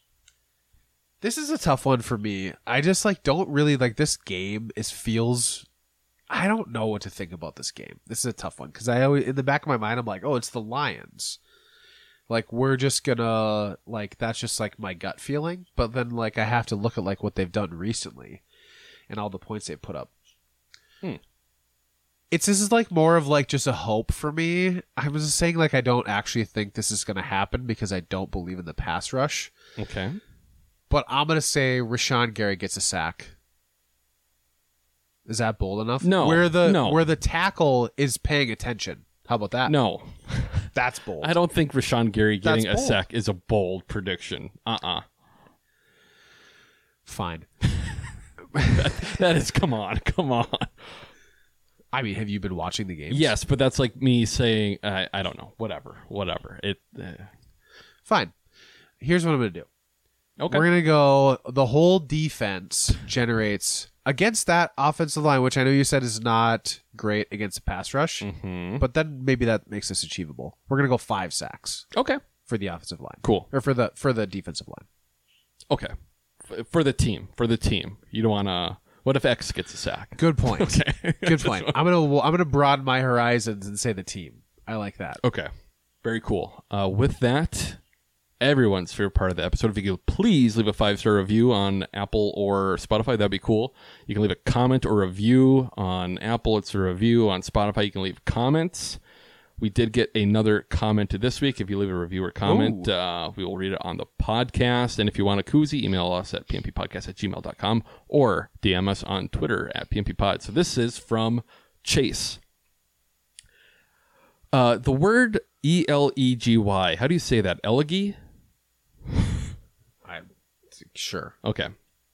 Speaker 8: This is a tough one for me. I just like don't really like this game. Is feels. I don't know what to think about this game. This is a tough one because I always in the back of my mind I'm like, oh, it's the Lions. Like we're just gonna like that's just like my gut feeling. But then like I have to look at like what they've done recently, and all the points they've put up.
Speaker 7: Hmm.
Speaker 8: It's this is like more of like just a hope for me. I was just saying like I don't actually think this is gonna happen because I don't believe in the pass rush.
Speaker 7: Okay.
Speaker 8: But I'm going to say Rashawn Gary gets a sack. Is that bold enough?
Speaker 7: No,
Speaker 8: Where the
Speaker 7: no.
Speaker 8: where the tackle is paying attention. How about that?
Speaker 7: No.
Speaker 8: That's bold.
Speaker 7: I don't think Rashawn Gary
Speaker 8: That's
Speaker 7: getting a
Speaker 8: bold.
Speaker 7: sack is a bold prediction. Uh-uh.
Speaker 8: Fine.
Speaker 7: that, that is, come on, come on.
Speaker 8: I mean, have you been watching the games?
Speaker 7: Yes, but that's like me saying, I, I don't know, whatever, whatever. It. Uh,
Speaker 8: Fine. Here's what I'm going to do.
Speaker 7: okay.
Speaker 8: We're going to go, the whole defense generates, against that offensive line, which I know you said is not great against the pass rush,
Speaker 7: Mhm.
Speaker 8: but then maybe that makes this achievable. We're going to go five sacks
Speaker 7: Okay.
Speaker 8: for the offensive line.
Speaker 7: Cool.
Speaker 8: Or for the for the defensive line.
Speaker 7: Okay. F- for the team. For the team. You don't want to... What if X gets a sack?
Speaker 8: Good point.
Speaker 7: Okay.
Speaker 8: Good point. I'm gonna I'm gonna broaden my horizons and say the team. I like that.
Speaker 7: Okay. Very cool. Uh, with that, everyone's favorite part of the episode, if you could please leave a five-star review on Apple or Spotify, that'd be cool. You can leave a comment or review on Apple. It's a review. On Spotify, you can leave comments. We did get another comment this week. If you leave a review or comment, uh, we will read it on the podcast. And if you want a koozie, email us at p m p podcast at gmail dot com or D M us on Twitter at p m p pod. So this is from Chase. Uh, the word E L E G Y, how do you say that? Elegy?
Speaker 8: I'm sure.
Speaker 7: Okay.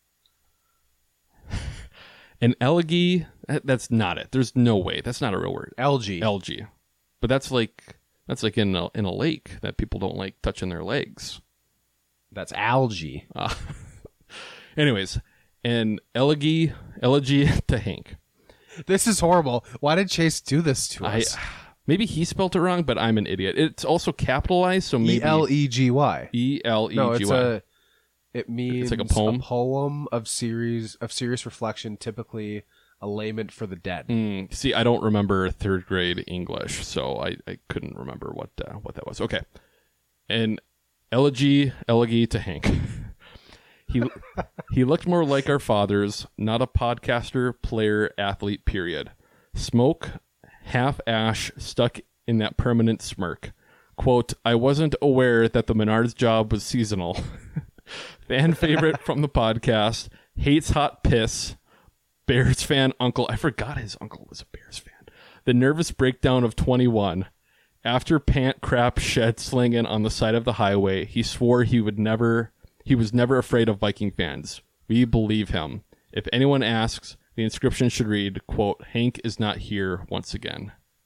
Speaker 7: An elegy, that- that's not it. There's no way. That's not a real word.
Speaker 8: Algae.
Speaker 7: Algae. But that's like that's like in a, in a lake that people don't like touching their legs.
Speaker 8: That's algae.
Speaker 7: Uh, anyways, an elegy, elegy to Hank.
Speaker 8: This is horrible. Why did Chase do this to
Speaker 7: I
Speaker 8: us?
Speaker 7: maybe he spelled it wrong, but I'm an idiot. It's also capitalized, so maybe
Speaker 8: E L E G Y.
Speaker 7: E L E G Y.
Speaker 8: No, it's a. It means
Speaker 7: like a poem?
Speaker 8: poem of series of serious reflection, typically a lament for the dead.
Speaker 7: Mm, see, I don't remember third grade English, so I, I couldn't remember what uh, what that was. Okay, an elegy, elegy to Hank. he he looked more like our fathers, not a podcaster, player, athlete. Period. Smoke, half ash, stuck in that permanent smirk. Quote: I wasn't aware that the Menards job was seasonal. Fan favorite from the podcast. Hates hot piss. Bears fan uncle. I forgot his uncle was a Bears fan. The nervous breakdown of twenty-one. After pant crap shed slinging on the side of the highway, he swore he would never, he was never afraid of Viking fans. We believe him. If anyone asks, the inscription should read, quote, Hank is not here once again.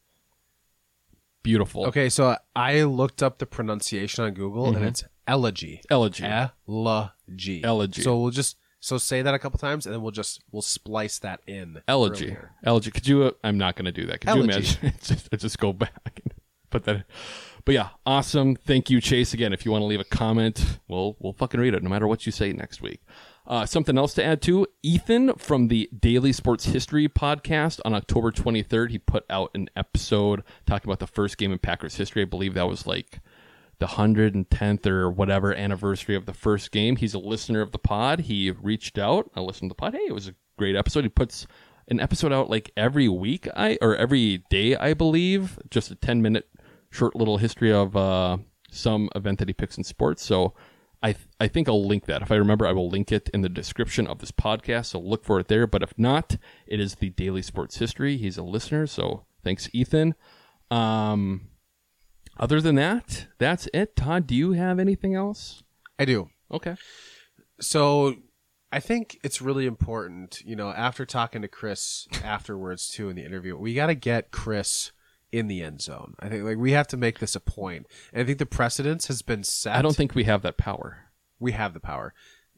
Speaker 7: Beautiful.
Speaker 8: Okay, so I looked up the pronunciation on Google,
Speaker 7: Mhm.
Speaker 8: and it's elegy.
Speaker 7: Elegy.
Speaker 8: Elegy.
Speaker 7: Elegy.
Speaker 8: So we'll just so say that a couple times, and then we'll just we'll splice that in.
Speaker 7: Elegy.
Speaker 8: earlier.
Speaker 7: Elegy. Could you? Uh, I'm not going to do that. Could
Speaker 8: Elegy.
Speaker 7: you imagine? just, just go back and put that. In. But yeah, awesome. Thank you, Chase. Again, if you want to leave a comment, we'll we'll fucking read it, no matter what you say next week. Uh, something else to add to Ethan from the Daily Sports History podcast on October twenty-third. He put out an episode talking about the first game in Packers history. I believe that was like the one hundred tenth or whatever anniversary of the first game. He's a listener of the pod. He reached out. I listened to the pod. Hey, it was a great episode. He puts an episode out like every week, I or every day, I believe. Just a ten minute short little history of uh, some event that he picks in sports. So I th- I think I'll link that. If I remember, I will link it in the description of this podcast. So look for it there. But if not, it is the Daily Sports History. He's a listener. So thanks, Ethan. Um. Other than that, that's it. Todd, do you have anything else?
Speaker 8: I do.
Speaker 7: Okay.
Speaker 8: So I think it's really important, you know, after talking to Chris afterwards too in the interview, we got to get Chris in the end zone. I think like we have to make this a point. And I think the precedence has been set.
Speaker 7: I don't think we have that power.
Speaker 8: We have the power.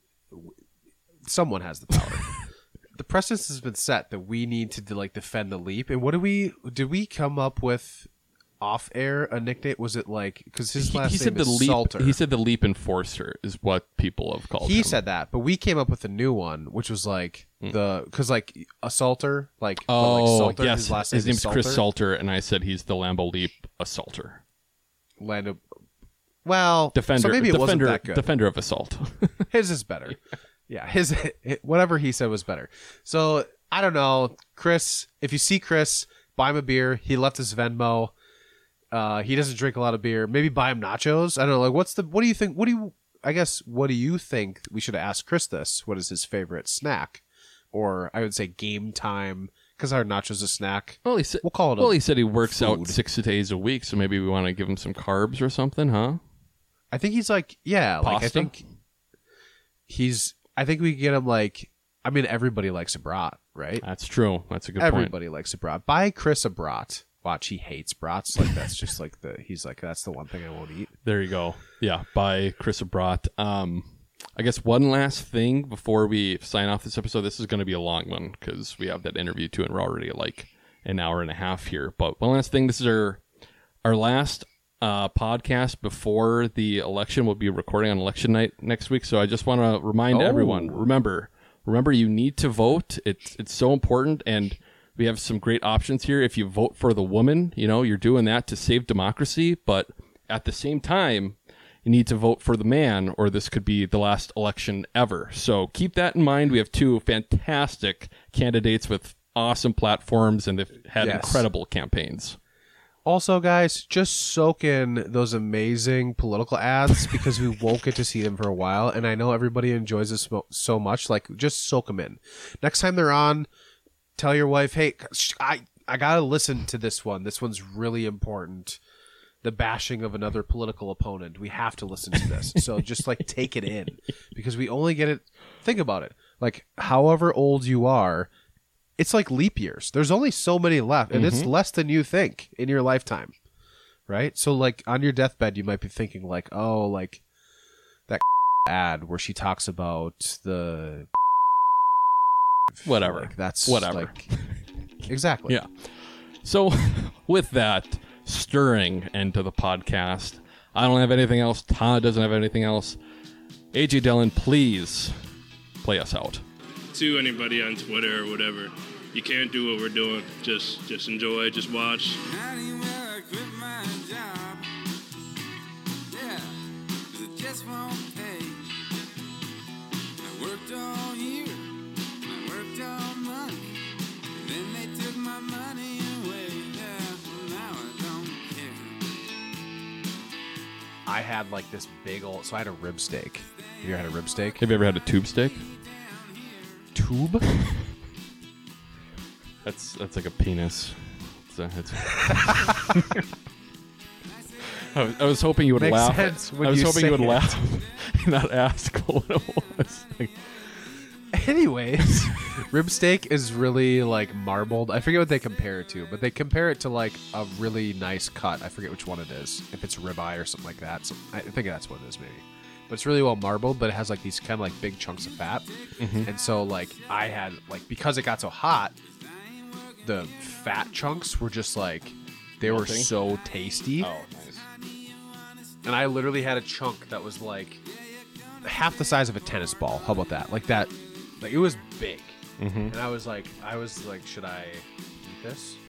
Speaker 8: Someone has the power. The precedence has been set that we need to like defend the leap. And what did we did we come up with off air a nickname? Was it like because his
Speaker 7: He,
Speaker 8: last
Speaker 7: he
Speaker 8: name
Speaker 7: said the
Speaker 8: is
Speaker 7: leap.
Speaker 8: Salter?
Speaker 7: He said the leap enforcer is what people have called
Speaker 8: He
Speaker 7: him.
Speaker 8: said that, but we came up with a new one, which was like the because like assaulter, like but
Speaker 7: Oh,
Speaker 8: like Salter,
Speaker 7: yes.
Speaker 8: his last
Speaker 7: His
Speaker 8: name is
Speaker 7: name's Chris
Speaker 8: Salter.
Speaker 7: Salter, and I said he's the Lambeau Leap assaulter.
Speaker 8: Lando, well,
Speaker 7: Defender.
Speaker 8: So maybe it
Speaker 7: defender,
Speaker 8: wasn't that good.
Speaker 7: Defender of assault.
Speaker 8: His is better. Yeah, his whatever he said was better. So I don't know, Chris. If you see Chris, buy him a beer. He left his Venmo. Uh, he doesn't drink a lot of beer. Maybe buy him nachos. I don't know. Like, what's the? What do you think? What do you? I guess. What do you think? We should ask Chris this. What is his favorite snack? Or I would say game time because our nachos a snack.
Speaker 7: Well, he said.
Speaker 8: We'll call it.
Speaker 7: Well,
Speaker 8: a
Speaker 7: he said he works out
Speaker 8: food.
Speaker 7: six days a week, so maybe we want to give him some carbs or something, huh?
Speaker 8: I think he's like, yeah, like I
Speaker 7: Pasta?
Speaker 8: think he's. I think we can get him like. I mean, everybody likes a brat, right?
Speaker 7: That's true. That's a good point.
Speaker 8: Everybody likes a brat. Buy Chris a brat. Watch, he hates brats. Like that's just like the. He's like that's the one thing I won't eat.
Speaker 7: There you go. Yeah, by Chris Abrat. Um, I guess one last thing before we sign off this episode. This is going to be a long one because we have that interview too, and we're already like an hour and a half here. But one last thing. This is our our last uh, podcast before the election. We'll be recording on election night next week. So I just want to remind
Speaker 8: Oh.
Speaker 7: everyone, remember, remember you need to vote. It's, it's so important. And we have some great options here. If you vote for the woman, you know, you're doing that to save democracy. But at the same time, you need to vote for the man, or this could be the last election ever. So keep that in mind. We have two fantastic candidates with awesome platforms, and they've had
Speaker 8: Yes.
Speaker 7: incredible campaigns.
Speaker 8: Also, guys, just soak in those amazing political ads because we won't get to see them for a while. And I know everybody enjoys this mo- so much. Like, just soak them in. Next time they're on, tell your wife, hey, sh- I, I got to listen to this one. This one's really important. The bashing of another political opponent. We have to listen to this. So just like take it in because we only get it. Think about it. Like, however old you are, it's like leap years. There's only so many left, and it's less than you think in your lifetime, right? So, like, on your deathbed, you might be thinking, like, oh, like that ad where she talks about the
Speaker 7: Whatever.
Speaker 8: Like, that's
Speaker 7: Whatever.
Speaker 8: Like, exactly.
Speaker 7: Yeah. So with that stirring end to the podcast, I don't have anything else. Todd doesn't have anything else. A J Dillon, please play us out.
Speaker 11: To anybody on Twitter or whatever, you can't do what we're doing. Just just enjoy, just watch.
Speaker 8: I had like this big old. So I had a rib steak. Have you ever had a rib steak?
Speaker 7: Have you ever had a tube steak?
Speaker 8: Tube?
Speaker 7: That's that's like a penis. It's a, it's I, was, I was hoping you would
Speaker 8: Makes
Speaker 7: laugh.
Speaker 8: sense when
Speaker 7: I was
Speaker 8: you
Speaker 7: hoping
Speaker 8: say
Speaker 7: you would
Speaker 8: it.
Speaker 7: laugh and not ask what it was. Like,
Speaker 8: Anyways, rib steak is really like marbled. I forget what they compare it to, but they compare it to like a really nice cut. I forget which one it is. If it's ribeye or something like that. So I think that's what it is, maybe. But it's really well marbled, but it has like these kind of like big chunks of fat.
Speaker 7: Mhm.
Speaker 8: And so like I had like because it got so hot, the fat chunks were just like they were
Speaker 7: Melting?
Speaker 8: so tasty.
Speaker 7: oh, nice.
Speaker 8: And I literally had a chunk that was like half the size of a tennis ball. How about that? Like that, like it was big.
Speaker 7: Mhm.
Speaker 8: And I was like, I was like, should I eat this?